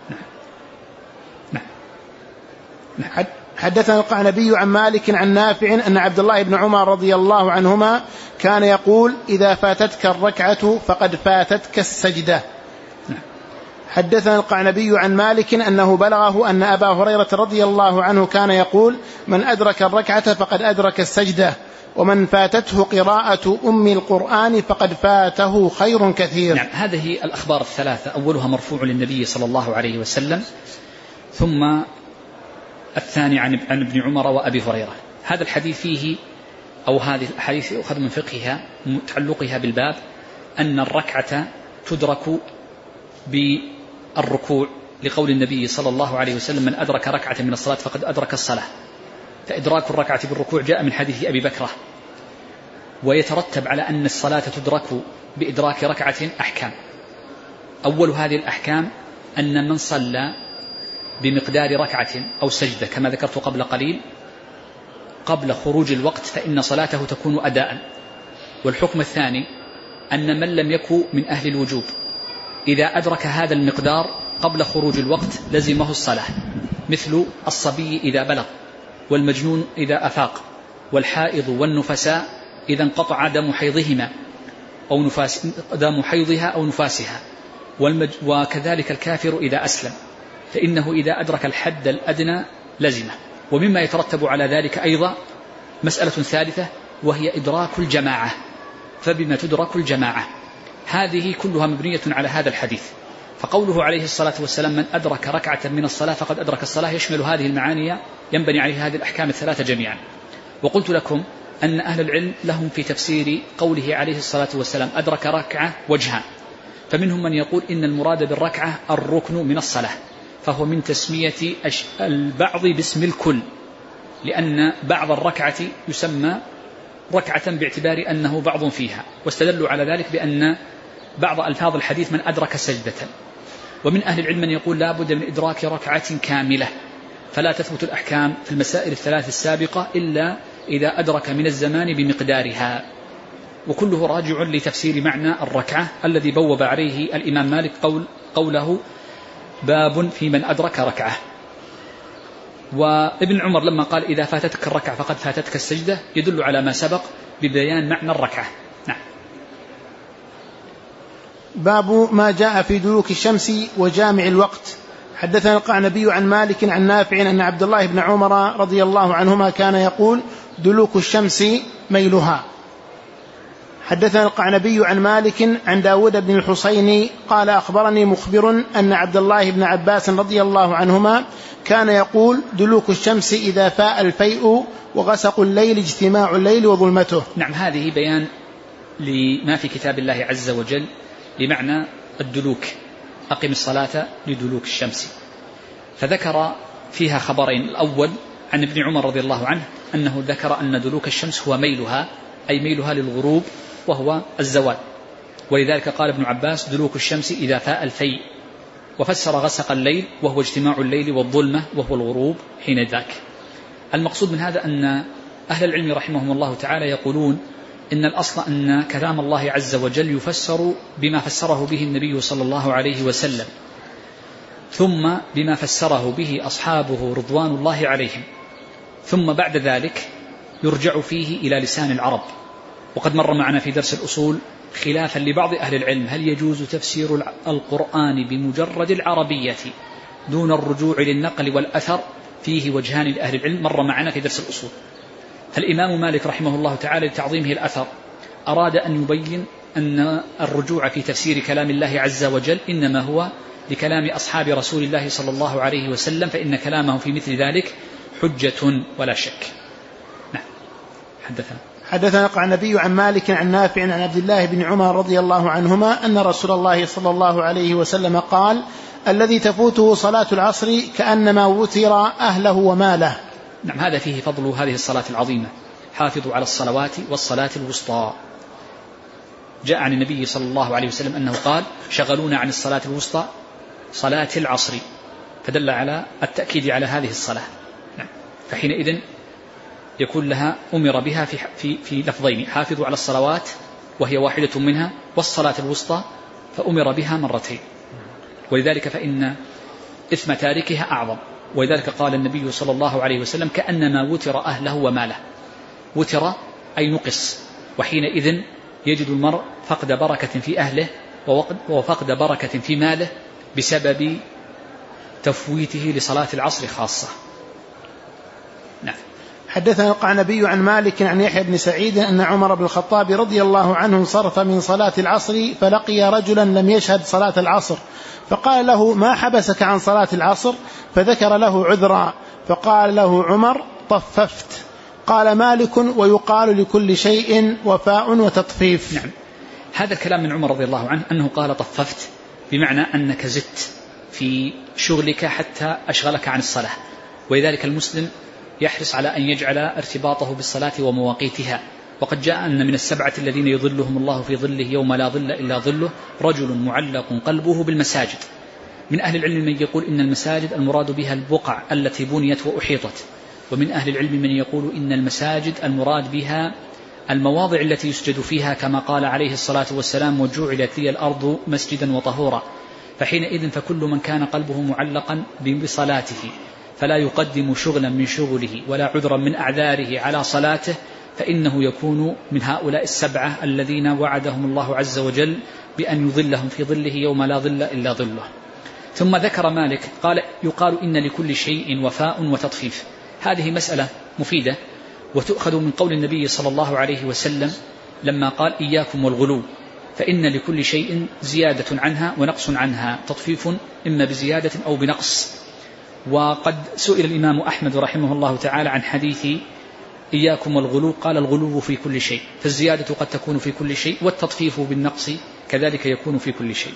حدثنا القعنبي عن مالك عن نافع أن عبد الله بن عمر رضي الله عنهما كان يقول: إذا فاتتك الركعة فقد فاتتك السجدة. حدثنا القعنبي عن مالك أنه بلغه أن أبا هريرة رضي الله عنه كان يقول: من أدرك الركعة فقد أدرك السجدة، ومن فاتته قراءة أم القرآن فقد فاته خير كثير. نعم. هذه الأخبار الثلاثة أولها مرفوع للنبي صلى الله عليه وسلم، ثم الثاني عن ابن عمر وأبي هريرة. هذا الحديث فيه، أو هذه الحديث يؤخذ من فقهها تعلقها بالباب، أن الركعة تدرك بالركوع، لقول النبي صلى الله عليه وسلم: من أدرك ركعة من الصلاة فقد أدرك الصلاة. فإدراك الركعة بالركوع جاء من حديث أبي بكرة. ويترتب على أن الصلاة تدرك بإدراك ركعة أحكام. أول هذه الأحكام أن من صلى بمقدار ركعة أو سجدة كما ذكرت قبل قليل قبل خروج الوقت فإن صلاته تكون أداء. والحكم الثاني أن من لم يكن من أهل الوجوب إذا أدرك هذا المقدار قبل خروج الوقت لزمه الصلاة، مثل الصبي إذا بلغ، والمجنون إذا أفاق، والحائض والنفساء إذا انقطع دم حيضهما أو دم حيضها أو نفاسها، وكذلك الكافر إذا أسلم، فإنه إذا أدرك الحد الأدنى لزمه. ومما يترتب على ذلك أيضا مسألة ثالثة، وهي إدراك الجماعة. فبما تدرك الجماعة؟ هذه كلها مبنية على هذا الحديث. فقوله عليه الصلاة والسلام: من أدرك ركعة من الصلاة فقد أدرك الصلاة، يشمل هذه المعاني، ينبني عليها هذه الأحكام الثلاثة جميعا. وقلت لكم أن أهل العلم لهم في تفسير قوله عليه الصلاة والسلام أدرك ركعة وجهان. فمنهم من يقول إن المراد بالركعة الركن من الصلاة، فهو من تسمية البعض باسم الكل، لأن بعض الركعة يسمى ركعة باعتبار أنه بعض فيها. واستدلوا على ذلك بأن بعض ألفاظ الحديث من أدرك سجدة. ومن أهل العلم من يقول لا بد من إدراك ركعة كاملة، فلا تثبت الأحكام في المسائل الثلاث السابقة إلا إذا أدرك من الزمان بمقدارها. وكله راجع لتفسير معنى الركعة الذي بوب عليه الإمام مالك قوله: باب في من أدرك ركعة. وابن عمر لما قال: إذا فاتتك الركعة فقد فاتتك السجدة، يدل على ما سبق ببيان معنى الركعة. نعم. باب ما جاء في دلوك الشمس وجامع الوقت. حدثنا القعنبي عن مالك عن نافع أن عبد الله بن عمر رضي الله عنهما كان يقول: دلوك الشمس ميلها. حدثنا القعنبي عن مالك عن داود بن الحصين قال: أخبرني مخبر أن عبد الله بن عباس رضي الله عنهما كان يقول: دلوك الشمس إذا فاء الفيء وغسق الليل اجتماع الليل وظلمته. نعم. هذه بيان لما في كتاب الله عز وجل لمعنى الدلوك: أقم الصلاة لدلوك الشمس. فذكر فيها خبرين: الأول عن ابن عمر رضي الله عنه أنه ذكر أن دلوك الشمس هو ميلها، أي ميلها للغروب وهو الزوال، ولذلك قال ابن عباس دلوك الشمس إذا فاء الفيء، وفسر غسق الليل وهو اجتماع الليل والظلمة وهو الغروب حين ذاك. المقصود من هذا أن أهل العلم رحمهم الله تعالى يقولون إن الأصل أن كلام الله عز وجل يفسر بما فسره به النبي صلى الله عليه وسلم، ثم بما فسره به أصحابه رضوان الله عليهم، ثم بعد ذلك يرجع فيه إلى لسان العرب. وقد مر معنا في درس الأصول خلافا لبعض أهل العلم هل يجوز تفسير القرآن بمجرد العربية دون الرجوع للنقل والأثر، فيه وجهان لأهل العلم مر معنا في درس الأصول. فالإمام مالك رحمه الله تعالى لتعظيمه الأثر أراد أن يبين أن الرجوع في تفسير كلام الله عز وجل إنما هو لكلام أصحاب رسول الله صلى الله عليه وسلم، فإن كلامه في مثل ذلك حجة ولا شك. نعم. حدثنا النبي عن مالك عن نافع عن عبد الله بن عمر رضي الله عنهما أن رسول الله صلى الله عليه وسلم قال: الذي تفوته صلاة العصر كأنما وتر أهله وماله. نعم، هذا فيه فضل هذه الصلاة العظيمة، حافظوا على الصلوات والصلاة الوسطى. جاء عن النبي صلى الله عليه وسلم أنه قال: شغلونا عن الصلاة الوسطى صلاة العصر، فدل على التأكيد على هذه الصلاة. نعم. فحينئذ يكون لها أمر بها في لفظين: حافظوا على الصلوات وهي واحدة منها، والصلاة الوسطى فأمر بها مرتين، ولذلك فإن إثم تاركها أعظم. ولذلك قال النبي صلى الله عليه وسلم: كأنما وتر أهله وماله. وتر أي نقص، وحينئذ يجد المرء فقد بركة في أهله وفقد بركة في ماله بسبب تفويته لصلاة العصر خاصة. نعم. حدثنا القعنبي عن مالك عن يحيى بن سعيد أن عمر بن الخطاب رضي الله عنه انصرف من صلاة العصر فلقي رجلا لم يشهد صلاة العصر، فقال له: ما حبسك عن صلاة العصر؟ فذكر له عذرا، فقال له عمر: طففت. قال مالك: ويقال لكل شيء وفاء وتطفيف. نعم. هذا الكلام من عمر رضي الله عنه أنه قال طففت، بمعنى أنك زدت في شغلك حتى أشغلك عن الصلاة. ولذلك المسلم يحرص على أن يجعل ارتباطه بالصلاة ومواقيتها. وقد جاء أن من السبعة الذين يظلهم الله في ظله يوم لا ظل إلا ظله رجل معلق قلبه بالمساجد. من أهل العلم من يقول إن المساجد المراد بها البقع التي بنيت وأحيطت، ومن أهل العلم من يقول إن المساجد المراد بها المواضع التي يسجد فيها، كما قال عليه الصلاة والسلام: وجعلت لي الأرض مسجدا وطهورا. فحينئذ فكل من كان قلبه معلقا بصلاته فلا يقدم شغلا من شغله ولا عذرا من أعذاره على صلاته، فإنه يكون من هؤلاء السبعة الذين وعدهم الله عز وجل بأن يظلهم في ظله يوم لا ظل إلا ظله. ثم ذكر مالك قال: يقال إن لكل شيء وفاء وتطفيف. هذه مسألة مفيدة، وتؤخذ من قول النبي صلى الله عليه وسلم لما قال: إياكم والغلو، فإن لكل شيء زيادة عنها ونقص عنها، تطفيف إما بزيادة أو بنقص. وقد سئل الإمام أحمد رحمه الله تعالى عن حديث إياكم والغلو، قال: الغلو في كل شيء، فالزيادة قد تكون في كل شيء، والتطفيف بالنقص كذلك يكون في كل شيء.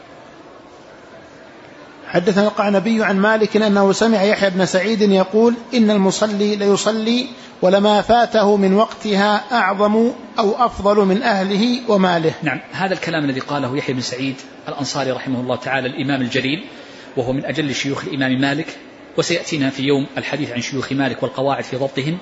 حدثنا القعنبي عن مالك أنه سمع يحيى بن سعيد يقول: إن المصلي ليصلي ولما فاته من وقتها أعظم أو أفضل من أهله وماله. نعم، هذا الكلام الذي قاله يحيى بن سعيد الأنصاري رحمه الله تعالى الإمام الجليل، وهو من أجل شيوخ الإمام مالك، وسيأتينا في يوم الحديث عن شيوخ مالك والقواعد في ضبطهم،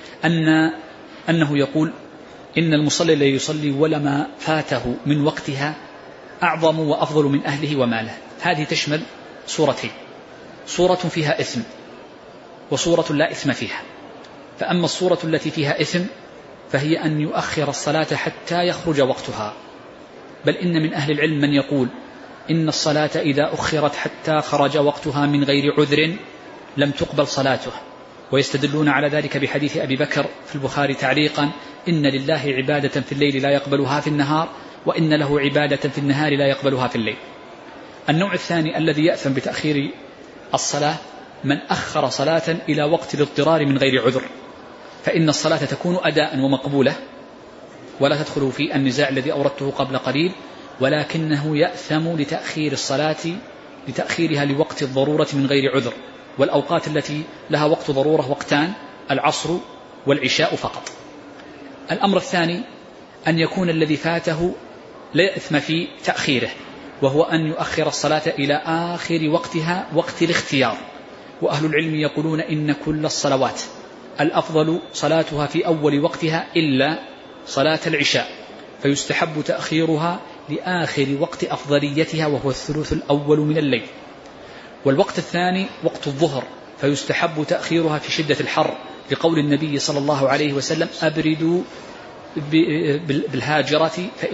أنه يقول: إن المصلي ليصلي ولما فاته من وقتها أعظم وأفضل من أهله وماله. هذه تشمل صورتين: صورة فيها إثم وصورة لا إثم فيها. فأما الصورة التي فيها إثم فهي أن يؤخر الصلاة حتى يخرج وقتها، بل إن من أهل العلم من يقول إن الصلاة إذا أخرت حتى خرج وقتها من غير عذر لم تقبل صلاته، ويستدلون على ذلك بحديث أبي بكر في البخاري تعليقا: إن لله عبادة في الليل لا يقبلها في النهار، وإن له عبادة في النهار لا يقبلها في الليل. النوع الثاني الذي يأثم بتأخير الصلاة من أخر صلاة إلى وقت الاضطرار من غير عذر، فإن الصلاة تكون أداء ومقبولة ولا تدخل في النزاع الذي أوردته قبل قليل، ولكنه يأثم لتأخير الصلاة لتأخيرها لوقت الضرورة من غير عذر، والأوقات التي لها وقت ضرورة وقتان: العصر والعشاء فقط. الأمر الثاني أن يكون الذي فاته لا إثم في تأخيره، وهو أن يؤخر الصلاة إلى آخر وقتها وقت الاختيار. وأهل العلم يقولون إن كل الصلوات الأفضل صلاتها في أول وقتها إلا صلاة العشاء، فيستحب تأخيرها لآخر وقت أفضليتها وهو الثلث الأول من الليل. والوقت الثاني وقت الظهر، فيستحب تأخيرها في شدة الحر، لقول النبي صلى الله عليه وسلم: أبردوا بالهاجرة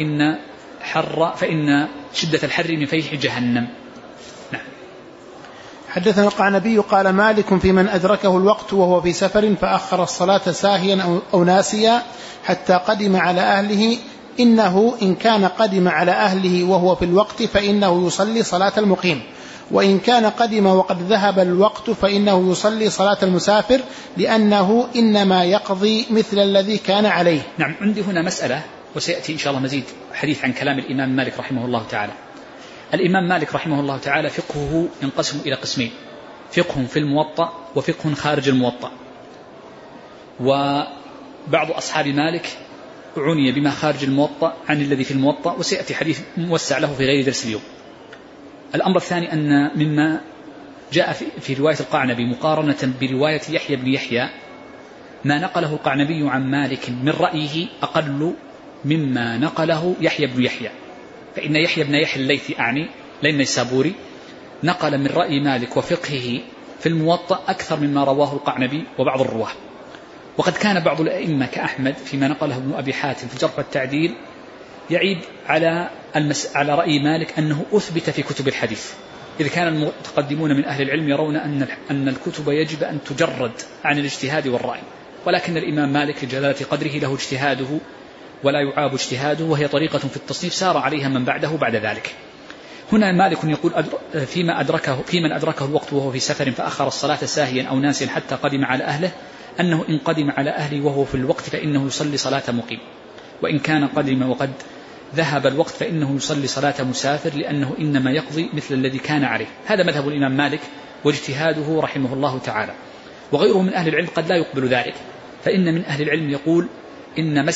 فإن شدة الحر من فيح جهنم. نعم. حدثنا القعنبي قال: مالك في من أدركه الوقت وهو في سفر فأخر الصلاة ساهيا أو ناسيا حتى قدم على أهله، إنه إن كان قدم على أهله وهو في الوقت فإنه يصلي صلاة المقيم، وإن كان قدم وقد ذهب الوقت فإنه يصلي صلاة المسافر، لأنه إنما يقضي مثل الذي كان عليه. نعم. عندي هنا مسألة، وسيأتي إن شاء الله مزيد حديث عن كلام الإمام مالك رحمه الله تعالى. الإمام مالك رحمه الله تعالى فقهه ينقسم إلى قسمين: فقه في الموطأ وفقه خارج الموطأ. وبعض أصحاب مالك عني بما خارج الموطأ عن الذي في الموطأ، وسيأتي حديث موسع له في غير درس اليوم. الأمر الثاني أن مما جاء في رواية القعنبي مقارنة برواية يحيى بن يحيى، ما نقله القعنبي عن مالك من رأيه أقل مما نقله يحيى بن يحيى، فإن يحيى بن يحيى الليثي لأن السابوري نقل من رأي مالك وفقهه في الموطأ أكثر مما رواه القعنبي وبعض الرواه. وقد كان بعض الأئمة كأحمد فيما نقله ابن أبي حاتم في الجرح والتعديل يعيب على رأي مالك أنه أثبت في كتب الحديث، إذ كان المتقدمون من أهل العلم يرون أن الكتب يجب أن تجرد عن الاجتهاد والرأي، ولكن الإمام مالك لجلالة قدره له اجتهاده ولا يعاب اجتهاده، وهي طريقة في التصنيف سار عليها من بعده بعد ذلك. هنا مالك يقول: في من أدركه الوقت وهو في سفر فأخر الصلاة ساهيا أو ناسيا حتى قدم على أهله، أنه إن قدم على أهله وهو في الوقت فإنه يصلي صلاة مقيم، وإن كان قدم وقد ذهب الوقت فإنه يصلي صلاة مسافر، لأنه إنما يقضي مثل الذي كان عليه. هذا مذهب الإمام مالك واجتهاده رحمه الله تعالى. وغيره من أهل العلم قد لا يقبل ذلك، فإن من أهل العلم يقول إن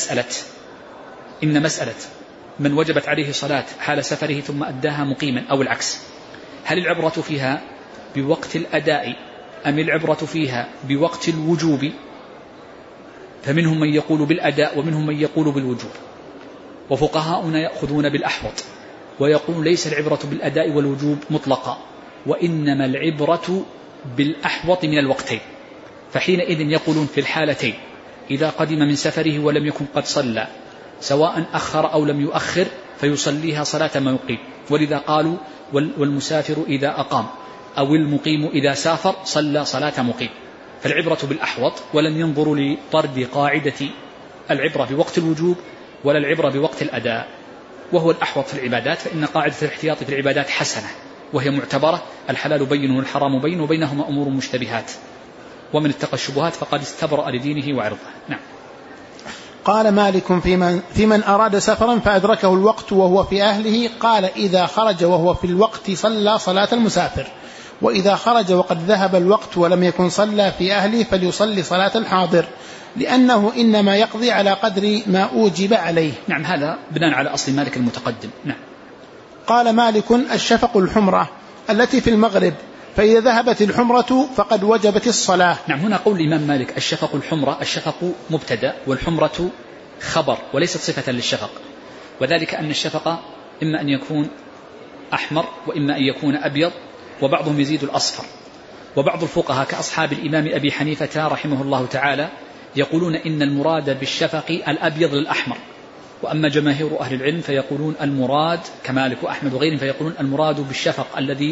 مسألة من وجبت عليه صلاة حال سفره ثم أداها مقيما أو العكس، هل العبرة فيها بوقت الأداء أم العبرة فيها بوقت الوجوب؟ فمنهم من يقول بالأداء ومنهم من يقول بالوجوب، وفقهاؤنا يأخذون بالأحوط ويقول ليس العبرة بالأداء والوجوب مطلقا، وإنما العبرة بالأحوط من الوقتين. فحينئذ يقولون في الحالتين إذا قدم من سفره ولم يكن قد صلى سواء أخر أو لم يؤخر فيصليها صلاة ما يقيم، ولذا قالوا والمسافر إذا أقام أو المقيم إذا سافر صلى صلاة مقيم. فالعبرة بالأحوط، ولم ينظروا لطرد قاعدة العبرة بوقت الوجوب ولا العبرة بوقت الأداء، وهو الأحوط في العبادات، فإن قاعدة الاحتياط في العبادات حسنة وهي معتبرة: الحلال بين والحرام بين وبينهما أمور مشتبهات، ومن اتقى الشبهات فقد استبرأ لدينه وعرضه. نعم. قال مالك في من أراد سفرا فأدركه الوقت وهو في أهله، قال: إذا خرج وهو في الوقت صلى صلاة المسافر، وإذا خرج وقد ذهب الوقت ولم يكن صلى في أهله فليصلي صلاة الحاضر، لأنه إنما يقضي على قدر ما أوجب عليه. نعم. هذا بناء على أصل مالك المتقدم. نعم. قال مالك: الشفق الحمرة التي في المغرب، فإذا ذهبت الحمرة فقد وجبت الصلاة. نعم. هنا قول الإمام مالك الشفق الحمرة، الشفق مبتدأ والحمرة خبر وليست صفة للشفق، وذلك أن الشفق إما أن يكون أحمر وإما أن يكون أبيض، وبعضهم يزيد الأصفر. وبعض الفقهاء كأصحاب الإمام أبي حنيفة رحمه الله تعالى يقولون إن المراد بالشفق الأبيض للأحمر، وأما جماهير أهل العلم فيقولون المراد كمالك وأحمد وغيرهم فيقولون المراد بالشفق الذي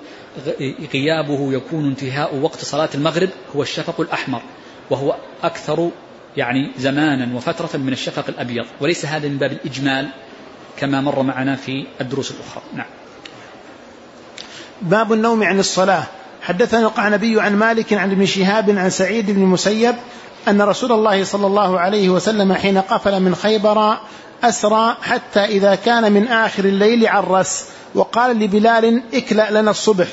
غيابه يكون انتهاء وقت صلاة المغرب هو الشفق الأحمر، وهو أكثر زمانا وفترة من الشفق الأبيض، وليس هذا من باب الإجمال كما مر معنا في الدروس الأخرى. نعم. باب النوم عن الصلاة. حدثنا القعنبي عن مالك عن ابن شهاب عن سعيد بن المسيب أن رسول الله صلى الله عليه وسلم حين قفل من خيبر أسرى حتى إذا كان من آخر الليل عرس، وقال لبلال: اكلأ لنا الصبح،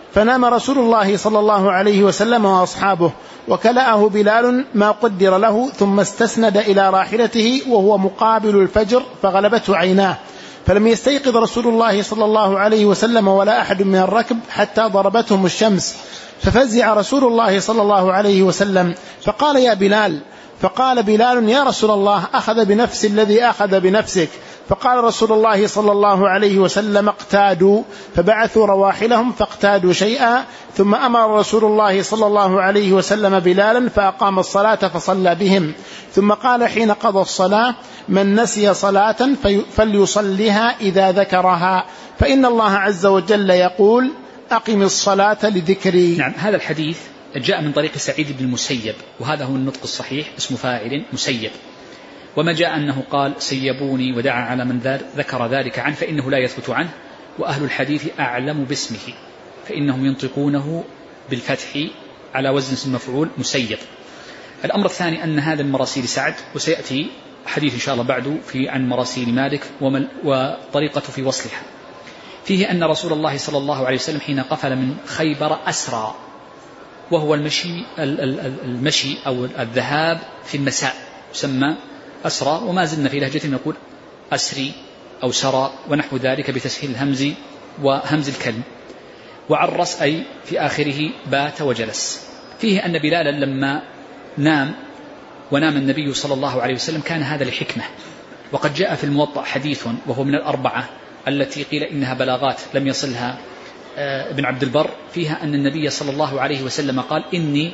فنام رسول الله صلى الله عليه وسلم وأصحابه، وكلأه بلال ما قدر له، ثم استسند إلى راحلته وهو مقابل الفجر فغلبته عيناه، فلم يستيقظ رسول الله صلى الله عليه وسلم ولا أحد من الركب حتى ضربتهم الشمس، ففزع رسول الله صلى الله عليه وسلم فقال يا بلال، فقال بلال يا رسول الله أخذ بنفس الذي أخذ بنفسك، فقال رسول الله صلى الله عليه وسلم اقتادوا، فبعثوا رواحلهم فاقتادوا شيئا، ثم أمر رسول الله صلى الله عليه وسلم بلالا فأقام الصلاة فصلى بهم، ثم قال حين قضى الصلاة من نسي صلاة فليصليها إذا ذكرها، فإن الله عز وجل يقول أقم الصلاة لذكري. نعم، هذا الحديث جاء من طريق سعيد بن المسيب، وهذا هو النطق الصحيح، اسم فاعل مسيب، وما جاء أنه قال سيبوني ودعا على من ذكر ذلك عنه فإنه لا يثبت عنه، وأهل الحديث أعلم باسمه فإنهم ينطقونه بالفتح على وزن اسم مفعول مسيب. الأمر الثاني أن هذا من مراسيل سعد، وسيأتي حديث إن شاء الله بعده عن مراسيل مالك وطريقة في وصلها. فيه أن رسول الله صلى الله عليه وسلم حين قفل من خيبر أسرى، وهو المشي أو الذهاب في المساء يسمى أسرى، وما زلنا في لهجة نقول أسري أو سرى ونحو ذلك بتسهيل الهمز وهمز الكلم. وعرس أي في آخره بات وجلس. فيه أن بلالا لما نام ونام النبي صلى الله عليه وسلم كان هذا لحكمة، وقد جاء في الموطأ حديث وهو من الأربعة التي قيل إنها بلاغات لم يصلها ابن عبد البر، فيها أن النبي صلى الله عليه وسلم قال إني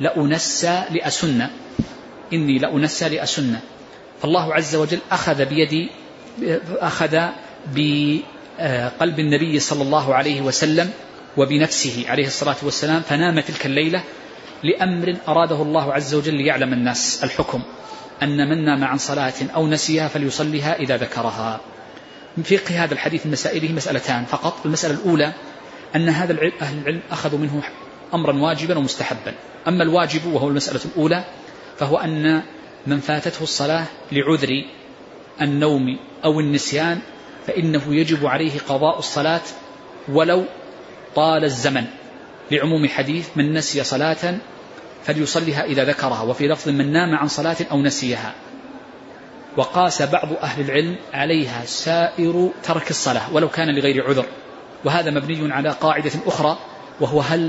لأنسى لأسنة، فالله عز وجل أخذ بقلب النبي صلى الله عليه وسلم وبنفسه عليه الصلاة والسلام، فنام تلك الليلة لأمر أراده الله عز وجل ليعلم الناس الحكم أن من نام عن صلاة أو نسيها فليصليها إذا ذكرها. من فقه هذا الحديث من مسائله مسألتان فقط. المسألة الأولى أن هذا أهل العلم أخذوا منه أمرا واجبا ومستحبا. أما الواجب وهو المسألة الأولى فهو أن من فاتته الصلاة لعذر النوم أو النسيان فإنه يجب عليه قضاء الصلاة ولو طال الزمن، لعموم حديث من نسي صلاة فليصليها إذا ذكرها، وفي لفظ من نام عن صلاة أو نسيها. وقاس بعض أهل العلم عليها سائر ترك الصلاة ولو كان لغير عذر، وهذا مبني على قاعدة أخرى، وهو هل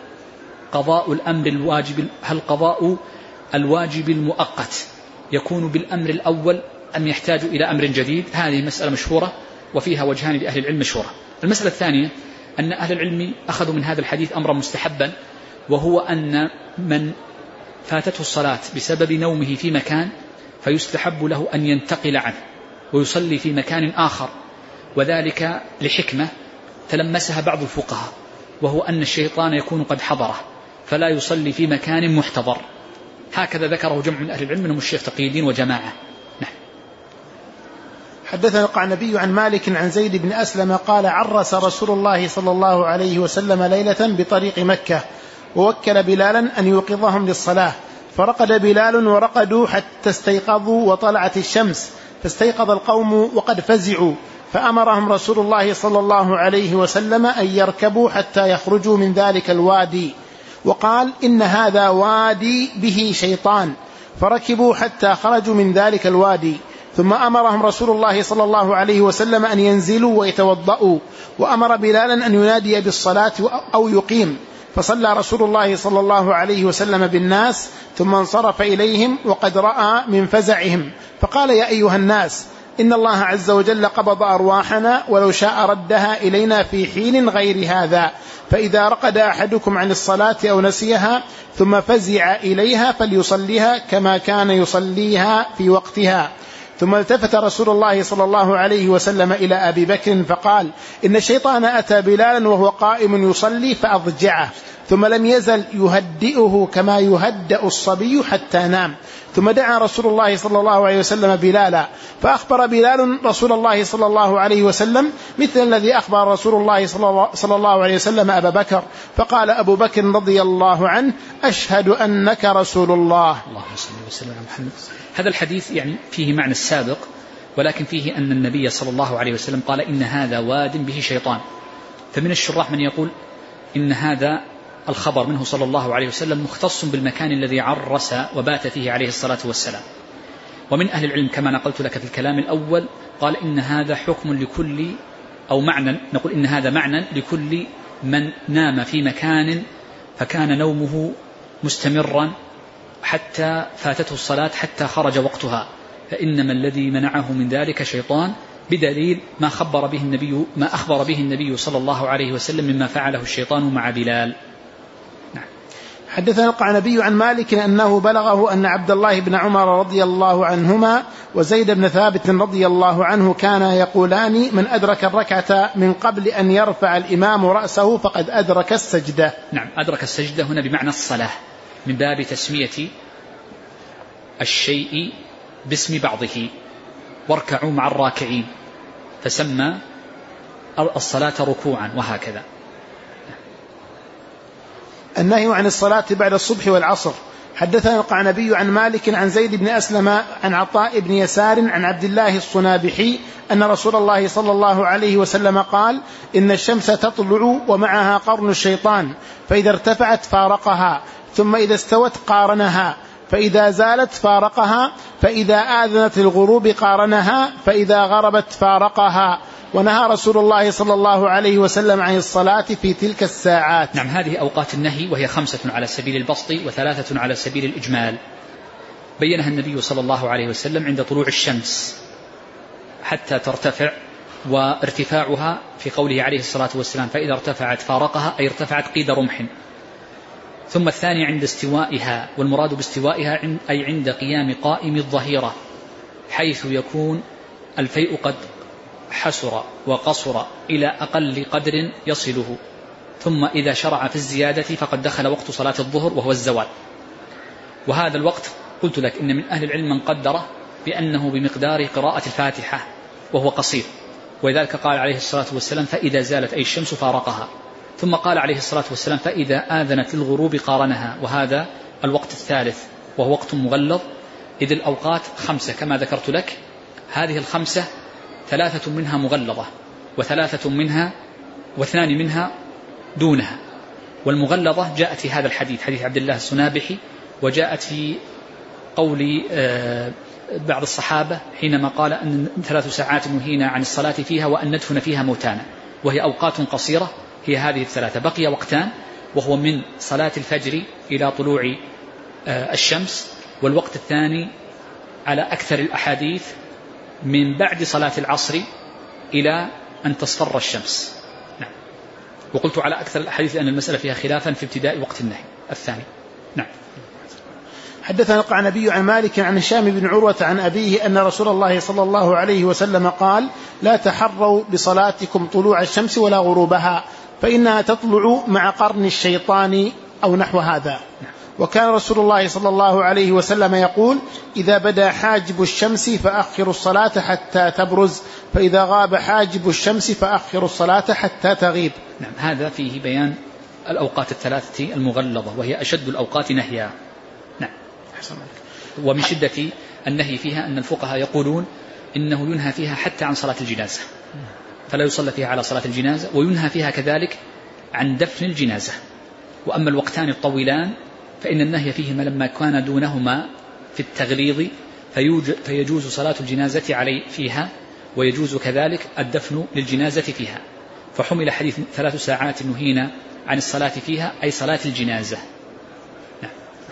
قضاء الواجب المؤقت يكون بالأمر الأول أم يحتاج إلى أمر جديد. هذه مسألة مشهورة وفيها وجهان لأهل العلم مشهورة. المسألة الثانية أن أهل العلم أخذوا من هذا الحديث أمرا مستحبا، وهو أن من فاتته الصلاة بسبب نومه في مكان فيستحب له أن ينتقل عنه ويصلي في مكان آخر، وذلك لحكمة تلمسها بعض الفقهاء، وهو أن الشيطان يكون قد حضره فلا يصلي في مكان محتضر. هكذا ذكره جمع من أهل العلم منهم الشيخ تقي الدين وجماعة. نعم. حدثنا القعنبي عن مالك عن زيد بن أسلم قال عرس رسول الله صلى الله عليه وسلم ليلة بطريق مكة، ووكل بلالا أن يوقظهم للصلاة، فرقد بلال ورقدوا حتى استيقظوا وطلعت الشمس، فاستيقظ القوم وقد فزعوا، فأمرهم رسول الله صلى الله عليه وسلم أن يركبوا حتى يخرجوا من ذلك الوادي، وقال إن هذا وادي به شيطان، فركبوا حتى خرجوا من ذلك الوادي، ثم أمرهم رسول الله صلى الله عليه وسلم أن ينزلوا ويتوضأوا، وأمر بلالا أن ينادي بالصلاة أو يقيم، فصلى رسول الله صلى الله عليه وسلم بالناس ثم انصرف إليهم وقد رأى من فزعهم، فقال يا أيها الناس إن الله عز وجل قبض أرواحنا ولو شاء ردها إلينا في حين غير هذا، فإذا رقد أحدكم عن الصلاة أو نسيها ثم فزع إليها فليصليها كما كان يصليها في وقتها. ثم التفت رسول الله صلى الله عليه وسلم إلى أبي بكر فقال إن الشيطان أتى بلالا وهو قائم يصلي فأضجعه، ثم لم يزل يهدئه كما يهدأ الصبي حتى نام. ثم دعا رسول الله صلى الله عليه وسلم بلالا، فأخبر بلال رسول الله صلى الله عليه وسلم مثل الذي أخبر رسول الله صلى الله عليه وسلم أبا بكر، فقال أبو بكر رضي الله عنه أشهد أنك رسول الله. اللهم صل وسلم على محمد. هذا الحديث يعني فيه معنى السابق، ولكن فيه أن النبي صلى الله عليه وسلم قال إن هذا واد به شيطان. فمن الشراح من يقول إن هذا الخبر منه صلى الله عليه وسلم مختص بالمكان الذي عرس وبات فيه عليه الصلاة والسلام. ومن أهل العلم كما نقلت لك في الكلام الأول قال إن هذا حكم لكل، أو معنى، نقول إن هذا معنى لكل من نام في مكان فكان نومه مستمرا حتى فاتته الصلاة حتى خرج وقتها، فإنما الذي منعه من ذلك شيطان، بدليل ما أخبر به النبي صلى الله عليه وسلم مما فعله الشيطان مع بلال. حدثنا القعنبي عن مالك أنه بلغه أن عبد الله بن عمر رضي الله عنهما وزيد بن ثابت رضي الله عنه كانا يقولان: من أدرك الركعة من قبل أن يرفع الإمام رأسه فقد أدرك السجدة. نعم، أدرك السجدة هنا بمعنى الصلاة، من باب تسمية الشيء باسم بعضه، واركعوا مع الراكعين، فسمى الصلاة ركوعا، وهكذا. النهي عن الصلاة بعد الصبح والعصر. حدثنا القعنبي عن مالك عن زيد بن أسلم عن عطاء بن يسار عن عبد الله الصنابحي أن رسول الله صلى الله عليه وسلم قال: إن الشمس تطلع ومعها قرن الشيطان، فإذا ارتفعت فارقها، ثم إذا استوت قارنها، فإذا زالت فارقها، فإذا آذنت للغروب قارنها، فإذا غربت فارقها. ونهى رسول الله صلى الله عليه وسلم عن الصلاة في تلك الساعات. نعم، هذه أوقات النهي، وهي 5 على سبيل البسط و3 على سبيل الإجمال. بينها النبي صلى الله عليه وسلم عند طلوع الشمس حتى ترتفع، وارتفاعها في قوله عليه الصلاة والسلام: فإذا ارتفعت فارقها، أي ارتفعت قيد رمح. ثم الثاني عند استوائها، والمراد باستوائها أي عند قيام قائم الظهيرة، حيث يكون الفيء قد حسر وقصر إلى أقل قدر يصله، ثم إذا شرع في الزيادة فقد دخل وقت صلاة الظهر وهو الزوال. وهذا الوقت قلت لك إن من أهل العلم من قدره بأنه بمقدار قراءة الفاتحة وهو قصير، ولذلك قال عليه الصلاة والسلام: فإذا زالت أي الشمس فارقها. ثم قال عليه الصلاة والسلام: فإذا آذنت للغروب قارنها. وهذا الوقت الثالث وهو وقت مغلظ، إذ الأوقات 5 كما ذكرت لك. هذه 5 3 منها مغلظة، و2 منها دونها. والمغلظة جاءت في هذا الحديث، حديث عبد الله الصنابحي، وجاءت في قول بعض الصحابة حينما قال أن 3 ساعات نهينا عن الصلاة فيها وأن ندفن فيها موتانا، وهي أوقات قصيرة، هي هذه 3. بقي وقتان، وهو من صلاة الفجر إلى طلوع الشمس، والوقت الثاني على أكثر الأحاديث من بعد صلاة العصر إلى أن تصفر الشمس. نعم. وقلت على أكثر الأحاديث لأن المسألة فيها خلافا في ابتداء وقت النهي الثاني. نعم. حدثنا القعنبي عن مالك عن هشام بن عروة عن أبيه أن رسول الله صلى الله عليه وسلم قال: لا تحروا بصلاتكم طلوع الشمس ولا غروبها، فإنها تطلع مع قرن الشيطان، أو نحو هذا. وكان رسول الله صلى الله عليه وسلم يقول: إذا بدا حاجب الشمس فأخروا الصلاة حتى تبرز، فإذا غاب حاجب الشمس فأخروا الصلاة حتى تغيب. نعم، هذا فيه بيان الأوقات 3 المغلظة، وهي أشد الأوقات نهيا. نعم. ومن شدة النهي فيها أن الفقهاء يقولون إنه ينهى فيها حتى عن صلاة الجنازة، فلا يصلى فيها على صلاة الجنازة، وينهى فيها كذلك عن دفن الجنازة. وأما الوقتان الطويلان فإن النهي فيهما لما كان دونهما في التغليظ، فيجوز صلاة الجنازة عليه فيها، ويجوز كذلك الدفن للجنازة فيها. فحمل حديث 3 ساعات نهينا عن الصلاة فيها أي صلاة الجنازة. نعم.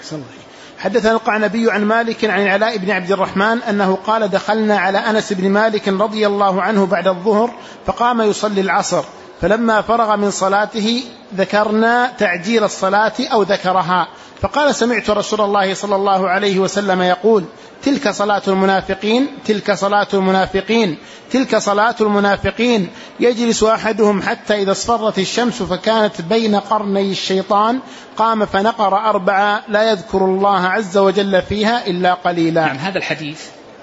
حدثنا القعنبي عن مالك عن العلاء بن عبد الرحمن أنه قال: دخلنا على أنس بن مالك رضي الله عنه بعد الظهر، فقام يصلي العصر، فلما فرغ من صلاته ذكرنا تعجيل الصلاة أو ذكرها، فقال: سمعت رسول الله صلى الله عليه وسلم يقول: تلك صلاة المنافقين، تلك صلاة المنافقين، تلك صلاة المنافقين. يجلس أحدهم حتى إذا اصفرت الشمس فكانت بين قرني الشيطان قام فنقر 4 لا يذكر الله عز وجل فيها إلا قليلا. نعم، هذا الحديث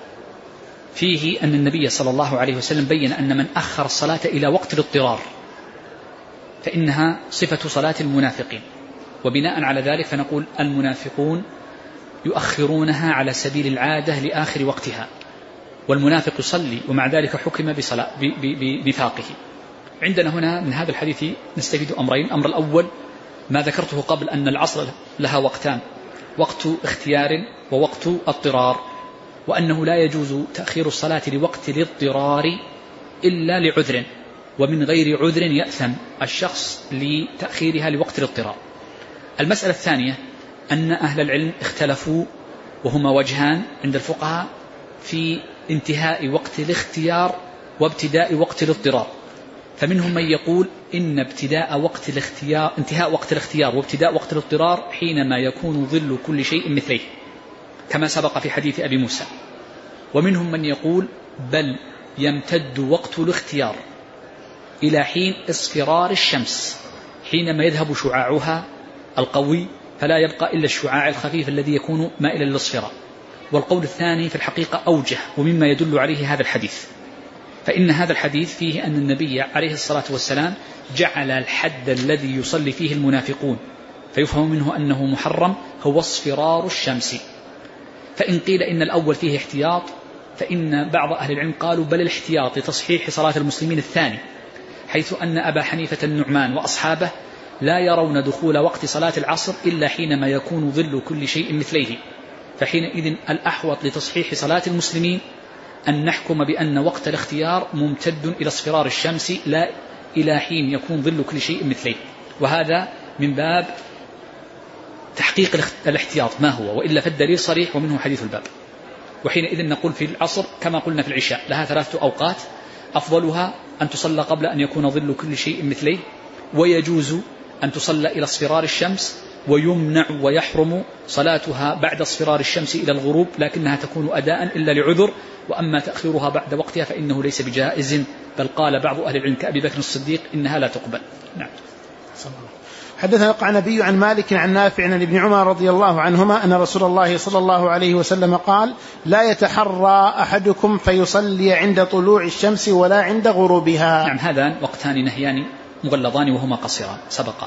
فيه أن النبي صلى الله عليه وسلم بين أن من أخر الصلاة إلى وقت الاضطرار فإنها صفة صلاة المنافقين، وبناء على ذلك فنقول المنافقون يؤخرونها على سبيل العادة لآخر وقتها، والمنافق يصلي ومع ذلك حكم بنفاقه. عندنا هنا من هذا الحديث نستفيد أمرين. الأمر الأول ما ذكرته قبل أن العصر لها وقتان، وقت اختيار ووقت اضطرار، وأنه لا يجوز تأخير الصلاة لوقت الاضطرار إلا لعذر، ومن غير عذر يأثم الشخص لتأخيرها لوقت الاضطرار. المسألة الثانية أن أهل العلم اختلفوا، وهما وجهان عند الفقهاء، في انتهاء وقت الاختيار وابتداء وقت الاضطرار. فمنهم من يقول إن انتهاء وقت الاختيار وابتداء وقت الاضطرار حينما يكون ظل كل شيء مثليه، كما سبق في حديث أبي موسى. ومنهم من يقول بل يمتد وقت الاختيار إلى حين اصفرار الشمس، حينما يذهب شعاعها القوي فلا يبقى إلا الشعاع الخفيف الذي يكون مائلا للاصفرار. والقول الثاني في الحقيقة أوجه، ومما يدل عليه هذا الحديث، فإن هذا الحديث فيه أن النبي عليه الصلاة والسلام جعل الحد الذي يصلي فيه المنافقون فيفهم منه أنه محرم هو اصفرار الشمس. فإن قيل إن الأول فيه احتياط، فإن بعض أهل العلم قالوا بل الاحتياط لتصحيح صلاة المسلمين الثاني، حيث أن أبا حنيفة النعمان وأصحابه لا يرون دخول وقت صلاة العصر إلا حينما يكون ظل كل شيء مثليه، فحينئذ الأحوط لتصحيح صلاة المسلمين أن نحكم بأن وقت الاختيار ممتد إلى اصفرار الشمس لا إلى حين يكون ظل كل شيء مثليه. وهذا من باب تحقيق الاحتياط ما هو، وإلا فالدليل صريح ومنه حديث الباب. وحينئذ نقول في العصر كما قلنا في العشاء لها 3 أوقات، أفضلها أن تصلى قبل أن يكون ظل كل شيء مثليه، ويجوز أن تصلى إلى اصفرار الشمس، ويمنع ويحرم صلاتها بعد اصفرار الشمس إلى الغروب، لكنها تكون أداء إلا لعذر. وأما تأخيرها بعد وقتها فإنه ليس بجائز، بل قال بعض أهل العلم كأبي بكر الصديق إنها لا تقبل. نعم. حدثنا القعنبي عن مالك عن نافع عن ابن عمر رضي الله عنهما أن رسول الله صلى الله عليه وسلم قال لا يتحرى أحدكم فيصلي عند طلوع الشمس ولا عند غروبها. نعم، هذان وقتان نهيان مغلظان وهما قصيران سبقا.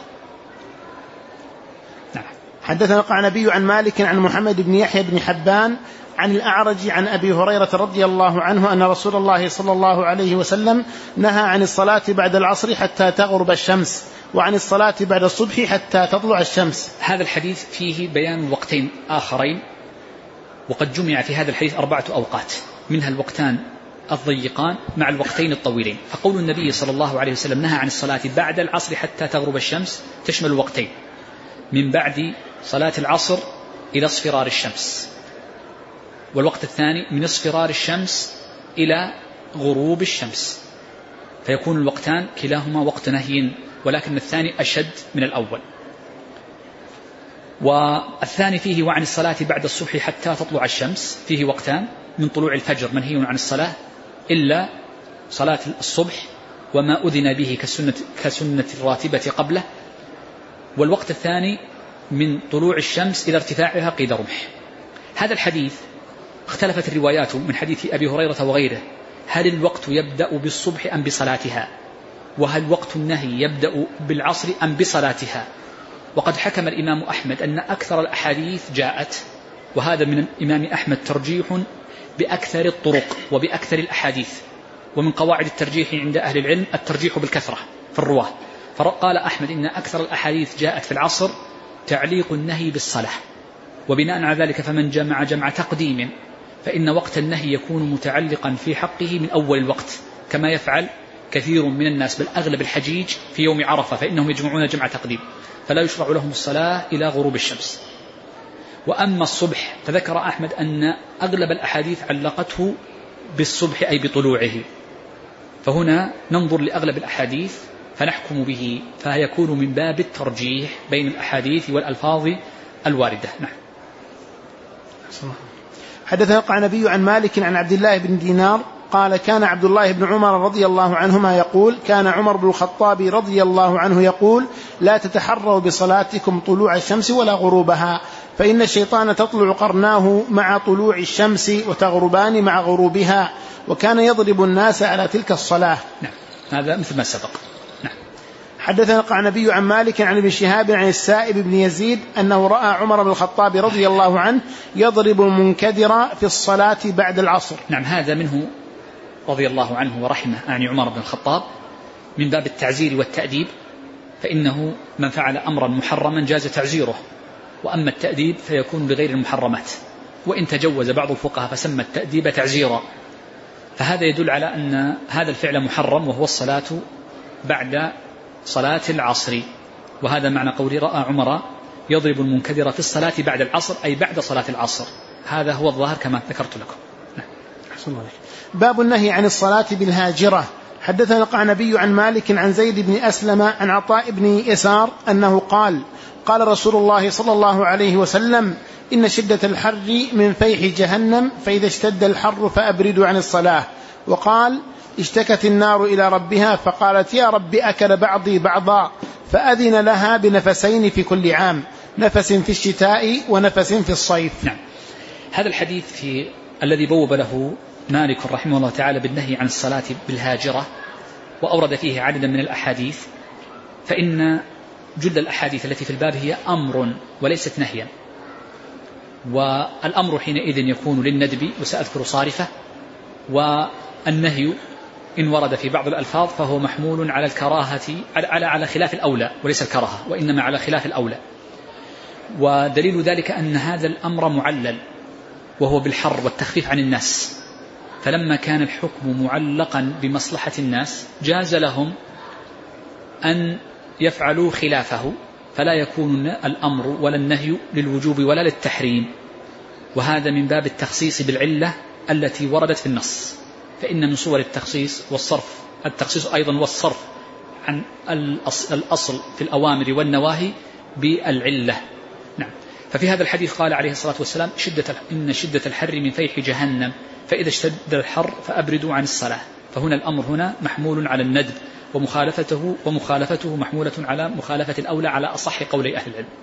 نعم. حدثنا القعنبي عن مالك عن محمد بن يحيى بن حبان عن الأعرج عن أبي هريرة رضي الله عنه أن رسول الله صلى الله عليه وسلم نهى عن الصلاة بعد العصر حتى تغرب الشمس، وعن الصلاة بعد الصبح حتى تطلع الشمس. هذا الحديث فيه بيان وقتين آخرين، وقد جمع في هذا الحديث 4 أوقات، منها الوقتان الضيقان مع الوقتين الطويلين. فقول النبي صلى الله عليه وسلم نهى عن الصلاة بعد العصر حتى تغرب الشمس تشمل وقتين، من بعد صلاة العصر إلى اصفرار الشمس، والوقت الثاني من اصفرار الشمس إلى غروب الشمس، فيكون الوقتان كلاهما وقت نهي، ولكن الثاني أشد من الأول. والثاني فيه وعن الصلاة بعد الصبح حتى تطلع الشمس، فيه وقتان، من طلوع الفجر منهي عن الصلاة إلا صلاة الصبح وما أذن به كسنة الراتبة قبله، والوقت الثاني من طلوع الشمس إلى ارتفاعها قيد رمح. هذا الحديث اختلفت الروايات من حديث أبي هريرة وغيره، هل الوقت يبدأ بالصبح أم بصلاتها؟ وهل وقت النهي يبدأ بالعصر أم بصلاتها؟ وقد حكم الإمام أحمد أن أكثر الأحاديث جاءت، وهذا من الإمام أحمد ترجيح بأكثر الطرق وبأكثر الأحاديث، ومن قواعد الترجيح عند أهل العلم الترجيح بالكثرة في الرواه. فقال أحمد إن أكثر الأحاديث جاءت في العصر تعليق النهي بالصلاة، وبناء على ذلك فمن جمع تقديم فإن وقت النهي يكون متعلقا في حقه من أول الوقت، كما يفعل كثير من الناس بل أغلب الحجيج في يوم عرفة، فإنهم يجمعون جمع تقديم، فلا يشرع لهم الصلاة إلى غروب الشمس. وأما الصبح فذكر أحمد أن أغلب الأحاديث علقته بالصبح أي بطلوعه، فهنا ننظر لأغلب الأحاديث فنحكم به، فيكون من باب الترجيح بين الأحاديث والألفاظ الواردة. نعم. حدثنا القعنبي عن مالك عن عبد الله بن دينار قال كان عبد الله بن عمر رضي الله عنهما يقول كان عمر بن الخطاب رضي الله عنه يقول لا تتحروا بصلاتكم طلوع الشمس ولا غروبها، فإن الشيطان تطلع قرناه مع طلوع الشمس وتغربان مع غروبها، وكان يضرب الناس على تلك الصلاة. نعم. هذا مثل ما سبق. نعم. حدثنا القعنبي عن مالك عن ابن شهاب عن السائب بن يزيد أنه رأى عمر بن الخطاب رضي الله عنه يضرب المنكدر في الصلاة بعد العصر. نعم، هذا منه رضي الله عنه ورحمه، يعني عمر بن الخطاب، من باب التعزير والتأديب فإنه من فعل أمرا محرما جاز تعزيره، وأما التأديب فيكون بغير المحرمات، وإن تجوز بعض الفقهاء فسمى التأديب تعزيرا. فهذا يدل على أن هذا الفعل محرم، وهو الصلاة بعد صلاة العصر. وهذا معنى قول رأى عمر يضرب المنكدر في الصلاة بعد العصر، أي بعد صلاة العصر. هذا هو الظاهر كما ذكرت لكم. باب النهي عن الصلاة بالهاجرة. حدثنا القعنبي عن مالك عن زيد بن أسلم عن عطاء بن يسار أنه قال قال رسول الله صلى الله عليه وسلم إن شدة الحر من فيح جهنم، فإذا اشتد الحر فأبردوا عن الصلاة. وقال اشتكت النار إلى ربها فقالت يا رب أكل بعضي بعضا، فأذن لها بنفسين في كل عام، نفس في الشتاء ونفس في الصيف. نعم. هذا الحديث الذي بوب له مالك رحمه الله تعالى بالنهي عن الصلاة بالهاجرة، وأورد فيه عددا من الأحاديث، فإن جل الأحاديث التي في الباب هي أمر وليست نهيا، والأمر حينئذ يكون للندب وسأذكر صارفة، والنهي إن ورد في بعض الألفاظ فهو محمول على الكراهة على خلاف الأولى وليس الكراهة، وإنما على خلاف الأولى. ودليل ذلك أن هذا الأمر معلل وهو بالحر والتخفيف عن الناس، فلما كان الحكم معلقا بمصلحة الناس جاز لهم أن يفعلوا خلافه، فلا يكون الأمر ولا النهي للوجوب ولا للتحريم. وهذا من باب التخصيص بالعلة التي وردت في النص، فإن من صور التخصيص والصرف التخصيص أيضا والصرف عن الأصل في الأوامر والنواهي بالعلة. نعم. ففي هذا الحديث قال عليه الصلاة والسلام إن شدة الحر من فيح جهنم، فإذا اشتد الحر فأبردوا عن الصلاة. فهنا الأمر هنا محمول على الندب، ومخالفته محمولة على مخالفة الأولى على أصح قولي أهل العلم.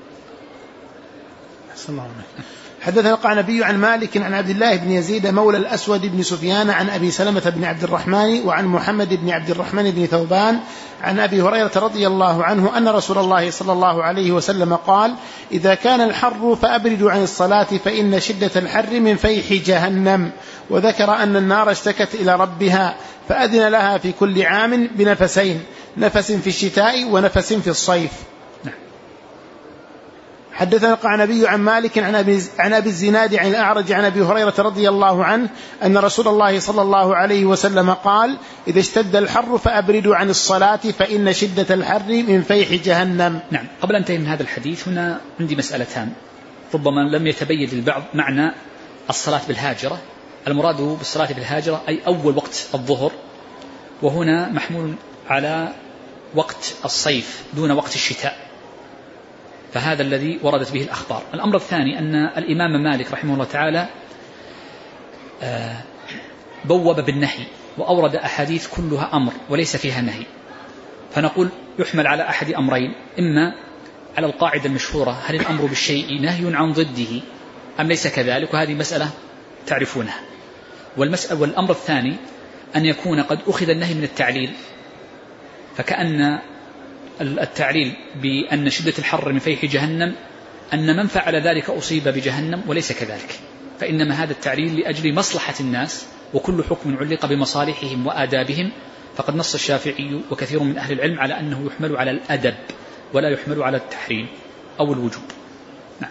حدثنا القعنبي عن مالك عن عبد الله بن يزيد مولى الأسود بن سفيان عن أبي سلمة بن عبد الرحمن وعن محمد بن عبد الرحمن بن ثوبان عن أبي هريرة رضي الله عنه أن رسول الله صلى الله عليه وسلم قال إذا كان الحر فأبردوا عن الصلاة فإن شدة الحر من فيح جهنم. وذكر أن النار اشتكت إلى ربها فأذن لها في كل عام بنفسين، نفس في الشتاء ونفس في الصيف. حدثنا القعنبي عن مالك عن أبي الزناد عن الأعرج عن أبي هريرة رضي الله عنه أن رسول الله صلى الله عليه وسلم قال إذا اشتد الحر فأبردوا عن الصلاة فإن شدة الحر من فيح جهنم. نعم. قبل أن انتهي من هذا الحديث هنا عندي مسألتان ربما لم يتبين للبعض معنى الصلاة بالهاجرة. المراد بالصلاة بالهاجرة أي أول وقت الظهر، وهنا محمول على وقت الصيف دون وقت الشتاء، فهذا الذي وردت به الأخبار. الأمر الثاني أن الإمام مالك رحمه الله تعالى بوب بالنهي وأورد أحاديث كلها أمر وليس فيها نهي، فنقول يحمل على أحد أمرين: إما على القاعدة المشهورة هل الأمر بالشيء نهي عن ضده أم ليس كذلك، وهذه مسألة تعرفونها. والأمر الثاني أن يكون قد أخذ النهي من التعليل، فكأن التعليل بأن شدة الحر من فيح جهنم أن من فعل ذلك أصيب بجهنم، وليس كذلك، فإنما هذا التعليل لأجل مصلحة الناس، وكل حكم علق بمصالحهم وآدابهم، فقد نص الشافعي وكثير من أهل العلم على أنه يحمل على الأدب ولا يحمل على التحريم أو الوجوب. نعم.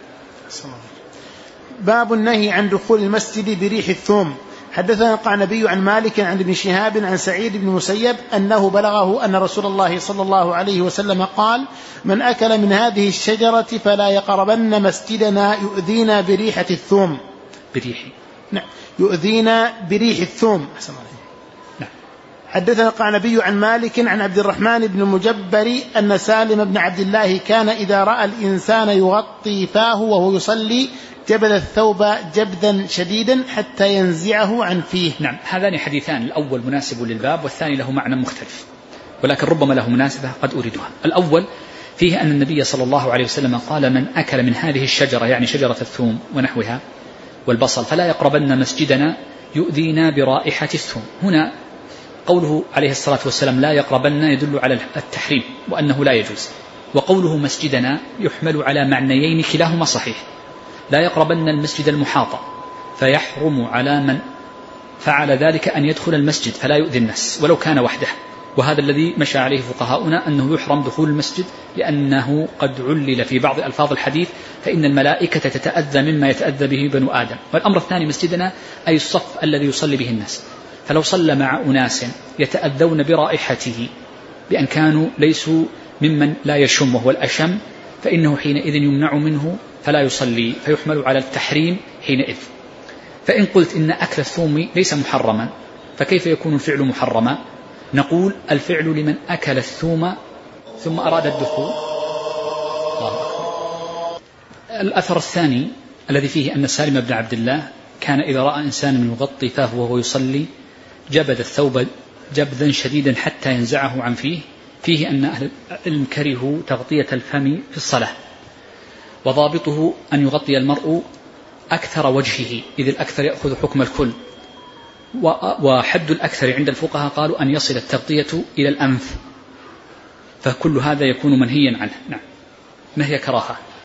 باب النهي عن دخول المسجد بريح الثوم. حدثنا القعنبي عن مالك عن ابن شهاب عن سعيد بن مسيب أنه بلغه أن رسول الله صلى الله عليه وسلم قال من أكل من هذه الشجرة فلا يقربن مسجدنا يؤذينا بريحة الثوم. نعم. يؤذينا بريح الثوم. نعم. حدثنا القعنبي عن مالك عن عبد الرحمن بن المجبر أن سالم بن عبد الله كان إذا رأى الإنسان يغطي فاه وهو يصلي جبل الثوب جبدا شديدا حتى ينزعه عن فيه. نعم. هذان حديثان، الأول مناسب للباب والثاني له معنى مختلف، ولكن ربما له مناسبة قد أريدها. الأول فيه أن النبي صلى الله عليه وسلم قال من أكل من هذه الشجرة، يعني شجرة الثوم ونحوها والبصل، فلا يقربن مسجدنا يؤذينا برائحة الثوم. هنا قوله عليه الصلاة والسلام لا يقربن يدل على التحريم وأنه لا يجوز، وقوله مسجدنا يحمل على معنيين كلاهما صحيح. لا يقربن المسجد المحاط، فيحرم على من فعل ذلك أن يدخل المسجد فلا يؤذي الناس ولو كان وحده، وهذا الذي مشى عليه فقهاؤنا أنه يحرم دخول المسجد، لأنه قد علل في بعض ألفاظ الحديث فإن الملائكة تتأذى مما يتأذى به بنو آدم. والأمر الثاني مسجدنا أي الصف الذي يصلي به الناس، فلو صلى مع أناس يتأذون برائحته بأن كانوا ليسوا ممن لا يشم وهو الأشم، فإنه حينئذ يمنع منه فلا يصلي، فيحمل على التحريم حينئذ. فإن قلت إن أكل الثوم ليس محرما فكيف يكون الفعل محرما؟ نقول الفعل لمن أكل الثوم ثم أراد الدخول. الأثر الثاني الذي فيه أن سالم بن عبد الله كان إذا رأى إنسانا يغطي فاه وهو يصلي جبد الثوب جبدا شديدا حتى ينزعه عن فيه أن أهل العلم كرهوا تغطية الفم في الصلاة، وضابطه أن يغطي المرء أكثر وجهه، إذ الأكثر يأخذ حكم الكل، وحد الأكثر عند الفقهاء قالوا أن يصل التغطية إلى الأنف، فكل هذا يكون منهيا عنه. نعم، ما هي كراهة؟